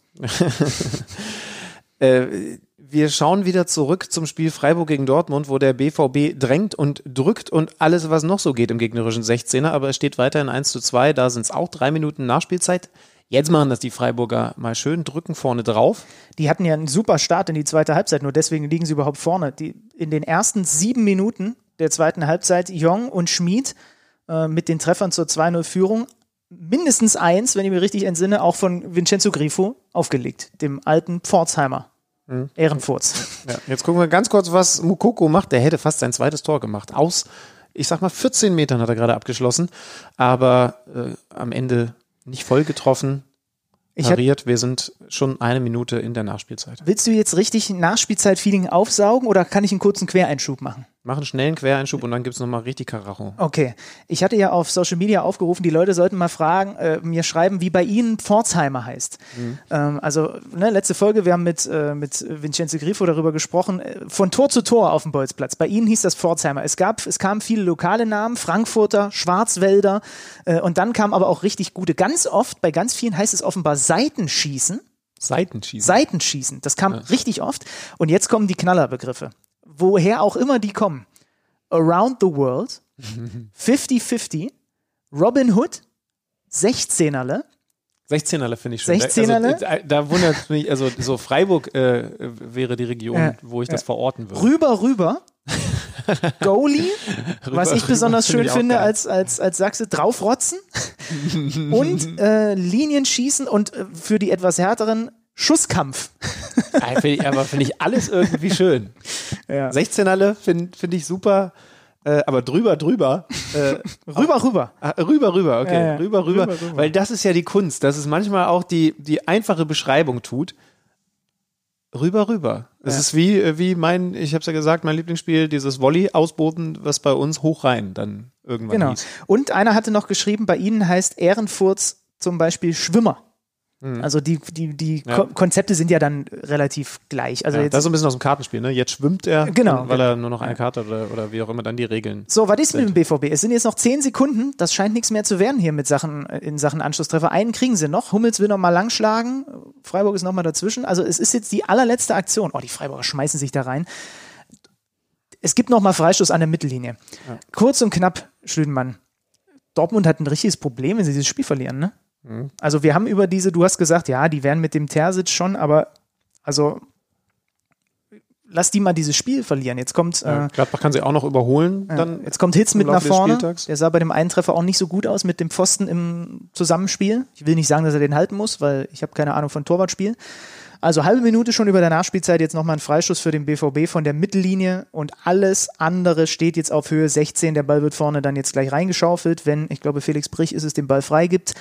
Speaker 4: äh, wir schauen wieder zurück zum Spiel Freiburg gegen Dortmund, wo der B V B drängt und drückt und alles, was noch so geht im gegnerischen sechzehner, aber es steht weiterhin eins zu zwei, da sind es auch drei Minuten Nachspielzeit. Jetzt machen das die Freiburger mal schön, drücken vorne drauf.
Speaker 3: Die hatten ja einen super Start in die zweite Halbzeit, nur deswegen liegen sie überhaupt vorne. Die, in den ersten sieben Minuten der zweiten Halbzeit Jong und Schmid äh, mit den Treffern zur zwei null Führung. Mindestens eins, wenn ich mich richtig entsinne, auch von Vincenzo Grifo aufgelegt, dem alten Pforzheimer. Mhm. Ehrenfurz.
Speaker 4: Ja, jetzt gucken wir ganz kurz, was Moukoko macht. Der hätte fast sein zweites Tor gemacht. Aus, ich sag mal, vierzehn Metern hat er gerade abgeschlossen. Aber äh, am Ende Nicht voll getroffen.
Speaker 3: Ich
Speaker 4: Pariert, wir sind schon eine Minute in der Nachspielzeit.
Speaker 3: Willst du jetzt richtig Nachspielzeit-Feeling aufsaugen oder kann ich einen kurzen Quereinschub machen?
Speaker 4: Mach einen schnellen Quereinschub und dann gibt's nochmal richtig Karacho.
Speaker 3: Okay. Ich hatte ja auf Social Media aufgerufen, die Leute sollten mal fragen, äh, mir schreiben, wie bei Ihnen Pforzheimer heißt. Mhm. Ähm, also, ne, letzte Folge, wir haben mit, äh, mit Vincenzo Grifo darüber gesprochen, äh, von Tor zu Tor auf dem Bolzplatz. Bei Ihnen hieß das Pforzheimer. Es gab, es kamen viele lokale Namen, Frankfurter, Schwarzwälder, äh, und dann kamen aber auch richtig gute. Ganz oft, bei ganz vielen heißt es offenbar Seitenschießen.
Speaker 4: Seitenschießen.
Speaker 3: Seitenschießen. Das kam
Speaker 4: ja.
Speaker 3: richtig oft. Und jetzt kommen die Knallerbegriffe. Woher auch immer die kommen. Around the World, fünfzig fünfzig, Robin Hood, Sechzehnerle.
Speaker 4: Sechzehnerle finde ich schön.
Speaker 3: Sechzehnerle?
Speaker 4: Also, da wundert es mich, also so Freiburg äh, wäre die Region,
Speaker 3: ja.
Speaker 4: wo ich
Speaker 3: ja.
Speaker 4: das verorten würde.
Speaker 3: Rüber, rüber. Goalie,
Speaker 4: rüber,
Speaker 3: was ich besonders
Speaker 4: rüber,
Speaker 3: schön
Speaker 4: find
Speaker 3: finde
Speaker 4: geil.
Speaker 3: als, als, als Sachse, draufrotzen. Und äh, Linienschießen und äh, für die etwas härteren Schusskampf.
Speaker 4: Ja, find ich, aber finde ich alles irgendwie schön.
Speaker 3: Ja.
Speaker 4: Sechzehnerle finde find ich super, äh, aber drüber, drüber. Äh,
Speaker 3: rüber,
Speaker 4: auch,
Speaker 3: rüber.
Speaker 4: Ah, rüber, rüber, okay.
Speaker 3: Ja, ja.
Speaker 4: Rüber, rüber,
Speaker 3: Rüber, rüber.
Speaker 4: Weil das ist ja die Kunst, dass es manchmal auch die, die einfache Beschreibung tut. Rüber, rüber. Es
Speaker 3: Ja.
Speaker 4: ist wie, wie mein, ich habe es ja gesagt, mein Lieblingsspiel, dieses Volley-Ausboten, was bei uns hoch rein dann irgendwann
Speaker 3: Genau.
Speaker 4: hieß.
Speaker 3: Und einer hatte noch geschrieben, bei Ihnen heißt Ehrenfurz zum Beispiel Schwimmer. Also die, die, die
Speaker 4: Ja.
Speaker 3: Ko- Konzepte sind ja dann relativ gleich. Also
Speaker 4: Ja,
Speaker 3: jetzt,
Speaker 4: das ist so ein bisschen aus dem Kartenspiel, ne? Jetzt schwimmt er,
Speaker 3: Genau.
Speaker 4: weil er nur noch eine Karte hat oder, oder wie auch immer dann die Regeln.
Speaker 3: so, was ist mit dem B V B? Es sind jetzt noch zehn Sekunden. Das scheint nichts mehr zu werden hier mit Sachen, in Sachen Anschlusstreffer. Einen kriegen sie noch. Hummels will noch mal langschlagen. Freiburg ist noch mal dazwischen. Also es ist jetzt die allerletzte Aktion. Oh, die Freiburger schmeißen sich da rein. Es gibt noch mal Freistoß an der Mittellinie.
Speaker 4: Ja.
Speaker 3: Kurz und knapp, Schlüdenmann. Dortmund hat ein richtiges Problem, wenn sie dieses Spiel verlieren, ne? Also wir haben über diese, du hast gesagt, ja, die werden mit dem Terzic schon, aber also lass die mal dieses Spiel verlieren. Jetzt kommt
Speaker 4: Ja,
Speaker 3: äh,
Speaker 4: Gladbach kann sie auch noch überholen.
Speaker 3: ja,
Speaker 4: Dann
Speaker 3: jetzt kommt Hitz
Speaker 4: im
Speaker 3: mit nach
Speaker 4: Laufe des
Speaker 3: vorne.
Speaker 4: Spieltags.
Speaker 3: Der sah bei dem einen Treffer auch nicht so gut aus mit dem Pfosten im Zusammenspiel. Ich will nicht sagen, dass er den halten muss, weil ich habe keine Ahnung von Torwartspiel. Also halbe Minute schon über der Nachspielzeit, jetzt nochmal ein Freistoß für den B V B von der Mittellinie und alles andere steht jetzt auf Höhe sechzehn. Der Ball wird vorne dann jetzt gleich reingeschaufelt, wenn, ich glaube, Felix Brich ist es, den Ball freigibt.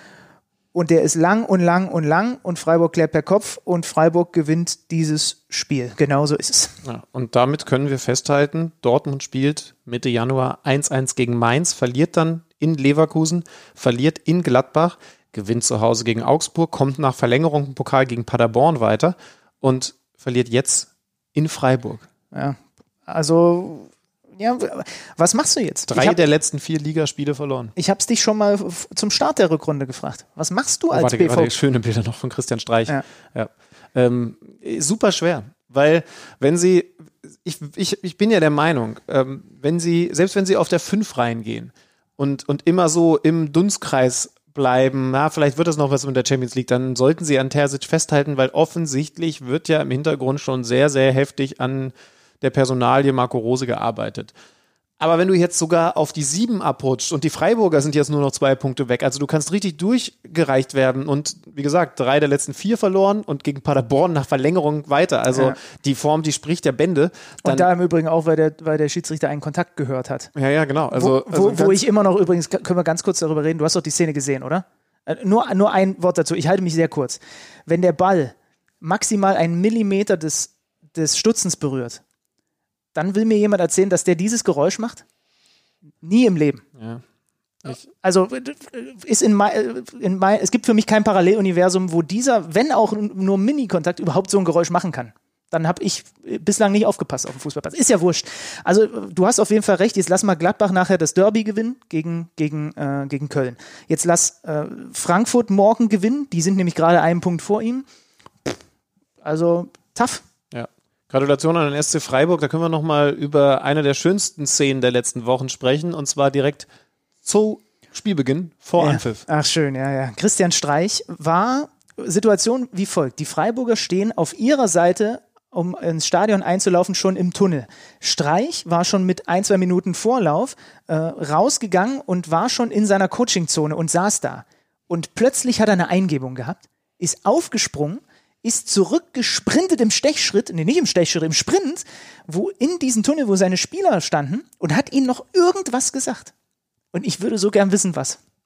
Speaker 3: Und der ist lang und lang und lang und Freiburg klärt per Kopf und Freiburg gewinnt dieses Spiel. Genauso ist es.
Speaker 4: Ja, und damit können wir festhalten, Dortmund spielt Mitte Januar eins eins gegen Mainz, verliert dann in Leverkusen, verliert in Gladbach, gewinnt zu Hause gegen Augsburg, kommt nach Verlängerung im Pokal gegen Paderborn weiter und verliert jetzt in Freiburg.
Speaker 3: Ja, also, ja, was machst du jetzt?
Speaker 4: Drei
Speaker 3: ich hab,
Speaker 4: der letzten vier Ligaspiele verloren.
Speaker 3: ich hab's dich schon mal f- zum Start der Rückrunde gefragt. Was machst du
Speaker 4: Oh,
Speaker 3: als
Speaker 4: warte,
Speaker 3: B V B?
Speaker 4: warte, schöne Bilder noch von Christian Streich.
Speaker 3: Ja.
Speaker 4: Ja. Ähm, super schwer, weil wenn sie, ich, ich, ich bin ja der Meinung, ähm, wenn sie, selbst wenn sie auf der fünf reingehen und, und immer so im Dunstkreis bleiben, na, vielleicht wird das noch was mit der Champions League, dann sollten sie an Terzic festhalten, weil offensichtlich wird ja im Hintergrund schon sehr, sehr heftig an der Personalie Marco Rose gearbeitet. Aber wenn du jetzt sogar auf die sieben abrutscht und die Freiburger sind jetzt nur noch zwei Punkte weg, also du kannst richtig durchgereicht werden und wie gesagt, drei der letzten vier verloren und gegen Paderborn nach Verlängerung weiter. Also
Speaker 3: Ja.
Speaker 4: die Form, die spricht der Bände. Dann,
Speaker 3: Und da im Übrigen auch, weil der, weil der Schiedsrichter einen Kontakt gehört hat.
Speaker 4: ja, ja, genau. Also,
Speaker 3: wo,
Speaker 4: also
Speaker 3: wo, wo
Speaker 4: ganz-
Speaker 3: ich immer noch übrigens, können wir ganz kurz darüber reden, du hast doch die Szene gesehen, oder? Äh, Nur, nur ein Wort dazu, ich halte mich sehr kurz. Wenn der Ball maximal einen Millimeter des, des Stutzens berührt, dann will mir jemand erzählen, dass der dieses Geräusch macht? Nie im Leben.
Speaker 4: ja.
Speaker 3: Also ist in, mein, in mein, es gibt für mich kein Paralleluniversum, wo dieser, wenn auch nur Mini-Kontakt, überhaupt so ein Geräusch machen kann. Dann habe ich bislang nicht aufgepasst auf dem Fußballplatz. Ist ja wurscht. Also du hast auf jeden Fall recht. Jetzt lass mal Gladbach nachher das Derby gewinnen gegen, gegen, äh, gegen Köln. Jetzt lass äh, Frankfurt morgen gewinnen. Die sind nämlich gerade einen Punkt vor ihm. Also tough.
Speaker 4: Ja. Gratulation an den S C Freiburg. Da können wir nochmal über eine der schönsten Szenen der letzten Wochen sprechen. Und zwar direkt zu Spielbeginn vor
Speaker 3: Ja.
Speaker 4: Anpfiff.
Speaker 3: Ach schön, ja, ja. Christian Streich war Situation wie folgt. Die Freiburger stehen auf ihrer Seite, um ins Stadion einzulaufen, schon im Tunnel. Streich war schon mit ein, zwei Minuten Vorlauf äh, rausgegangen und war schon in seiner Coachingzone und saß da. Und plötzlich hat er eine Eingebung gehabt, ist aufgesprungen, ist zurückgesprintet im Stechschritt, nee, nicht im Stechschritt, im Sprint, wo in diesen Tunnel, wo seine Spieler standen und hat ihnen noch irgendwas gesagt. Und ich würde so gern wissen, was.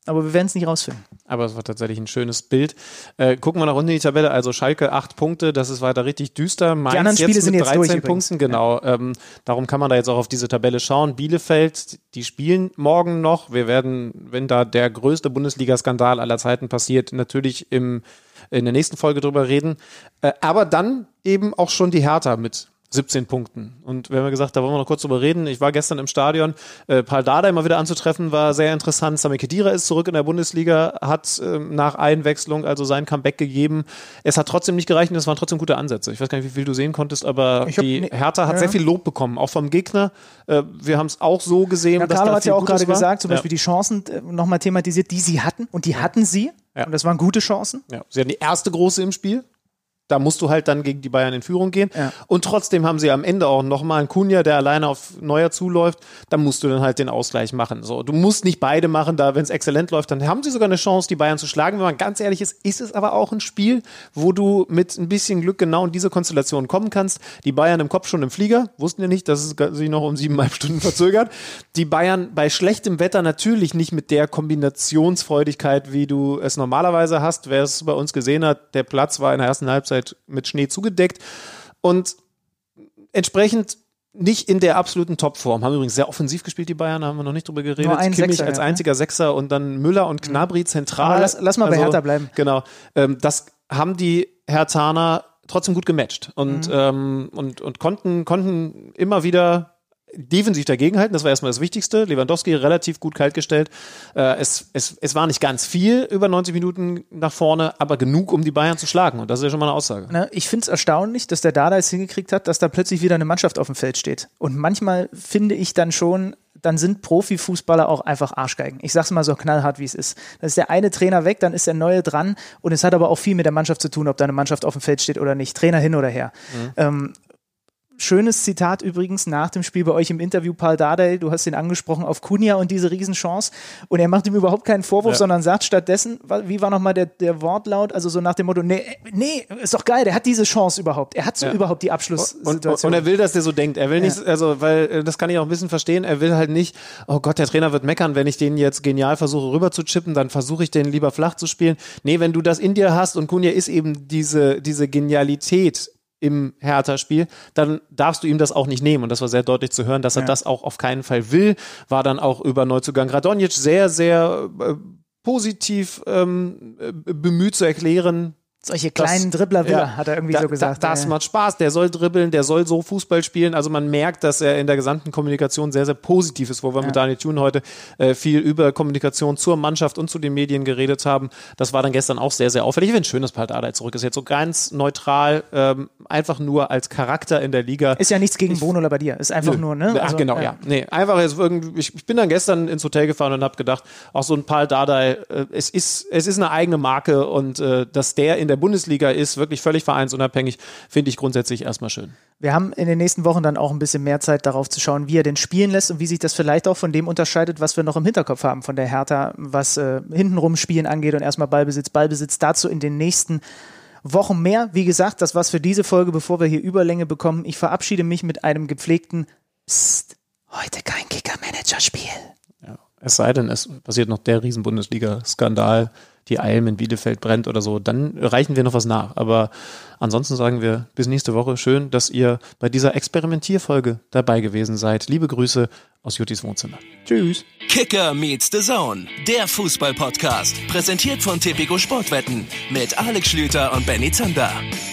Speaker 3: Aber wir werden es nicht rausfinden.
Speaker 4: Aber es war tatsächlich ein schönes Bild. Äh, gucken wir nach unten in die Tabelle. Also Schalke acht Punkte, das ist weiter richtig düster. Mainz
Speaker 3: die anderen Spiele
Speaker 4: jetzt
Speaker 3: sind
Speaker 4: mit
Speaker 3: jetzt
Speaker 4: dreizehn
Speaker 3: durch
Speaker 4: Punkten, genau. Ja. Ähm, darum kann man da jetzt auch auf diese Tabelle schauen. Bielefeld, die spielen morgen noch. Wir werden, wenn da der größte Bundesliga-Skandal aller Zeiten passiert, natürlich im, in der nächsten Folge drüber reden. Äh, aber dann eben auch schon die Hertha mit siebzehn Punkten. Und wir haben gesagt, da wollen wir noch kurz drüber reden. Ich war gestern im Stadion. Äh, Pal Dardai mal wieder anzutreffen, war sehr interessant. Sami Khedira ist zurück in der Bundesliga, hat äh, nach Einwechslung also sein Comeback gegeben. Es hat trotzdem nicht gereicht und es waren trotzdem gute Ansätze. Ich weiß gar nicht, wie viel du sehen konntest, aber
Speaker 3: ich hab,
Speaker 4: die
Speaker 3: ne,
Speaker 4: Hertha hat
Speaker 3: ja.
Speaker 4: sehr viel Lob bekommen, auch vom Gegner. Äh, wir haben es auch so gesehen,
Speaker 3: ja,
Speaker 4: dass
Speaker 3: Carlo
Speaker 4: da
Speaker 3: hat
Speaker 4: viel
Speaker 3: ja auch
Speaker 4: Gutes
Speaker 3: gerade
Speaker 4: war.
Speaker 3: gesagt, zum
Speaker 4: ja.
Speaker 3: Beispiel die Chancen äh, nochmal thematisiert, die sie hatten. Und die hatten sie.
Speaker 4: Ja.
Speaker 3: Und das waren gute Chancen.
Speaker 4: Ja. Sie hatten die erste große im Spiel. Da musst du halt dann gegen die Bayern in Führung gehen.
Speaker 3: Ja.
Speaker 4: Und trotzdem haben sie am Ende auch nochmal einen Kunja, der alleine auf Neuer zuläuft. Da musst du dann halt den Ausgleich machen. So, du musst nicht beide machen, da wenn es exzellent läuft, dann haben sie sogar eine Chance, die Bayern zu schlagen. Wenn man ganz ehrlich ist, ist es aber auch ein Spiel, wo du mit ein bisschen Glück genau in diese Konstellation kommen kannst. Die Bayern im Kopf schon im Flieger, wussten ja nicht, dass es sich noch um siebeneinhalb Stunden verzögert. Die Bayern bei schlechtem Wetter natürlich nicht mit der Kombinationsfreudigkeit, wie du es normalerweise hast. Wer es bei uns gesehen hat, der Platz war in der ersten Halbzeit mit Schnee zugedeckt und entsprechend nicht in der absoluten Topform. Haben übrigens sehr offensiv gespielt, die Bayern, da haben wir noch nicht drüber geredet.
Speaker 3: Nur ein
Speaker 4: Kimmich
Speaker 3: Sechser,
Speaker 4: als
Speaker 3: ja,
Speaker 4: einziger Sechser und dann Müller und Gnabry zentral.
Speaker 3: Aber lass, lass mal bei
Speaker 4: also,
Speaker 3: Hertha bleiben.
Speaker 4: Genau. Ähm, das haben die Herthaner trotzdem gut gematcht und,
Speaker 3: Mhm.
Speaker 4: ähm, und, und konnten, konnten immer wieder defensiv dagegenhalten, das war erstmal das Wichtigste. Lewandowski relativ gut kaltgestellt. Äh, es, es, es war nicht ganz viel über neunzig Minuten nach vorne, aber genug, um die Bayern zu schlagen. Und das ist ja schon mal eine Aussage.
Speaker 3: Na, ich finde es erstaunlich, dass der Dardai es hingekriegt hat, dass da plötzlich wieder eine Mannschaft auf dem Feld steht. Und manchmal finde ich dann schon, dann sind Profifußballer auch einfach Arschgeigen. Ich sag's mal so knallhart, wie es ist. Da ist der eine Trainer weg, dann ist der neue dran. Und es hat aber auch viel mit der Mannschaft zu tun, ob da eine Mannschaft auf dem Feld steht oder nicht. Trainer hin oder her. Mhm. Ähm, Schönes Zitat übrigens nach dem Spiel bei euch im Interview, Pal Dardai, du hast ihn angesprochen, auf Kunja und diese Riesenchance. Und er macht ihm überhaupt keinen Vorwurf, ja. sondern sagt stattdessen, wie war nochmal der, der Wortlaut, also so nach dem Motto, nee, nee, ist doch geil, der hat diese Chance überhaupt. Er hat so ja. überhaupt die Abschlusssituation.
Speaker 4: Und, und er will, dass der so denkt. Er will nicht, ja. also, weil, das kann ich auch ein bisschen verstehen, er will halt nicht, oh Gott, der Trainer wird meckern, wenn ich den jetzt genial versuche rüber zu chippen, dann versuche ich den lieber flach zu spielen. Nee, wenn du das in dir hast und Kunja ist eben diese, diese Genialität im Hertha-Spiel, dann darfst du ihm das auch nicht nehmen. Und das war sehr deutlich zu hören, dass er ja. das auch auf keinen Fall will. War dann auch über Neuzugang Radonjic sehr, sehr äh, positiv ähm, bemüht zu erklären.
Speaker 3: Solche kleinen das, Dribbler will er, hat er irgendwie
Speaker 4: da,
Speaker 3: so gesagt.
Speaker 4: Da, das
Speaker 3: ja.
Speaker 4: macht Spaß, der soll dribbeln, der soll so Fußball spielen. Also man merkt, dass er in der gesamten Kommunikation sehr, sehr positiv ist, wo wir ja. mit Daniel Thune heute äh, viel über Kommunikation zur Mannschaft und zu den Medien geredet haben. Das war dann gestern auch sehr, sehr auffällig. Ich finde es schön, dass Pal Dardai zurück ist. Jetzt so ganz neutral, ähm, einfach nur als Charakter in der Liga.
Speaker 3: Ist ja nichts gegen
Speaker 4: ich,
Speaker 3: Bruno Labbadia, ist einfach
Speaker 4: nö,
Speaker 3: nur, ne?
Speaker 4: Ach
Speaker 3: also,
Speaker 4: genau, ja. ja. Nee, einfach jetzt irgendwie, ich, ich bin dann gestern ins Hotel gefahren und habe gedacht, auch so ein Pal Dardai, äh, es ist, es ist eine eigene Marke und äh, dass der in der Bundesliga ist, wirklich völlig vereinsunabhängig, finde ich grundsätzlich erstmal schön.
Speaker 3: Wir haben in den nächsten Wochen dann auch ein bisschen mehr Zeit darauf zu schauen, wie er den spielen lässt und wie sich das vielleicht auch von dem unterscheidet, was wir noch im Hinterkopf haben von der Hertha, was äh, hintenrum Spielen angeht und erstmal Ballbesitz, Ballbesitz, dazu in den nächsten Wochen mehr. Wie gesagt, das war's für diese Folge, bevor wir hier Überlänge bekommen. Ich verabschiede mich mit einem gepflegten Psst, heute kein Kicker-Manager-Spiel.
Speaker 4: Ja, es sei denn, es passiert noch der Riesen-Bundesliga-Skandal, die Alm in Bielefeld brennt oder so, dann reichen wir noch was nach. Aber ansonsten sagen wir bis nächste Woche. Schön, dass ihr bei dieser Experimentierfolge dabei gewesen seid. Liebe Grüße aus Juttis Wohnzimmer. Tschüss.
Speaker 2: Kicker meets the Zone, der Fußball-Podcast. Präsentiert von Tipico Sportwetten mit Alex Schlüter und Benny Zander.